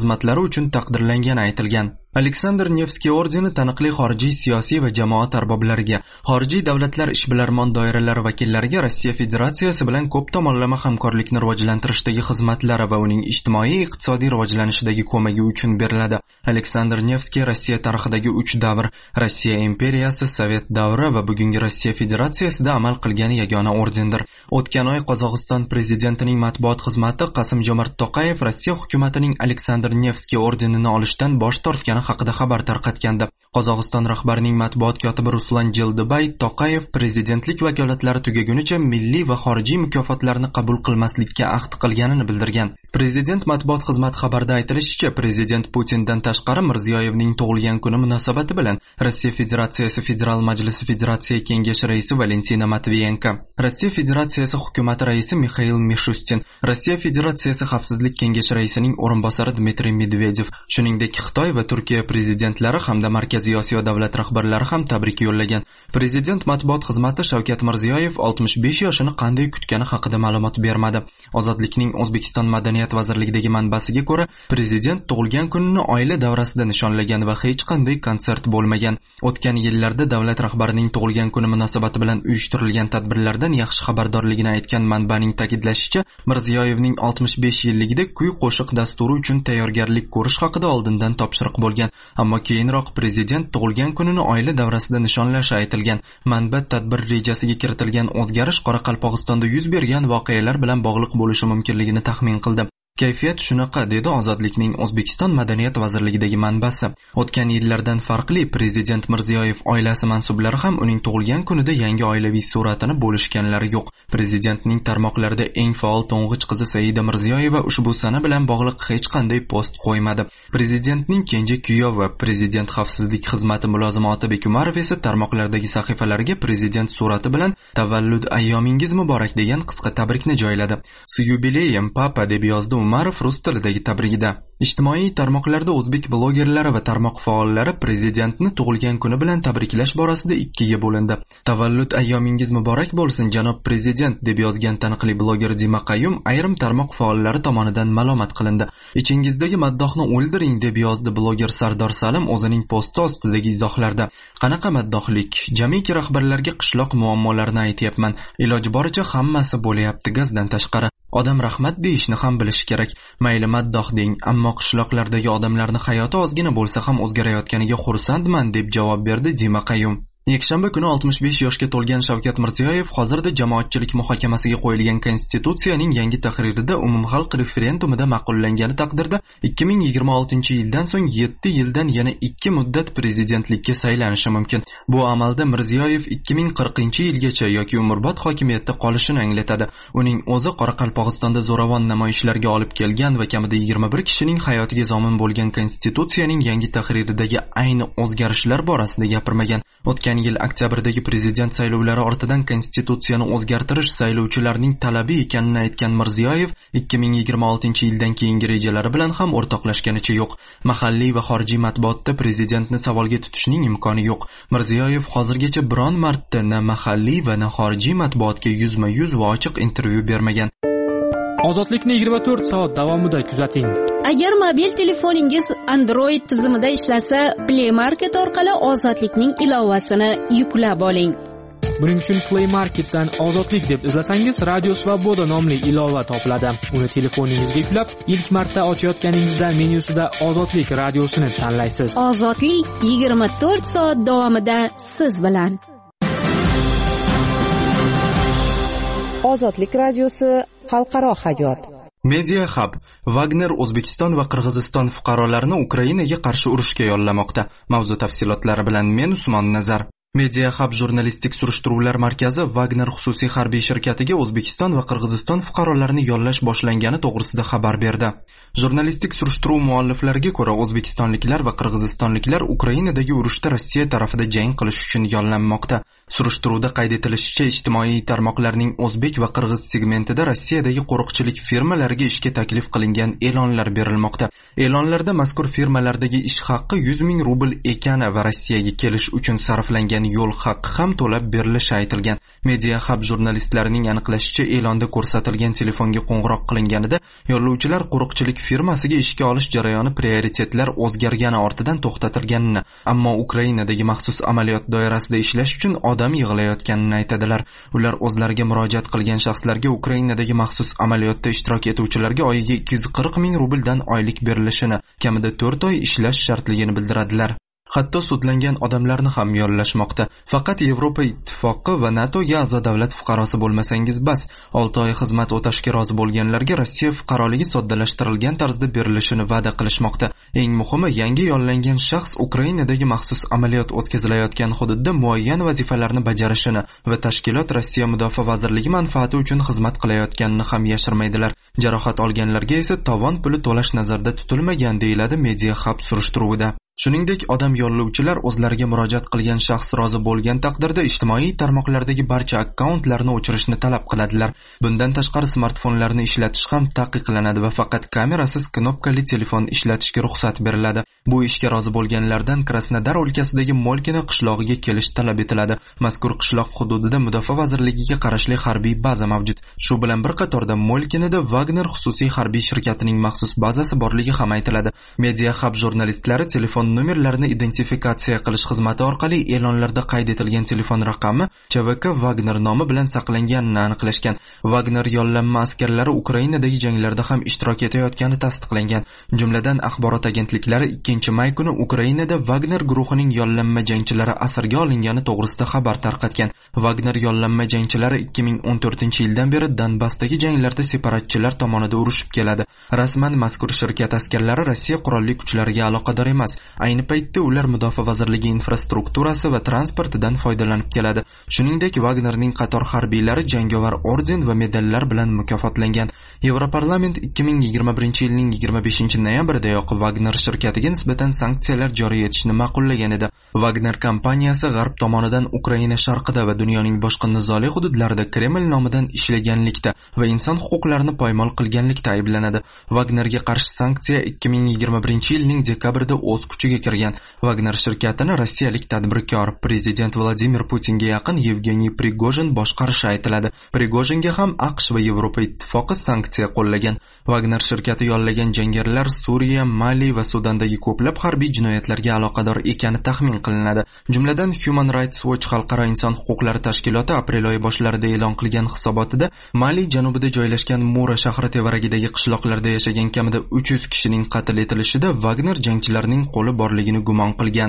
xizmatlari uchun taqdirlangani aytilgan. Aleksandr Nevskiy ordeni taniqli xorijiy siyosiy va jamoat arboblariga, xorijiy davlatlar ishbilarmon doiralari vakillariga Rossiya Federatsiyasi bilan ko'p tomonlama hamkorlikni rivojlantirishdagi xizmatlari va uning ijtimoiy iqtisodiy rivojlanishidagi ko'magi uchun beriladi. Aleksandr Nevskiy Rossiya tarixidagi uch davr, Rossiya imperiyasi, Sovet davri va bugungi Rossiya Federatsiyasida amal qilgan yagona ordendir. O'tgan oy Qozog'iston prezidentining matbuot xizmati Qasim-Jomart To'qayev Rossiya hukumatining Aleksandr Nevskiy ordenini olishdan bosh tortgani haqida xabar tarqatgandi. Qozog'iston rahbarining matbuot kotibi Ruslan Jeldibay To'qayev prezidentlik vakolatlari tugagunicha milliy va xorijiy mukofotlarni qabul qilmaslikka ahd qilganini bildirgan. Prezident matbuot xizmati xabarida aytilishicha, prezident Putindan tashqari Mirziyoyevning tug'ilgan kuni munosabati bilan Rossiya Federatsiyasi Federal Majlisi Federatsiya kengashi raisi Valentina Matviyenko, Rossiya Federatsiyasi hukumati raisi Mikhail Mishustin, Rossiya Federatsiyasi xavfsizlik kengashi raisining o'rinbosari Dmitriy Medvedev, shuningdek Xitoy va Turkiya prezidentlari hamda Markaziy Osiyo davlat rahbarlari ham tabrik yo'llagan. Prezident matbuot xizmati Shavkat Mirziyoyev oltmish besh yoshini qanday kutgani haqida ma'lumot bermadi. Ozodlikning O'zbekiston madaniyat vazirligidagi manbasiga ko'ra, prezident tug'ilgan kunini oila davrasida nishonlagan va hech qanday konsert bo'lmagan. O'tgan yillarda davlat rahbarining tug'ilgan kuni munosabati bilan uyushtirilgan tadbirlardan yaxshi xabardorligini aytgan manbaning ta'kidlashicha, Mirziyoyevning oltmish besh yilligida kuy-qo'shiq dasturi uchun tayyorgarlik ko'rish haqida oldindan topshiriq bo'lgan, ammo keyinroq prezident tug'ilgan kunini oila davrasida nishonlashi aytilgan. Manba tadbir rejasiga kiritilgan o'zgarish Qoraqalpog'istonda yuz bergan voqealar bilan bog'liq bo'lishi mumkinligini taxmin qildi. Kayfiyat shunaqa, dedi Ozodlikning O'zbekiston madaniyat vazirligidagi manbasi. O'tgan yillardan farqli, prezident Mirziyoyev oilasi mansublari ham uning tug'ilgan kunida yangi oilaviy suratini bo'lishganlari yo'q. Prezidentning tarmoqlarida eng faol to'ng'ich qizi Saida Mirziyoyeva ushbu sana bilan bog'liq hech qanday post qo'ymadi. Prezidentning kenja kuyovi, prezident xavfsizlik xizmati mulozimi Otabek Umarov esa tarmoqlardagi sahifalariga prezident surati bilan "Tavallud ayyomingiz muborak" degan qisqa tabrikni joyladi. "С юбилеем, папа" deb yozdi Umarov rus tilidagi tabrigida. Ijtimoiy tarmoqlarda o'zbek blogerlari va tarmoq faollari prezidentni tug'ilgan kuni bilan tabriklash borasida ikkiga bo'lindi. "Tavallud ayyomingiz muborak bo'lsin, janob prezident" deb yozgan taniqli bloger Dima Qayyum ayrim tarmoq faollari tomonidan malomat qilindi. "Ichingizdagi maddohni o'ldiring" deb yozdi bloger Sardor Salim o'zining posti ostidagi izohlarda. "Qanaqa maddohlik? Jamiki rahbarlarga qishloq muammolarini aytyapman. Iloji boricha hammasi bo'layapti gazdan tashqari. Odam rahmat deyishni ham bilish kerak. Mayli maddoh deng, ammo qishloqlardagi odamlarning hayoti ozgina bo'lsa ham o'zgarayotganiga xursandman" deb javob berdi Dima Qayyum. Yakshanba kuni oltmish besh yoshga to'lgan Shavkat Mirziyoyev hozirda jamoatchilik muhokamasiga qo'yilgan konstitutsiyaning yangi tahririda umumxalq referendumida ma'qullangani taqdirda ikki ming yigirma oltinchi yildan so'ng yetti yildan yana ikki muddat prezidentlikka saylanishi mumkin. Bu amalda Mirziyoyev ikki ming qirqinchi yilgacha yoki umrbod hokimiyatda qolishini anglatadi. Uning o'zi Qoraqalpog'istonda zo'ravon namoyishlarga olib kelgan va kamida yigirma bir kishining hayotiga zomin bo'lgan konstitutsiyaning yangi tahriridagi ayni o'zgarishlar borasida gapirmagan. O'tgan yil oktyabrdagi prezident saylovlari ortidan konstitutsiyani o'zgartirish saylovchilarning talabi ekanini aytgan Mirziyoyev ikki ming yigirma oltinchi yildan keyingi rejalari bilan ham o'rtoqlashganicha yo'q. Mahalliy va xorijiy matbuotda prezidentni savolga tutishning imkoni yo'q. Mirziyoyev hozirgacha biron marta na mahalliy va na xorijiy matbuotga yuzma-yuz va ochiq intervyu bermagan. Ozodlikni yigirma to'rt soat davomida kuzating. Agar mobil telefoningiz Android tizimida ishlasa, Play Market orqali Ozodlikning ilovasini yuklab oling. Buning uchun Play Marketdan Ozodlik deb izlasangiz, Radio Svoboda nomli ilova topiladi. Uni telefoningizga yuklab, ilk marta ochayotganingizda menyusida Ozodlik radiosini tanlaysiz. Ozodlik yigirma to'rt soat davomida siz bilan. Ozodlik radiosi xalqaro hayot. Media Hub Wagner O'zbekiston va Qirg'iziston fuqarolarini Ukrainaga qarshi urushga yollamoqda. Mavzu tafsilotlari bilan men Usmon Nazar. Media Hub jurnalistik surishtiruvlar markazi Wagner xususiy harbiy shirkatiga O'zbekiston va Qirg'iziston fuqarolarini yollash boshlangani to'g'risida xabar berdi. Jurnalistik surishtiruv mualliflariga ko'ra, o'zbekistonliklar va qirg'izistonliklar Ukrainadagi urushda Rossiya tarafida jang qilish uchun yollanmoqda. Surishtiruvda qayd etilishicha, ijtimoiy tarmoqlarning o'zbek va qirg'iz segmentida Rossiyadagi qo'riqchilik firmalariga ishga taklif qilingan e'lonlar berilmoqda. E'lonlarda mazkur firmalardagi ish haqqi yuz ming rubl ekani va Rossiyaga kelish uchun sarflangan yo'l haqqi ham to'lab berilishi aytilgan. Media Hub jurnalistlarining aniqlashicha, e'londa ko'rsatilgan telefonga qo'ng'iroq qilinganida yo'lovchilar qo'riqchilik firmasiga ishga olish jarayoni prioritetlar o'zgargani ortidan to'xtatilganini, ammo Ukrainadagi maxsus amaliyot doirasida ishlash uchun odam yig'ilayotganini aytadilar. Ular o'zlariga murojaat qilgan shaxslarga Ukrainadagi maxsus amaliyotda ishtirok etuvchilarga oyiga ikki yuz qirq ming rubldan oylik berilishini, kamida to'rt oy ishlash shartligini bildiradilar. Hatto sudlangan odamlarni ham yollashmoqda. Faqat Yevropa Ittifoqi va NATOga a'zo davlat fuqarosi bo'lmasangiz bas. olti oy xizmat o'tashga rozi bo'lganlarga Rossiya fuqaroligi soddalashtirilgan tarzda berilishini va'da qilishmoqda. Eng muhimi, yangi yollangan shaxs Ukrainadagi maxsus amaliyot o'tkazilayotgan hududda muayyan vazifalarni bajarishini va tashkilot Rossiya Mudofaa vazirligi manfaati uchun xizmat qilayotganini ham yashirmaydilar. Jarohat olganlarga esa tovon puli to'lash nazarda tutilmagan, deyiladi Media Hub surishtiruvida. Shuningdek, odam yollovchilar o'zlariga murojaat qilgan shaxs rozi bo'lgan taqdirda ijtimoiy tarmoqlardagi barcha akkauntlarni o'chirishni talab qiladilar. Bundan tashqari smartfonlarni ishlatish ham taqiqlanadi va faqat kamerasiz knopkali telefon ishlatishga ruxsat beriladi. Bu ishga rozi bo'lganlardan Krasnodar o'lkasidagi Molkino qishlog'iga kelish talab etiladi. Mazkur qishloq hududida Mudofaa vazirligiga qarashli harbiy baza mavjud. Shu bilan bir qatorda Molkinoda Wagner xususiy harbiy shirkatining maxsus bazasi borligi ham aytiladi. Media Hub jurnalistlari telefon nomerlarini identifikatsiya qilish xizmati orqali e'lonlarda qayd etilgan telefon raqami Ch V K Wagner nomi bilan saqlanganini aniqlashgan. Wagner yollanma askarlari Ukrainadagi janglarda ham ishtirok etayotgani tasdiqlangan. Jumladan, axborot agentliklari ikkinchi may kuni Ukrainada Wagner guruhining yollanma jangchilari asirga olingani to'g'risida xabar tarqatgan. Wagner yollanma jangchilari ikki ming o'n to'rtinchi yildan beri Donbassdagi janglarda separatchilar tomonidan urushib keladi. Rasman mazkur shirkat askarlari Rossiya qurolli kuchlariga aloqador emas. Ayni paytda ular Mudofaa vazirligi infrastrukturasi va transportidan foydalanib keladi. Shuningdek, Wagnerning qator harbiylari jangovar orden va medallar bilan mukofotlangan. Yevroparlament ikki ming yigirma birinchi yilning yigirma beshinchi noyabridayoq Wagner shirkatiga nisbatan sanksiyalar joriy etishni ma'qullagan edi. Wagner kompaniyasi G'arb tomonidan Ukraina sharqida va dunyoning boshqa nizoli hududlarida Kreml nomidan ishlaganlikda va inson huquqlarini poymol qilganlikda ayblanadi. Wagnerga qarshi sanksiya ikki ming yigirma birinchi yilning dekabrida o'z kuchiga kirgan. Wagner shirkatini rossiyalik tadbirkor prezident Vladimir Putinga yaqin Yevgeniy Prigojin boshqarishi aytiladi. Prigojinga ham AQSh va Yevropa Ittifoqi sanksiya qo'llagan. Wagner shirkati yollagan jangarilar Suriya, Mali va Sudandagi ko'plab harbiy jinoyatlarga aloqador ekani taxmin qilinadi. Jumladan, Human Rights Watch xalqaro inson huquqlari tashkiloti aprel oyi boshlarida e'lon qilgan hisobotida Mali janubida joylashgan Mura shahri tevaragidagi qishloqlarda yashagan kamida uch yuz kishining qatl etilishida Wagner jangchilarining qo'li borligini gumon qilgan.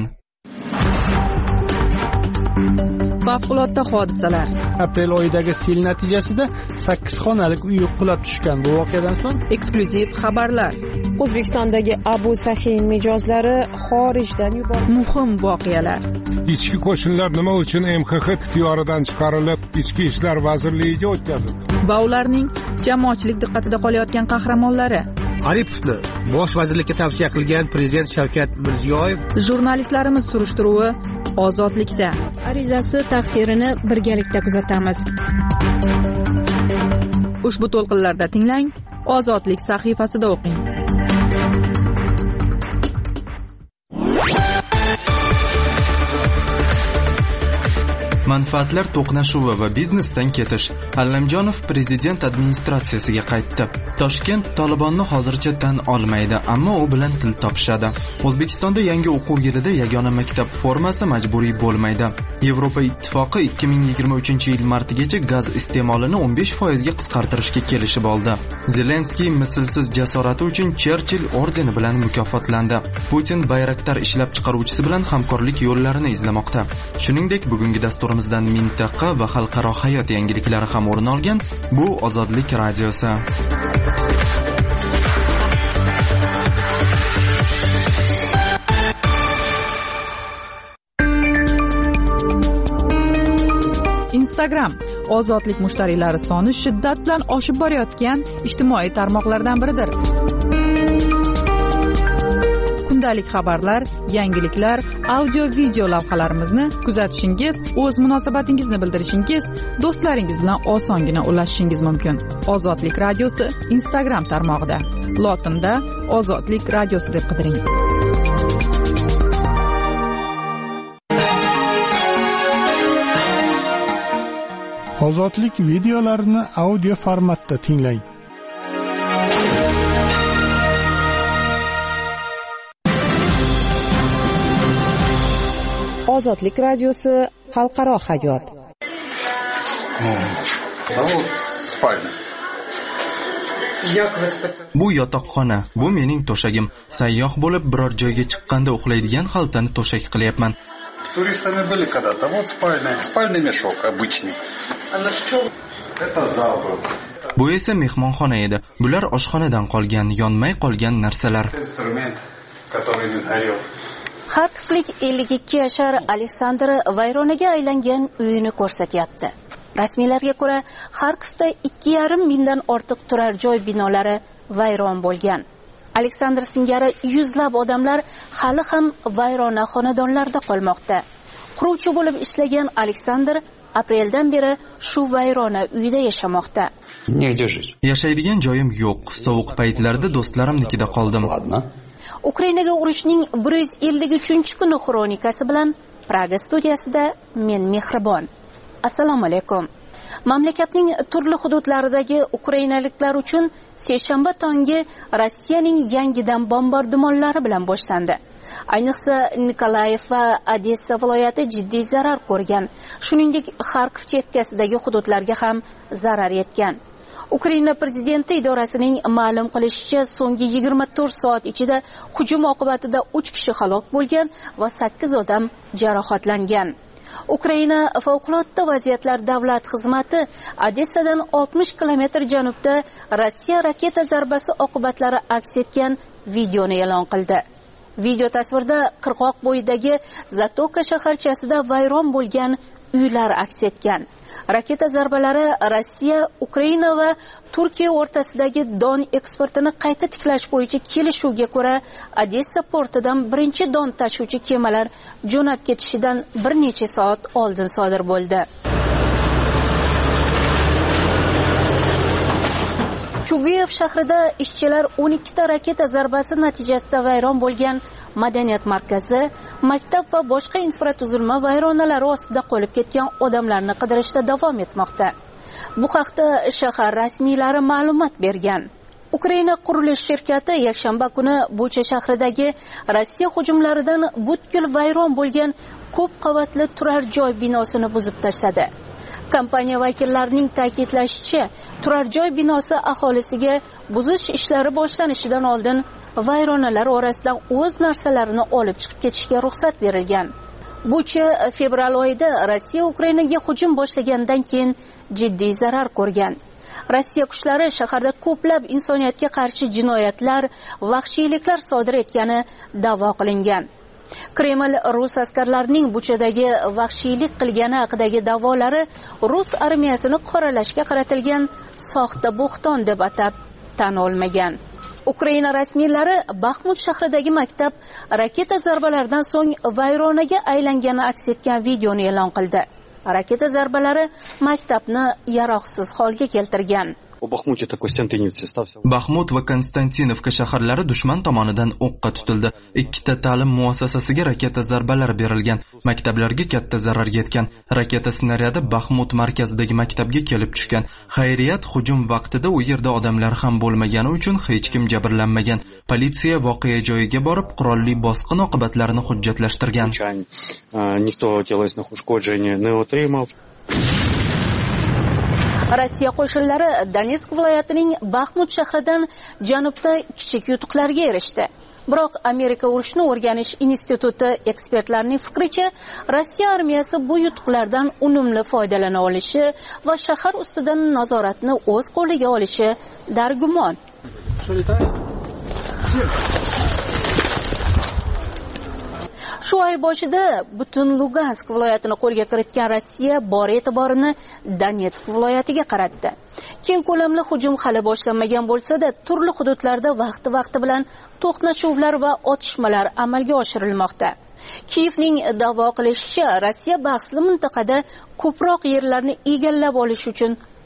Favqulodda hodisalar. Aprel oyidagi sel natijasida sakkiz xonalik uy qulab tushgan. Bu voqeadan so'ng eksklyuziv xabarlar. O'zbekistondagi Abu Sahin mijozlari xorijdan yuborildi. Muhim voqealar. Ichki qo'shinlar nima uchun M X X ixtiyoridan chiqarilib, Ichki ishlar vazirligiga o'tkazildi? Va ularning jamoatchilik diqqatida qolayotgan qahramonlari. Aripovni bosh vazirlikka tavsiya qilgan prezident Shavkat Mirziyoyev. Jurnalistlarimiz surishtiruvi Ozodlikda. Arizasi taqdirini birgalikda kuzatamiz. Ushbu to'lqinlarda tinglang, Ozodlik sahifasida o'qing. Manfaatlar to'qnashuvi va biznesdan ketish. Allamjonov prezident administratsiyasiga qaytdi. Toshkent Tolibonni hozircha tan olmaydi, ammo u bilan til topishadi. O'zbekistonda yangi o'quv yilida yagona maktab formasi majburiy bo'lmaydi. Yevropa Ittifoqi ikki ming yigirma uchinchi yil martigacha gaz iste'molini o'n besh foizga qisqartirishga kelishib oldi. Zelenskiy mislsiz jasorati uchun Cherchill ordeni bilan mukofotlandi. Putin Bayraktar ishlab chiqaruvchisi bilan hamkorlik yo'llarini izlamoqda. Shuningdek, bugungi dastur mintaqa va xalqaro hayot yangiliklari ham o'rin olgan. Bu Ozodlik radiosi. Instagram Ozodlik mushtariylari soni shiddat bilan oshib borayotgan ijtimoiy tarmoqlardan biridir. Kundalik xabarlar, yangiliklar, audio-video lavhalarimizni kuzatishingiz, o'z munosabatingizni bildirishingiz, do'stlaringiz bilan osongina ulashishingiz mumkin. Ozodlik radiosi Instagram tarmog'ida. Lotinda Ozodlik radiosi deb qidiring. Ozodlik videolarini audio formatda tinglang. Ozodlik radiosi xalqaro hayot. Bu yotoqxona, bu mening to'shagim. Sayyoh bo'lib biror joyga chiqqanda uxlaydigan xaltani to'shak qilyapman. Туристами были когда-то. Вот спальный, спальный мешок обычный. Это зал был. Bu esa mehmonxona edi. Bular oshxonadan qolgan, yonmay qolgan narsalar. Instrument, который не сгорел. Xarkovlik ellik ikki yashar Aleksandr vayronaga aylangan uyini ko'rsatyapti. Rasmiylarga ko'ra, Xarkovda ikki yarim mingdan ortiq turar joy binolari vayron bo'lgan. Aleksandr singari yuzlab odamlar hali ham vayrona xonadonlarda qolmoqda. Quruvchi bo'lib ishlagan Aleksandr apreldan beri shu vayrona uyda yashamoqda. Yashaydigan joyim yo'q. Sovuq paytlarda do'stlarimnikida qoldim. Ukrainaga urushning bir yuz ellik uchinchi kuni xronikasi bilan Praga studiyasida men Mehribon. Assalomu alaykum. Mamlakatning turli hududlaridagi ukrainaliklar uchun seshanba tongi Rossiyaning yangidan bombardimonlari bilan boshlandi. Ayniqsa Nikolayev va Odessa viloyati jiddiy zarar ko'rgan. Shuningdek, Xarkov chekkasidagi hududlarga ham zarar yetgan. Ukraina prezidenti idorasining ma'lum qilishicha, so'nggi yigirma to'rt soat ichida hujum oqibatida uch kishi halok bo'lgan va sakkiz odam jarohatlangan. Ukraina favqulodda vaziyatlar davlat xizmati Odessadan oltmish kilometr janubda Rossiya raketa zarbasi oqibatlari aks etgan videoni e'lon qildi. Video tasvirda qirg'oq bo'yidagi Zatoka shaharchasida vayron bo'lgan uylar aks etgan. Raketa zarbalari Rossiya, Ukraina va Turkiya o'rtasidagi don eksportini qayta tiklash bo'yicha kelishuvga ko'ra Odessa portidan birinchi don tashuvchi kemalar jo'nab ketishidan bir necha soat oldin sodir bo'ldi. Chuguyev shahrida ishchilar o'n ikkita raketa zarbasi natijasida vayron bo'lgan madaniyat markazi, maktab va boshqa infratuzilma vayronalari ostida qolib ketgan odamlarni qidirishda davom etmoqda. Bu haqda shahar rasmiylari ma'lumot bergan. Ukraina qurilish shirkati yakshanba kuni Bucha shahridagi Rossiya hujumlaridan butkul vayron bo'lgan ko'p qavatli turar joy binosini buzib tashladi. Kompaniya vakillarining ta'kidlashicha, turar joy binosi aholisiga buzish ishlari boshlanishidan oldin vayronalar orasidan o'z narsalarini olib chiqib ketishga ruxsat berilgan. Bucha fevral oyida Rossiya Ukrainaga hujum boshlagandan keyin jiddiy zarar ko'rgan. Rossiya kuchlari shaharda ko'plab insoniyatga qarshi jinoyatlar, vahshiyliklar sodir etgani da'vo qilingan. Kreml rus askarlarining Buchadagi vahshiylik qilgani haqidagi da'volari rus armiyasini qoralashga qaratilgan soxta bo'xton deb atab tan olmagan. Ukraina rasmiylari Baxmut shahridagi maktab raketa zarbalaridan so'ng vayronaga aylangani aks etgan videoni e'lon qildi. Raketa zarbalari maktabni yaroqsiz holga keltirgan. Baxmut va Konstantinovka shaharlari dushman tomonidan o'qqa tutildi. Ikkita ta'lim muassasasiga raketa zarbalari berilgan. Maktablarga katta zarar yetgan. Raketa snaryadi Baxmut markazidagi maktabga kelib tushgan. Xayriyat, hujum vaqtida u yerda odamlar ham bo'lmagani uchun hech kim jabrlanmagan. Politsiya voqea joyiga borib, qurolli bosqin oqibatlarini hujjatlashtirgan. Rossiya qo'shinlari Donetsk viloyatining Baxmut shahridan janubda kichik yutuqlarga erishdi. Biroq Amerika urushni o'rganish instituti ekspertlarining fikricha, Rossiya armiyasi bu yutuqlardan unumli foydalana olishi va shahar ustidan nazoratni o'z qo'liga olishi dargumon. Shu oy boshida butun Lugansk viloyatini qo'lga kiritgan Rossiya bor e'tiborini Donetsk viloyatiga qaratdi. Keng ko'lamli hujum hali boshlanmagan bo'lsa-da, turli hududlarda vaqti-vaqti bilan to'qnashuvlar va otishmalar amalga oshirilmoqda. Kiyevning da'vo qilishicha, Rossiya bahsli mintaqada ko'proq yerlarni egallab olish uchun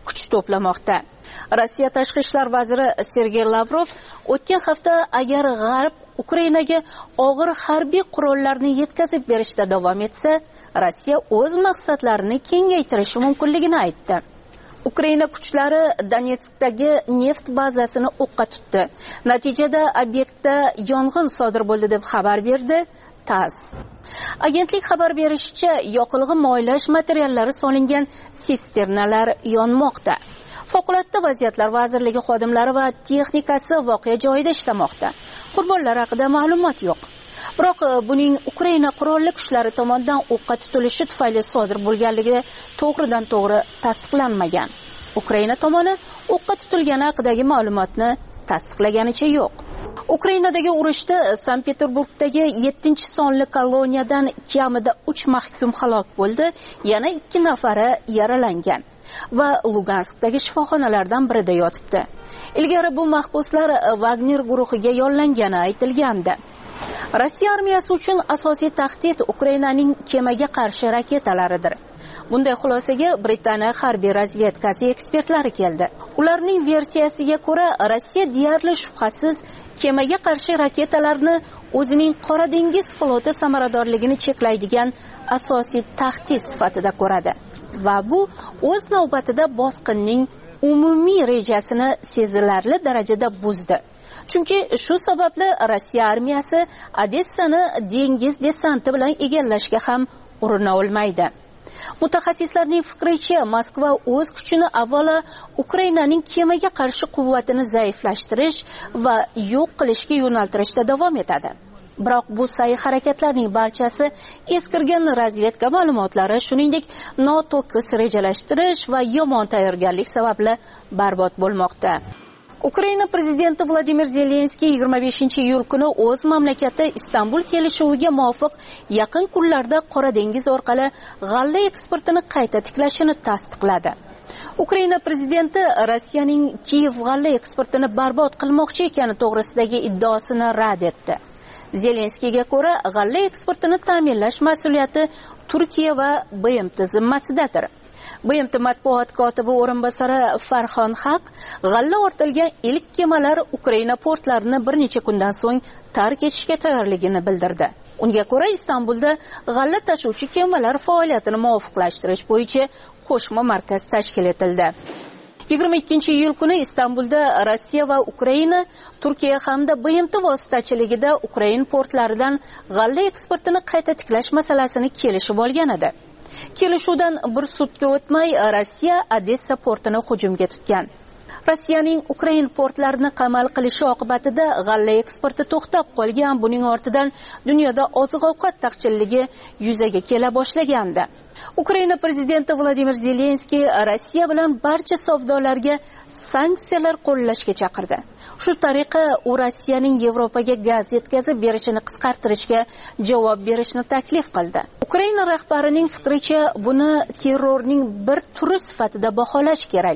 kuch to'plamoqda. Rossiya tashqi ishlar vaziri Sergey Lavrov o'tgan hafta agar G'arb Ukrainaga og'ir harbiy qurollarni yetkazib berishda davom etsa, Rossiya o'z maqsadlarini kengaytirishi mumkinligini aytdi. Ukraina kuchlari Donetskdagi neft bazasini o'qqa tutdi. Natijada obyektda yong'in sodir bo'ldi deb xabar berdi TASS. Agentlik xabar berishicha, yoqilg'i moylash materiallari solingan sisternalar yonmoqda. Favqulodda vaziyatlar vazirligi xodimlari va texnikasi voqea joyida ishlamoqda. Qurbonlar haqida ma'lumot yo'q. Biroq buning Ukraina qurolli kuchlari tomonidan o'qqa tutilishi tufayli sodir bo'lganligi to'g'ridan to'g'ri tasdiqlanmagan. Ukraina tomoni o'qqa tutilgani haqidagi ma'lumotni tasdiqlaganicha yo'q. Ukrainadagi urushda Sankt-Peterburgdagi yettinchi sonli koloniyadan kamida uch mahkum halok bo'ldi, yana ikki nafari yaralangan va Luganskdagi shifoxonalardan birida yotibdi. Ilgari bu mahbuslar Wagner guruhiga yollangani aytilgandi. Rossiya armiyasi uchun asosiy tahdid Ukrainaning kemaga qarshi raketalaridir. Bunday xulosaga Britaniya harbiy razvedkasi ekspertlari keldi. Ularning versiyasiga ko'ra, Rossiya deyarli shubhasiz kemaga qarshi raketalarni o'zining Qora dengiz floti samaradorligini cheklaydigan asosiy tahdid sifatida ko'radi va bu o'z navbatida bosqinning umumiy rejasini sezilarli darajada buzdi. Chunki shu sababli Rossiya armiyasi Odessani dengiz desanti bilan egallashga ham urina olmaydi. Mutaxassislarning fikricha, Moskva o'z kuchini avvalo Ukrainaning kemaga qarshi quvvatini zaiflashtirish va yo'q qilishga yo'naltirishda davom etadi. Biroq bu sa'y-harakatlarning barchasi eskirgan razvedka ma'lumotlari, shuningdek, noto'kis rejalashtirish va yomon tayyorgarlik sababli barbod bo'lmoqda. Ukraina prezidenti Vladimir Zelenskiy yigirma beshinchi iyul kuni o'z mamlakati Istanbul kelishuviga muvofiq yaqin kunlarda Qora dengiz orqali g'alla eksportini qayta tiklashini tasdiqladi. Ukraina prezidenti Rossiyaning Kiyev g'alla eksportini barbod qilmoqchi ekani to'g'risidagi iddaosini rad etdi. Zelenskiyga ko'ra, g'alla eksportini ta'minlash mas'uliyati Turkiya va B M T zimmasidadir. B M T matbuot kotibi o'rinbosari Farxon Haq g'alla ortilgan ilk kemalar Ukraina portlarini bir necha kundan so'ng tark etishga tayyorligini bildirdi. Unga ko'ra, Istanbulda g'alla tashuvchi kemalar faoliyatini muvofiqlashtirish bo'yicha qo'shma markaz tashkil etildi. yigirma ikkinchi iyul kuni Istanbulda Rossiya va Ukraina, Turkiya hamda B M T vositachiligida Ukraina portlaridan g'alla eksportini qayta tiklash masalasini kelishib olgan edi. Kelishuvdan bir sutka o'tmay Rossiya Odessa portini hujumga tutgan. Rossiyaning Ukraina portlarini qamal qilishi oqibatida g'alla eksporti to'xtab qolgan. Buning ortidan dunyoda oziq-ovqat taqchilligi yuzaga kela boshlagandi. Ukraina prezidenti Vladimir Zelenskiy Rossiya bilan barcha savdolarga sanksiyalar qo'llashga chaqirdi. Shu tariqa u Rossiyaning Yevropaga gaz yetkazib berishini qisqartirishga javob berishni taklif qildi. Ukraina rahbarining fikricha, buni terrorning bir turi sifatida baholash kerak.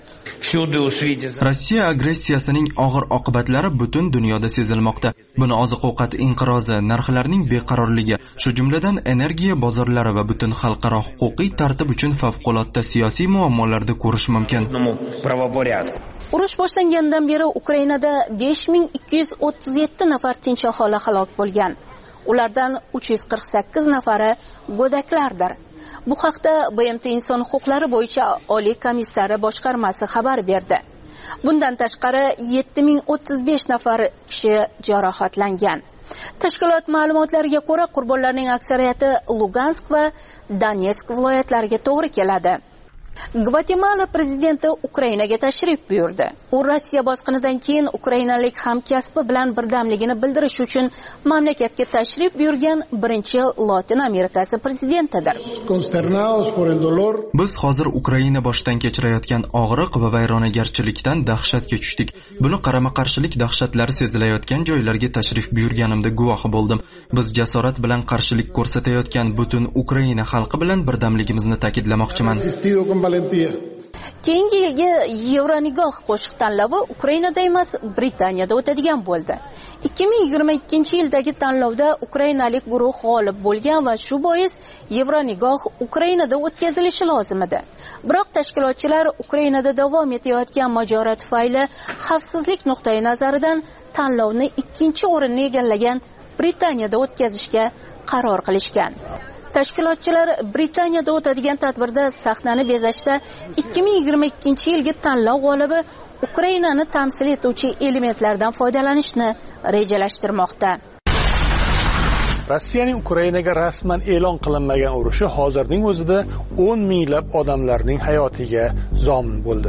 Rossiya agressiyasining og'ir oqibatlari butun dunyoda sezilmoqda. Buni oziq-ovqat inqirozi, narxlarning beqarorligi, shu jumladan energiya bozorlari va butun xalqaro huquqiy tartib uchun favqulodda siyosiy muammolarda ko'rish mumkin. Urush boshlangandan beri Ukrainada besh ming ikki yuz o'ttiz yetti nafar tinch aholi halok bo'lgan. Ulardan uch yuz qirq sakkiz nafari go'daklardir. Bu haqda B M T inson huquqlari bo'yicha Oliy komissari boshqarmasi xabar berdi. Bundan tashqari yetti ming o'ttiz besh nafar kishi jarohatlangan. Tashkilot ma'lumotlariga ko'ra, qurbonlarning aksariyati Lugansk va Donetsk viloyatlariga to'g'ri keladi. Gvatemala prezidenti Ukrainaga tashrif buyurdi. U Rossiya bosqinidan keyin ukrainalik hamkasbi bilan birdamligini bildirish uchun mamlakatga tashrif buyurgan birinchi Lotin Amerikasi prezidentidir. Biz hozir Ukraina boshdan kechirayotgan og'riq va vayronagarchilikdan dahshatga tushdik. Buni qarama-qarshilik dahshatlari sezilayotgan joylarga tashrif buyurganimda guvohi bo'ldim. Biz jasorat bilan qarshilik ko'rsatayotgan butun Ukraina xalqi bilan birdamligimizni ta'kidlamoqchiman. Keyingi yilgi Yevronigoh qo'shiq tanlovi Ukrainada emas, Britaniyada o'tadigan bo'ldi. ikki ming yigirma ikkinchi yildagi tanlovda ukrainalik guruh g'olib bo'lgan va shu bois Yevronigoh Ukrainada o'tkazilishi lozim edi. Biroq tashkilotchilar Ukrainada davom etayotgan mojaro tufayli xavfsizlik nuqtai nazaridan tanlovni ikkinchi o'rinni egallagan Britaniyada o'tkazishga qaror qilishgan. Tashkilotchilar Britaniyada o'tadigan tadbirda sahnani bezashda ikki ming yigirma ikkinchi yilgi tanlov g'olibi Ukrainani tamsil etuvchi elementlardan foydalanishni rejalashtirmoqda. Rossiyaning Ukrainaga rasman e'lon qilinmagan urushi hozirning o'zida o'n minglab odamlarning hayotiga zomin bo'ldi.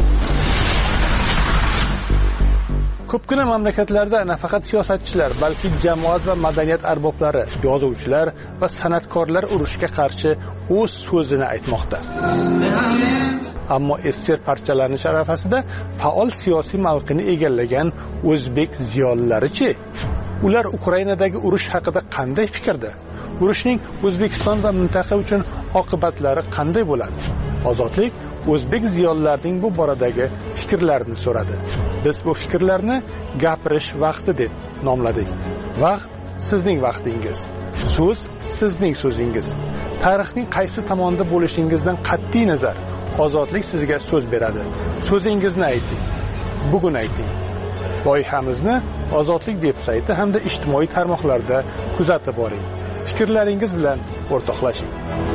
Ko'pgina mamlakatlarda nafaqat siyosatchilar, balki jamoat va madaniyat arboblari, yozuvchilar va san'atkorlar urushga qarshi o'z so'zini aytmoqda. Ammo ester parchalanish arafasida faol siyosiy mavqini egallagan o'zbek ziyolilari-chi? Ular Ukrainadagi urush haqida qanday fikrda? Urushning O'zbekiston va mintaqa uchun oqibatlari qanday bo'ladi? Ozodlik o'zbek ziyolilarining bu boradagi fikrlarini so'radi. Biz bu fikrlarni gapirish vaqti deb nomladik. Vaqt sizning vaqtingiz. So'z sizning so'zingiz. Tarixning qaysi tomonda bo'lishingizdan qat'iy nazar, ozodlik sizga so'z beradi. So'zingizni ayting. Bugun ayting. Loyihamizni Ozodlik veb-sayti hamda ijtimoiy tarmoqlarda kuzatib boring. Fikrlaringiz bilan o'rtoqlashing.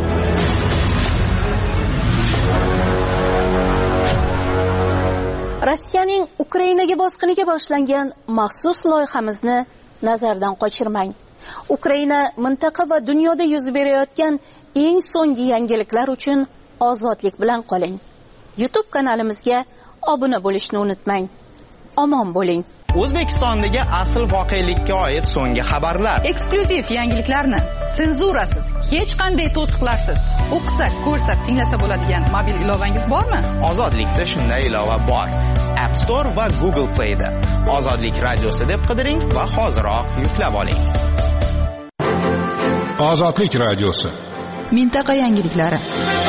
Rossiyaning Ukrainaga bosqiniga boshlangan maxsus loyihamizni nazardan qochirmang. Ukraina mintaqa va dunyoda yuz berayotgan eng so'nggi yangiliklar uchun ozodlik bilan qoling. YouTube kanalimizga obuna bo'lishni unutmang. Omon bo'ling. O'zbekistondagi asl voqelikka oid so'nggi xabarlar. Eksklyuziv yangiliklarni senzurasiz, hech qanday to'siqlarsiz o'qisa, ko'rsa, tinglasa bo'ladigan mobil ilovangiz bormi? Ozodlikda shunday ilova bor. App Store va Google Play'da Ozodlik radiosi deb qidiring va hoziroq yuklab oling. Ozodlik radiosi. Mintaqa yangiliklari.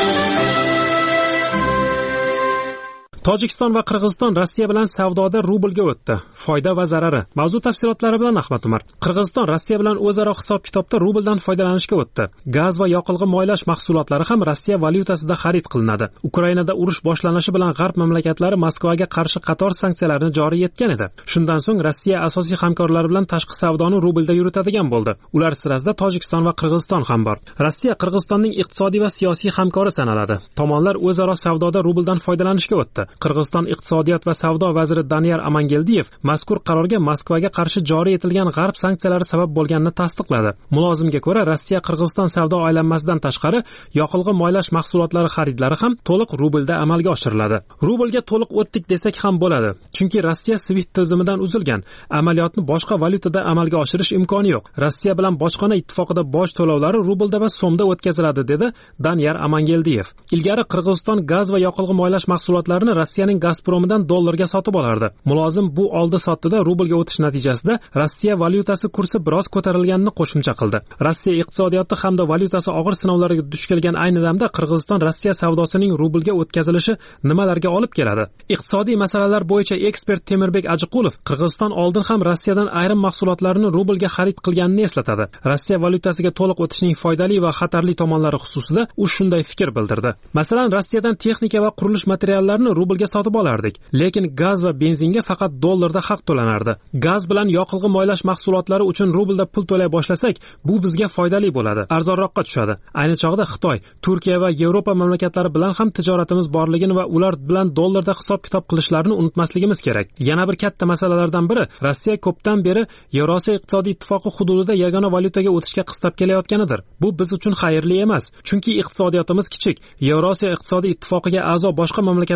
Tojikiston va Qirg'iziston Rossiya bilan savdoda rublga o'tdi. Foyda va zarari. Mavzu tafsilotlari bilan Ahmad Umar. Qirg'iziston Rossiya bilan o'zaro hisob-kitobda rubldan foydalanishga o'tdi. Gaz va yoqilg'i moylash mahsulotlari ham Rossiya valyutasida xarid qilinadi. Ukrainada urush boshlanishi bilan G'arb mamlakatlari Moskvaga qarshi qator sanksiyalarni joriy etgan edi. Shundan so'ng Rossiya asosiy hamkorlari bilan tashqi savdoni rublda yuritadigan bo'ldi. Ular sirasida Tojikiston va Qirg'iziston ham bor. Rossiya Qirg'izistonning iqtisodiy va siyosiy hamkori sanaladi. Tomonlar o'zaro savdoda rubldan foydalanishga o'tdi. Qirg'iziston iqtisodiyot va savdo vaziri Daniyar Amangeldiyev mazkur qarorga Moskvaga qarshi joriy etilgan G'arb sanksiyalari sabab bo'lganini tasdiqladi. Mulozimga ko'ra, Rossiya Qirg'iziston savdo aylanmasidan tashqari yoqilg'i moylash mahsulotlari xaridlari ham to'liq rublda amalga oshiriladi. Rublga to'liq o'tdik desak ham bo'ladi, chunki Rossiya SWIFT tizimidan uzilgan. Amaliyotni boshqa valyutada amalga oshirish imkoni yo'q. Rossiya bilan bojxona ittifoqida boj to'lovlari rublda va so'mda o'tkaziladi, dedi Daniyar Amangeldiyev. Ilgari Qirg'iziston gaz va yoqilg'i moylash mahsulotlarini Rossiyaning Gazpromidan dollarga sotib olardi. Mulozim bu oldi-sotdida rublga o'tish natijasida Rossiya valyutasi kursi biroz ko'tarilganini qo'shimcha qildi. Rossiya iqtisodiyoti hamda valyutasi og'ir sinovlarga duch kelgan ayni damda Qirg'iziston Rossiya savdosining rublga o'tkazilishi nimalarga olib keladi? Iqtisodiy masalalar bo'yicha ekspert Temirbek Ajiqulov Qirg'iziston oldin ham Rossiyadan ayrim mahsulotlarni rublga xarid qilganini eslatadi. Rossiya valyutasiga to'liq o'tishning foydali va xatarli tomonlari xususida u shunday fikr bildirdi. Masalan, Rossiyadan texnika va qurilish materiallarini rublga sotib olardik, lekin gaz va benzinga faqat dollarda haq to'lanardi. Gaz bilan yoqilg'i moylash mahsulotlari uchun rublda pul to'lay boshlasak, bu bizga foydali bo'ladi, arzonroqqa tushadi. Ayni chog'da Xitoy, Turkiya va Yevropa mamlakatlari bilan ham tijoratimiz borligini va ular bilan dollarda hisob-kitob qilishlarini unutmasligimiz kerak. Yana bir katta masalalardan biri, Rossiya ko'pdan beri Yevrosiyo iqtisodiy ittifoqi hududida yagona valyutaga o'tishga qistab kelayotganidir. Bu biz uchun xayrli emas, chunki iqtisodiyotimiz kichik. Yevrosiyo iqtisodiy ittifoqiga a'zo boshqa mamlakatlar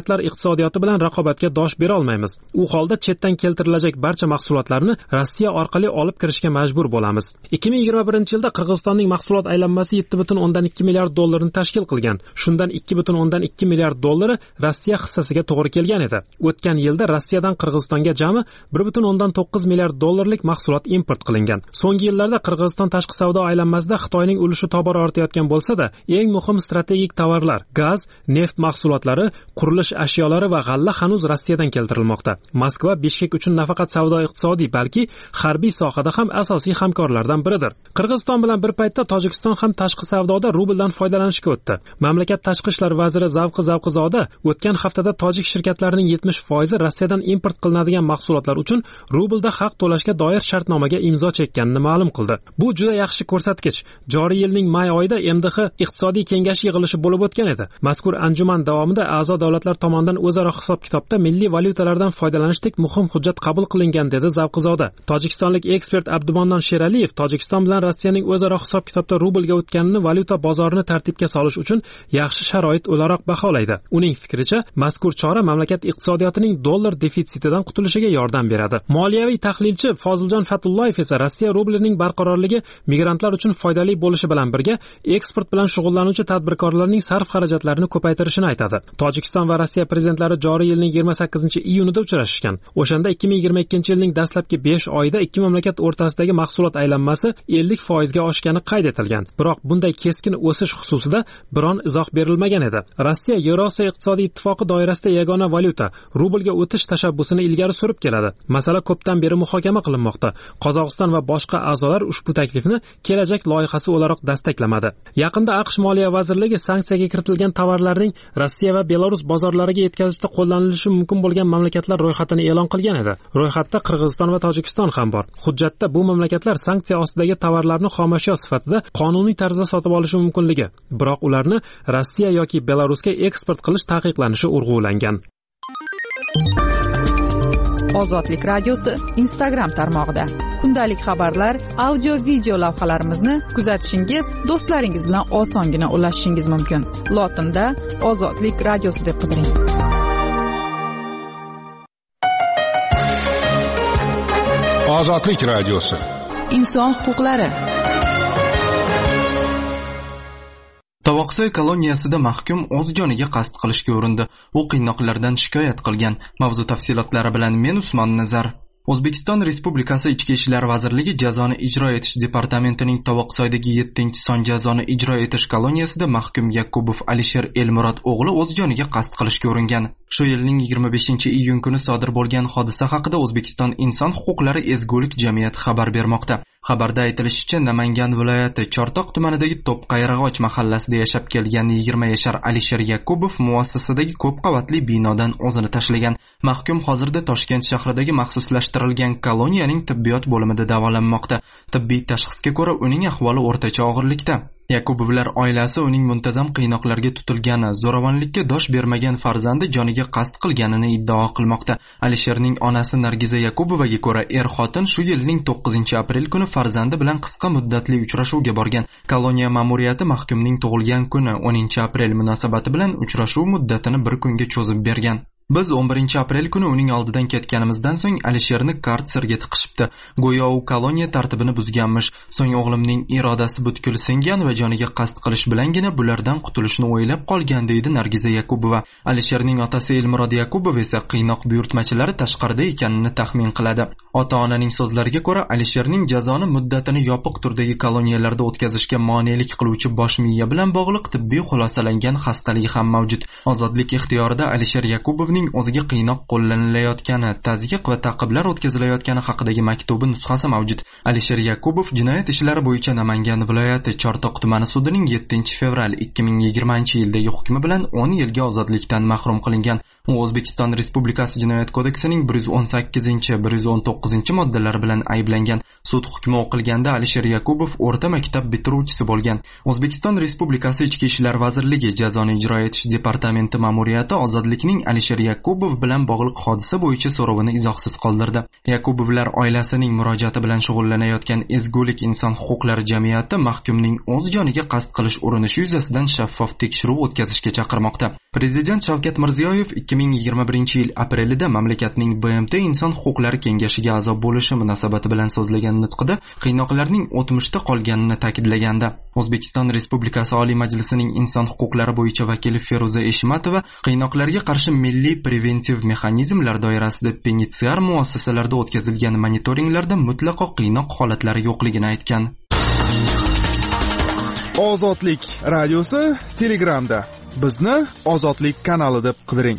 iqtisodiyoti bilan raqobatga dosh bera olmaymiz. U holda chetdan keltirilajak barcha mahsulotlarni Rossiya orqali olib kirishga majbur bo'lamiz. ikki ming yigirma birinchi yilda Qirg'izistonning mahsulot aylanmasi yetti butun o'ndan ikki milliard dollarni tashkil qilgan. Shundan ikki butun o'ndan ikki milliard dollari Rossiya hissasiga to'g'ri kelgan edi. O'tgan yilda Rossiyadan Qirg'izistonga jami bir butun o'ndan to'qqiz milliard dollarlik mahsulot import qilingan. So'nggi yillarda Qirg'iziston tashqi savdo aylanmasida Xitoyning ulushi tobora ortayotgan bo'lsa-da, eng muhim strategik tovarlar, gaz, neft mahsulotlari, qurilish ashyolari va g'alla hanuz Rossiyadan keltirilmoqda. Moskva Bishkek uchun nafaqat savdo iqtisodiy, balki harbiy sohada ham asosiy hamkorlardan biridir. Qirg'iziston bilan bir paytda Tojikiston ham tashqi savdoda rubldan foydalanishga o'tdi. Mamlakat tashqi ishlar vaziri Zavqi Zavqizoda o'tgan haftada tojik shirkatlarining yetmish foizi Rossiyadan import qilinadigan mahsulotlar uchun rublda haq to'lashga doir shartnomaga imzo chekkanini ma'lum qildi. Bu juda yaxshi ko'rsatkich. Joriy yilning may oyida M D H iqtisodiy kengash yig'ilishi bo'lib o'tgan edi. Mazkur anjuman davomida a'zo davlatlar tomonidan o'zaro hisob-kitobda milliy valyutalardan foydalanishdek muhim hujjat qabul qilingan, dedi Zavqizoda. Tojikistonlik ekspert Abdumannor Sheraliyev Tojikiston bilan Rossiyaning o'zaro hisob-kitobda rublga o'tganini valyuta bozorini tartibga solish uchun yaxshi sharoit o'laroq baholaydi. Uning fikricha, mazkur chora mamlakat iqtisodiyotining dollar defitsitidan qutulishiga yordam beradi. Moliyaviy tahlilchi Foziljon Fatullayev esa Rossiya rublining barqarorligi migrantlar uchun foydali bo'lishi bilan birga eksport bilan shug'ullanuvchi tadbirkorlarning sarf xarajatlarini ko'paytirishini aytadi. Tojikiston va Rossiya prezidentlari joriy yilning yigirma sakkizinchi iyunida uchrashishgan. O'shanda ikki ming yigirma ikkinchi yilning dastlabki besh oyida ikki mamlakat o'rtasidagi mahsulot aylanmasi ellik foizga oshgani qayd etilgan. Biroq bunday keskin o'sish xususida biron izoh berilmagan edi. Rossiya Yevrosiyo iqtisodiy ittifoqi doirasida yagona valyuta rublga o'tish tashabbusini ilgari surib keladi. Masala ko'pdan beri muhokama qilinmoqda. Qozog'iston va boshqa a'zolar ushbu taklifni kelajak loyihasi o'laroq dastaklamadi. Yaqinda AQSh Moliya vazirligi sanksiyaga kiritilgan tovarlarning Rossiya va Belarus bozorlariga yetkazishda qo'llanilishi mumkin bo'lgan mamlakatlar ro'yxatini e'lon qilgan edi. Ro'yxatda Qirg'iziston va Tojikiston ham bor. Hujjatda bu mamlakatlar sanksiya ostidagi tovarlarni xomashyo sifatida qonuniy tarzda sotib olishi mumkinligi, biroq ularni Rossiya yoki Belarusga eksport qilish taqiqlanishi urg'ulangan. Ozodlik radiosi Instagram tarmog'ida kundalik xabarlar, audio video lavhalarimizni kuzatishingiz, do'stlaringiz bilan osongina ulashishingiz mumkin. Lotinda Ozodlik radiosi deb qidiring. Ozodlik radiosi. Inson huquqlari. Tovoqsoy koloniyasida mahkum o'z joniga qasd qilishga urindi. U qiynoqlardan shikoyat qilgan. Mavzu tafsilotlari bilan men Usmon Nazar. O'zbekiston Respublikasi Ichki ishlar vazirligi jazoni ijro etish departamentining Tovoqsoydagi yettinchi son jazoni ijro etish koloniyasida mahkum Yakubov Alisher Elmurod o'g'li o'z joniga qasd qilishga uringan. Shu yilning yigirma beshinchi iyun kuni sodir bo'lgan hodisa haqida O'zbekiston Inson huquqlari ezgulik jamiyati xabar bermoqda. Xabarda aytilishicha, Namangan viloyati Chortoq tumanidagi To'pqayrag'och mahallasida yashab kelgan yigirma yashar Alisher Yakubov muassasadagi ko'p qavatli binodan o'zini tashlagan. Mahkum hozirda Toshkent shahridagi maxsuslashtirilgan koloniyaning tibbiyot bo'limida davolanmoqda. Tibbiy tashxisga ko'ra uning ahvoli o'rtacha og'irlikda. Yakubovlar oilasi uning muntazam qiynoqlarga tutilgani, zo'ravonlikka dosh bermagan farzandi joniga qasd qilganini iddao qilmoqda. Alisherning onasi Nargiza Yakubovaga ko'ra, er-xotin shu yilning to'qqizinchi aprel kuni farzandi bilan qisqa muddatli uchrashuvga borgan. Koloniya ma'muriyati mahkumning tug'ilgan kuni o'ninchi aprel munosabati bilan uchrashuv muddatini bir kunga cho'zib bergan. Biz o'n birinchi aprel kuni uning oldidan ketganimizdan so'ng Alisherni karserga tiqishibdi. Go'yo u koloniya tartibini buzganmish. So'ng o'g'limning irodasi butkul singan va joniga qasd qilish bilangina bulardan qutulishni o'ylab qolgan, deydi Nargiza Yakubova. Alisherning otasi Elmurod Yakubov esa qiynoq buyurtmachilari tashqarida ekanini taxmin qiladi. Ota-onaning so'zlariga ko'ra, Alisherning jazoni muddatini yopiq turdagi koloniyalarda o'tkazishga monelik qiluvchi bosh miya bilan bog'liq tibbiy xulosalangan xastaligi ham mavjud. Ozodlik ixtiyorida Alisher Yakubovning o'ziga qiynoq qo'llanilayotgani, tazyiq va ta'qiblar o'tkazilayotgani haqidagi maktubi nusxasi mavjud. Alisher Yakubov jinoyat ishlari bo'yicha Namangan viloyati Chortoq tumani sudining yettinchi fevral ikki ming yigirmanchi yildagi hukmi bilan o'n yilga ozodlikdan mahrum qilingan. U O'zbekiston Respublikasi Jinoyat kodeksining bir yuz o'n sakkizinchi bir yuz o'n to'qqizinchi moddalari bilan ayblangan. Sud hukmi o'qilganda Alisher Yakubov o'rta maktab bitiruvchisi bo'lgan. O'zbekiston Respublikasi Ichki ishlar vazirligi jazoni ijro etish departamenti ma'muriyati ozodlikning Alisher Yakubov bilan bog'liq hodisa bo'yicha so'rovini izohsiz qoldirdi. Yakubovlar oilasining murojaati bilan shug'ullanayotgan Ezgulik inson huquqlari jamiyati mahkumning o'z joniga qasd qilish urinishi yuzasidan shaffof tekshiruv o'tkazishga chaqirmoqda. Prezident Shavkat Mirziyoyev ikki ming yigirma birinchi yil aprelida mamlakatning B M T Inson huquqlari kengashiga a'zo bo'lishi munosabati bilan so'zlagan nutqida qiynoqlarning o'tmishda qolganini ta'kidlagandi. O'zbekiston Respublikasi Oliy Majlisining inson huquqlari bo'yicha vakili Feruza Eshmatova qiynoqlarga qarshi milliy preventiv mexanizmlar doirasida penitensiar muassasalarda o'tkazilgan monitoringlarda mutlaqo qiynoq holatlari yo'qligini aytgan. Ozodlik radiosi Telegramda. Bizni Ozodlik kanali deb qidiring.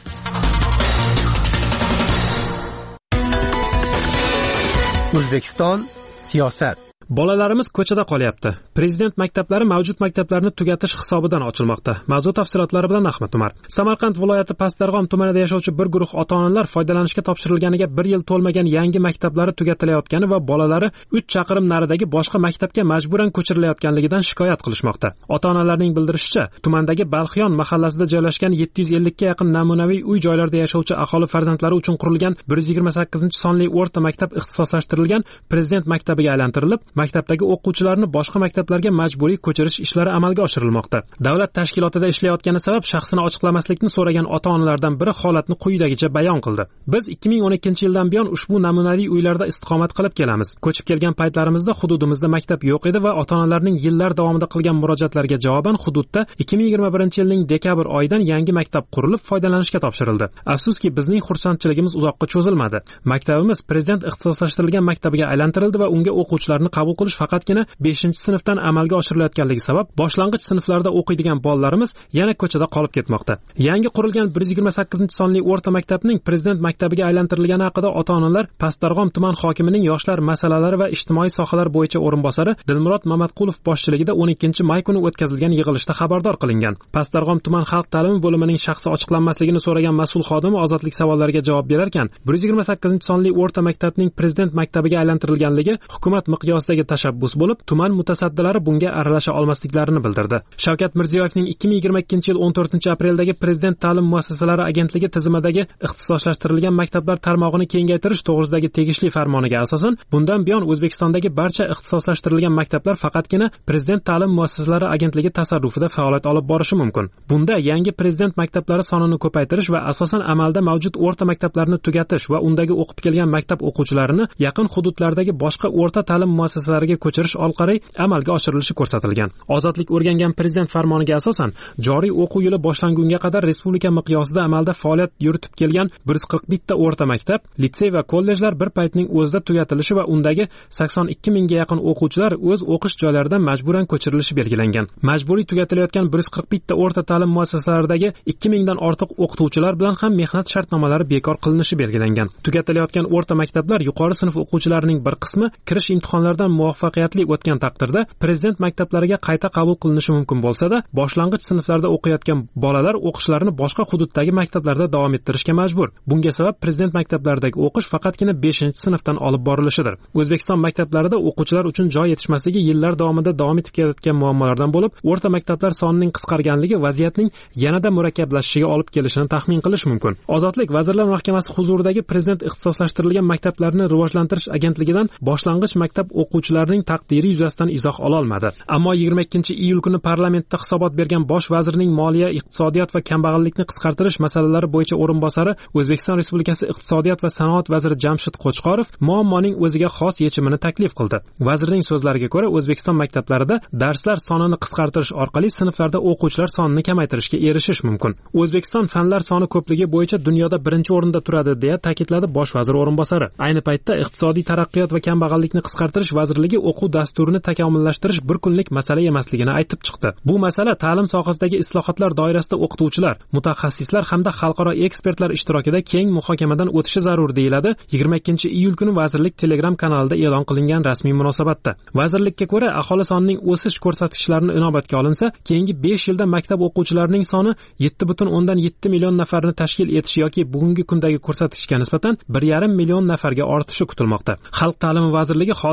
O'zbekiston siyosat. Bolalarimiz ko'chada qolyapti. Prezident maktablari mavjud maktablarni tugatish hisobidan ochilmoqda. Mavzu tafsilotlari bilan Ahmad Umar. Samarqand viloyati Pastdarg'om tumanida yashovchi bir guruh ota-onalar foydalanishga topshirilganiga bir yil to'lmagan yangi maktablari tugatilayotgani va bolalari uch chaqirim naridagi boshqa maktabga majburan ko'chirilayotganligidan shikoyat qilishmoqda. Ota-onalarning bildirishicha, tumandagi Balxiyon mahallasida joylashgan yetti yuz ellik ga yaqin namunaviy uy-joylarda yashovchi aholi farzandlari uchun qurilgan bir yuz yigirma sakkizinchi sonli o'rta maktab ixtisoslashtirilgan Prezident maktabiga aylantirilib, maktabdagi o'quvchilarni boshqa maktablarga majburiy ko'chirish ishlari amalga oshirilmoqda. Davlat tashkilotida ishlayotgani sabab shaxsini ochiqlamaslikni so'ragan ota-onalardan biri holatni quyidagicha bayon qildi. Biz ikki ming o'n ikkinchi yildan buyon ushbu namunali uylarda istiqomat qilib kelamiz. Ko'chib kelgan paytlarimizda hududimizda maktab yo'q edi va ota-onalarning yillar davomida qilgan murojaatlariga javoban hududda ikki ming yigirma birinchi yilning dekabr oyidan yangi maktab qurilib foydalanishga topshirildi. Afsuski, bizning xursandchiligimiz uzoqqa cho'zilmadi. Maktabimiz Prezident ixtisoslashtirilgan maktabiga aylantirildi va unga o'quvchilarni qabul qilish faqatgina beshinchi sinfdan amalga oshirilayotganligi sabab boshlang'ich sinflarda o'qiydigan bolalarimiz yana ko'chada qolib ketmoqda. Yangi qurilgan bir yuz yigirma sakkizinchi sonli o'rta maktabning Prezident maktabiga aylantirilgani haqida ota-onalar Pastdarg'om tuman hokimining yoshlar masalalari va ijtimoiy sohalar bo'yicha o'rinbosari Dilmurod Mamatqulov boshchiligida o'n ikkinchi may kuni o'tkazilgan yig'ilishda xabardor qilingan. Pastdarg'om tuman xalq ta'limi bo'limining shaxsi ochiqlanmasligini so'ragan mas'ul xodimi ozodlik savollariga javob berarkan, bir yuz yigirma sakkizinchi sonli o'rta maktabning Prezident maktabiga aylantirilganligi hukumat miqyosidagi tashabbus bo'lib, tuman mutasaddilari bunga aralasha olmasliklarini bildirdi. Shavkat Mirziyoyevning ikki ming yigirma ikkinchi yil o'n to'rtinchi apreldagi Prezident ta'lim muassasalari agentligi tizimidagi ixtisoslashtirilgan maktablar tarmog'ini kengaytirish to'g'risidagi tegishli farmoniga asosan, bundan buyon O'zbekistondagi barcha ixtisoslashtirilgan maktablar faqatgina Prezident ta'lim muassasalari agentligi tasarrufida faoliyat olib borishi mumkin. Bunda yangi Prezident maktablari sonini ko'paytirish va asosan amalda mavjud o'rta maktablarni tugatish va undagi o'qib kelgan maktab o'quvchilarini yaqin hududlardagi boshqa o'rta ta'lim muassasalariga ko'chirish orqali amalga oshirilishi ko'rsatilgan. Ozodlik o'rgangan Prezident farmoniga asosan, joriy o'quv yili boshlangunga qadar respublika miqyosida amalda faoliyat yuritib kelgan bir yuz qirq bitta o'rta maktab, litsey va kollejlar bir paytning o'zida tugatilishi va undagi sakson ikki mingga yaqin o'quvchilar o'z o'qish joylaridan majburan ko'chirilishi belgilangan. Majburiy tugatilayotgan bir yuz qirq bitta o'rta ta'lim muassasalaridagi ikki mingdan ortiq o'qituvchilar bilan ham mehnat shartnomalari bekor qilinishi belgilangan. Tugatilayotgan o'rta maktablar yuqori sinf o'quvchilarining bir qismi kirish imtihonlaridan muvaffaqiyatli o'tgan taqdirda Prezident maktablariga qayta qabul qilinishi mumkin bo'lsa-da, boshlang'ich sinflarda o'qiyotgan bolalar o'qishlarini boshqa hududdagi maktablarda davom ettirishga majbur. Bunga sabab Prezident maktablaridagi o'qish faqatgina beshinchi sinfdan olib borilishidir. O'zbekiston maktablarida o'quvchilar uchun joy yetishmasligi yillar davomida davom etib kelayotgan muammolardan bo'lib, o'rta maktablar sonining qisqarganligi vaziyatning yanada murakkablashishiga olib kelishini taxmin qilish mumkin. Ozodlik Vazirlar Mahkamasi huzuridagi Prezident ixtisoslashtirilgan maktablarni rivojlantirish agentligidan boshlang'ich maktab o'quvchilarining taqdiri yuzasidan izoh ola olmadi. Ammo yigirma ikkinchi iyul kuni parlamentda hisobot bergan bosh vazirning moliya, iqtisodiyot va kambag'allikni qisqartirish masalalari bo'yicha o'rinbosari O'zbekiston Respublikasi iqtisodiyot va sanoat vaziri Jamshid Qo'chqorov muammoning o'ziga xos yechimini taklif qildi. Vazirning so'zlariga ko'ra, O'zbekiston maktablarida darslar sonini qisqartirish orqali sinflarda o'quvchilar sonini kamaytirishga erishish mumkin. O'zbekiston fanlar soni ko'pligi bo'yicha dunyoda birinchi o'rinda turadi, deya ta'kidladi bosh vazir o'rinbosari. Ayni paytda iqtisodiy taraqqiyot va kambag'allikni qisqartirish vazirligi o'quv dasturini takomillashtirish bir kunlik masala emasligini aytib chiqdi. Bu masala ta'lim sohasidagi islohotlar doirasida o'qituvchilar, mutaxassislar hamda xalqaro ekspertlar ishtirokida keng muhokamadan o'tishi zarur, deyiladi yigirma ikkinchi iyul kuni vazirlik Telegram kanalida e'lon qilingan rasmiy munosabatda. Vazirlikka ko'ra, aholi sonining o'sish ko'rsatkichlarini inobatga olinsa, keyingi besh yilda maktab o'quvchilarining soni yetti butun o'ndan yetti million nafarni tashkil etishi yoki bugungi kundagi ko'rsatkichga nisbatan bir yarim million nafarga ortishi kutilmoqda. Xalq ta'limi vazirligi hozircha bosh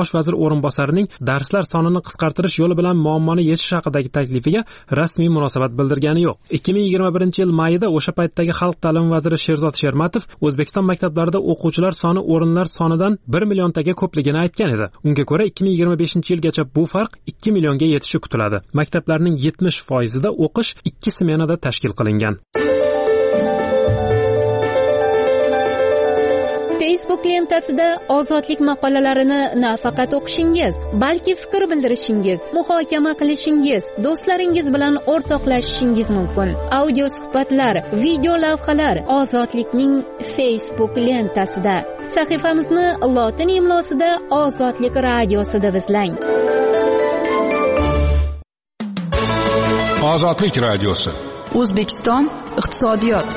bosh vazir o'rinbosarining darslar sonini qisqartirish yo'li bilan muammoni yechish haqidagi taklifiga rasmiy munosabat bildirgani yo'q. ikki ming yigirma birinchi yil mayida o'sha paytdagi xalq ta'limi vaziri Sherzod Shermatov O'zbekiston maktablarida o'quvchilar soni o'rinlar sonidan bir milliontaga ko'pligini aytgan edi. Unga ko'ra ikki ming yigirma beshinchi yilgacha bu farq ikki millionga yetishi kutiladi. Maktablarning yetmish foizida o'qish ikki smenada tashkil qilingan. Facebook lentasida ozodlik maqolalarini nafaqat o'qishingiz, balki fikr bildirishingiz, muhokama qilishingiz, do'stlaringiz bilan o'rtoqlashishingiz mumkin. Audio suhbatlar, video lavhalar ozodlikning Facebook lentasida. Sahifamizni lotin imlosida Ozodlik radiosida izlang. Ozodlik radiosi. O'zbekiston iqtisodiyot.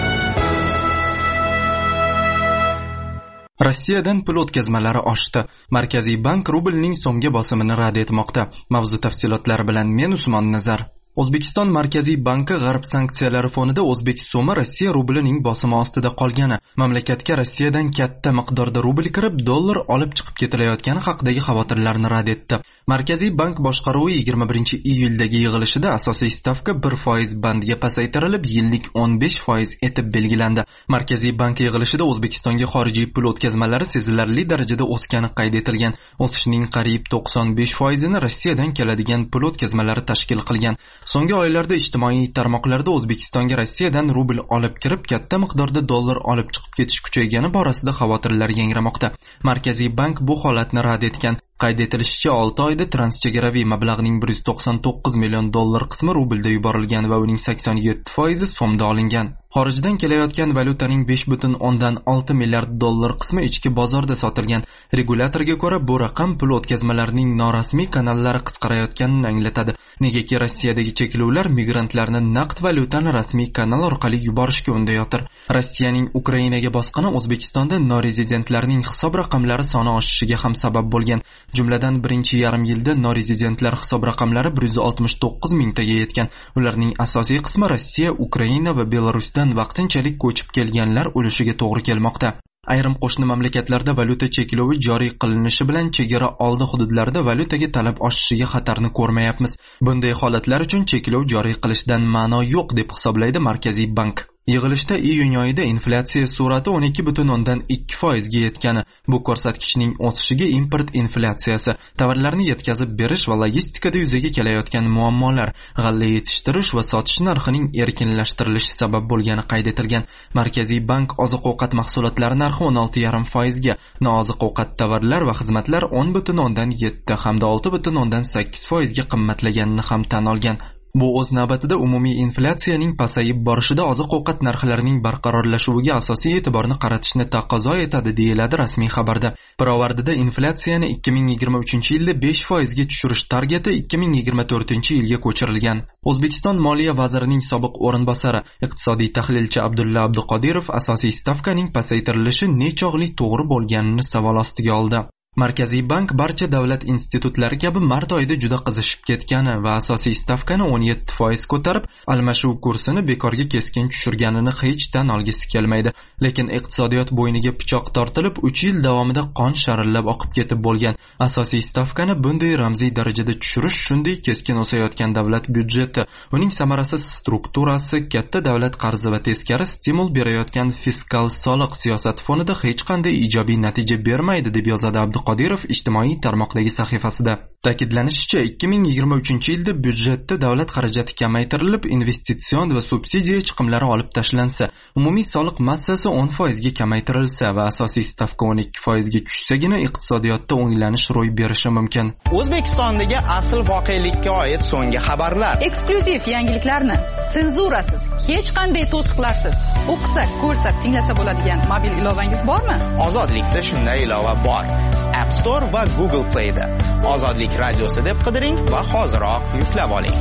Rossiyadan pul o'tkazmalari oshdi. Markaziy bank rublning so'mga bosimini rad etmoqda. Mavzu tafsilotlari bilan men Usmon Nazar. O'zbekiston Markaziy banki g'arb sanksiyalari fonida o'zbek so'mi Rossiya rublining bosimi ostida qolgani, mamlakatga Rossiyadan katta miqdorda rubl kirib, dollar olib chiqib ketilayotgani haqidagi xavotirlarni rad etdi. Markaziy bank boshqaruvi yigirma birinchi iyuldagi yig'ilishida asosiy stavka bir foiz bandiga pasaytirilib, yillik o'n besh foiz etib belgilandi. Markaziy bank yig'ilishida O'zbekistonga xorijiy pul o'tkazmalari sezilarli darajada o'sgani qayd etilgan. O'sishning qariyb to'qson besh foizini Rossiyadan keladigan pul o'tkazmalari tashkil qilgan. So'nggi oylarda ijtimoiy tarmoqlarda O'zbekistonga Rossiyadan rubl olib kirib, katta miqdorda dollar olib chiqib ketish kuchaygani borasida xavotirlar yangramoqda. Markaziy bank bu holatni rad etgan. Qayd etilishicha, olti oyda transchegaraviy mablag'ning bir yuz to'qson to'qqiz million dollar qismi rublda yuborilgan va uning sakson yetti foizi so'mda olingan. Xorijdan kelayotgan valyutaning besh butun o'ndan olti milliard dollar qismi ichki bozorda sotilgan. Regulatorga ko'ra, bu raqam pul o'tkazmalarining norasmiy kanallari qisqarayotganini anglatadi. Negaki Rossiyadagi cheklovlar migrantlarni naqd valyutani rasmiy kanal orqali yuborishga undayotir. Rossiyaning Ukrainaga bosqini O'zbekistonda norezidentlarning hisob raqamlari soni oshishiga ham sabab bo'lgan. Jumladan birinchi yarim yilda norezidentlar hisob raqamlari bir yuz oltmish to'qqiz mingtaga yetgan. Ularning asosiy qismi Rossiya, Ukraina va Belarusdan vaqtinchalik ko'chib kelganlar ulushiga to'g'ri kelmoqda. Ayrim qo'shni mamlakatlarda valyuta cheklovi joriy qilinishi bilan chegara oldi hududlarda valyutaga talab oshishiga xatarni ko'rmayapmiz. Bunday holatlar uchun cheklov joriy qilishdan ma'no yo'q deb hisoblaydi Markaziy bank. Yig'ilishda iyun oyida inflyatsiya sur'ati o'n ikki butun o'ndan ikki foizga yetgani, bu ko'rsatkichning o'sishiga import inflyatsiyasi, tovarlarni yetkazib berish va logistikada yuzaga kelayotgan muammolar, g'alla yetishtirish va sotish narxining erkinlashtirilishi sabab bo'lgani qayd etilgan. Markaziy bank oziq-ovqat mahsulotlari narxi o'n olti yarim foizga, nooziq-ovqat tovarlar va xizmatlar o'n butun o'ndan yetti hamda olti butun o'ndan sakkiz foizga qimmatlaganini ham tan olgan. Bu o'z navbatida umumiy inflyatsiyaning pasayib borishida oziq-ovqat narxlarining barqarorlashuviga asosiy e'tiborni qaratishni taqozo etadi, deyiladi rasmiy xabarda. Pirovardida inflyatsiyani ikki ming yigirma uchinchi yilda besh foizga tushirish targeti ikki ming yigirma to'rtinchi yilga ko'chirilgan. O'zbekiston Moliya vazirining sobiq o'rinbosari, iqtisodiy tahlilchi Abdulla Abduqodirov asosiy stavkaning pasaytirilishi nechog'lik to'g'ri bo'lganini savol ostiga oldi. Markaziy bank barcha davlat institutlari kabi mart oyida juda qizishib ketgani va asosiy stavkani o'n yetti foiz ko'tarib, almashuv kursini bekorga keskin tushirganini hech tan olgisi kelmaydi. Lekin iqtisodiyot bo'yniga pichoq tortilib, uch yil davomida qon sharillab oqib ketib bo'lgan. Asosiy stavkani bunday ramziy darajada tushirish shunday keskin o'sayotgan davlat byudjeti, uning samarasiz strukturasi, katta davlat qarzi va teskari stimul berayotgan fiskal soliq siyosati fonida hech qanday ijobiy natija bermaydi, deb yozadi Abdu Qodirov ijtimoiy tarmoqdagi sahifasida. Ta'kidlanishicha, ikki ming yigirma uchinchi yilda byudjetda davlat xarajati kamaytirilib, investitsion va subsidiya chiqimlari olib tashlansa, umumiy soliq massasi o'n foizga kamaytirilsa va asosiy stavka o'n ikki foizga tushsagina iqtisodiyotda o'nglanish ro'y berishi mumkin. O'zbekistondagi asl voqelikka oid so'nggi xabarlar. Eksklyuziv yangiliklarni senzurasiz, hech qanday to'siqlarsiz o'qisa, ko'rsa, tinglasa bo'ladigan mobil ilovangiz bormi? Ozodlikda shunday ilova bor. App Store va Google Play'da Ozodlik radiosi deb qidiring va hoziroq yuklab oling.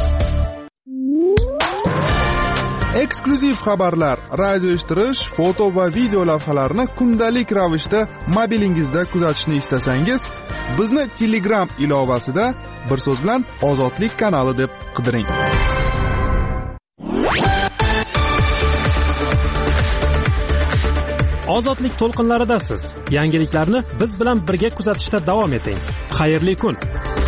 Eksklyuziv xabarlar, radio eshittirish, foto va video lavhalarni kundalik ravishda mobilingizda kuzatishni istasangiz, bizni Telegram ilovasida bir so'z bilan Ozodlik kanali deb qidiring. ozodlik to'lqinlaridasiz. Yangiliklarni biz bilan birga kuzatishda davom eting. Xayrli kun.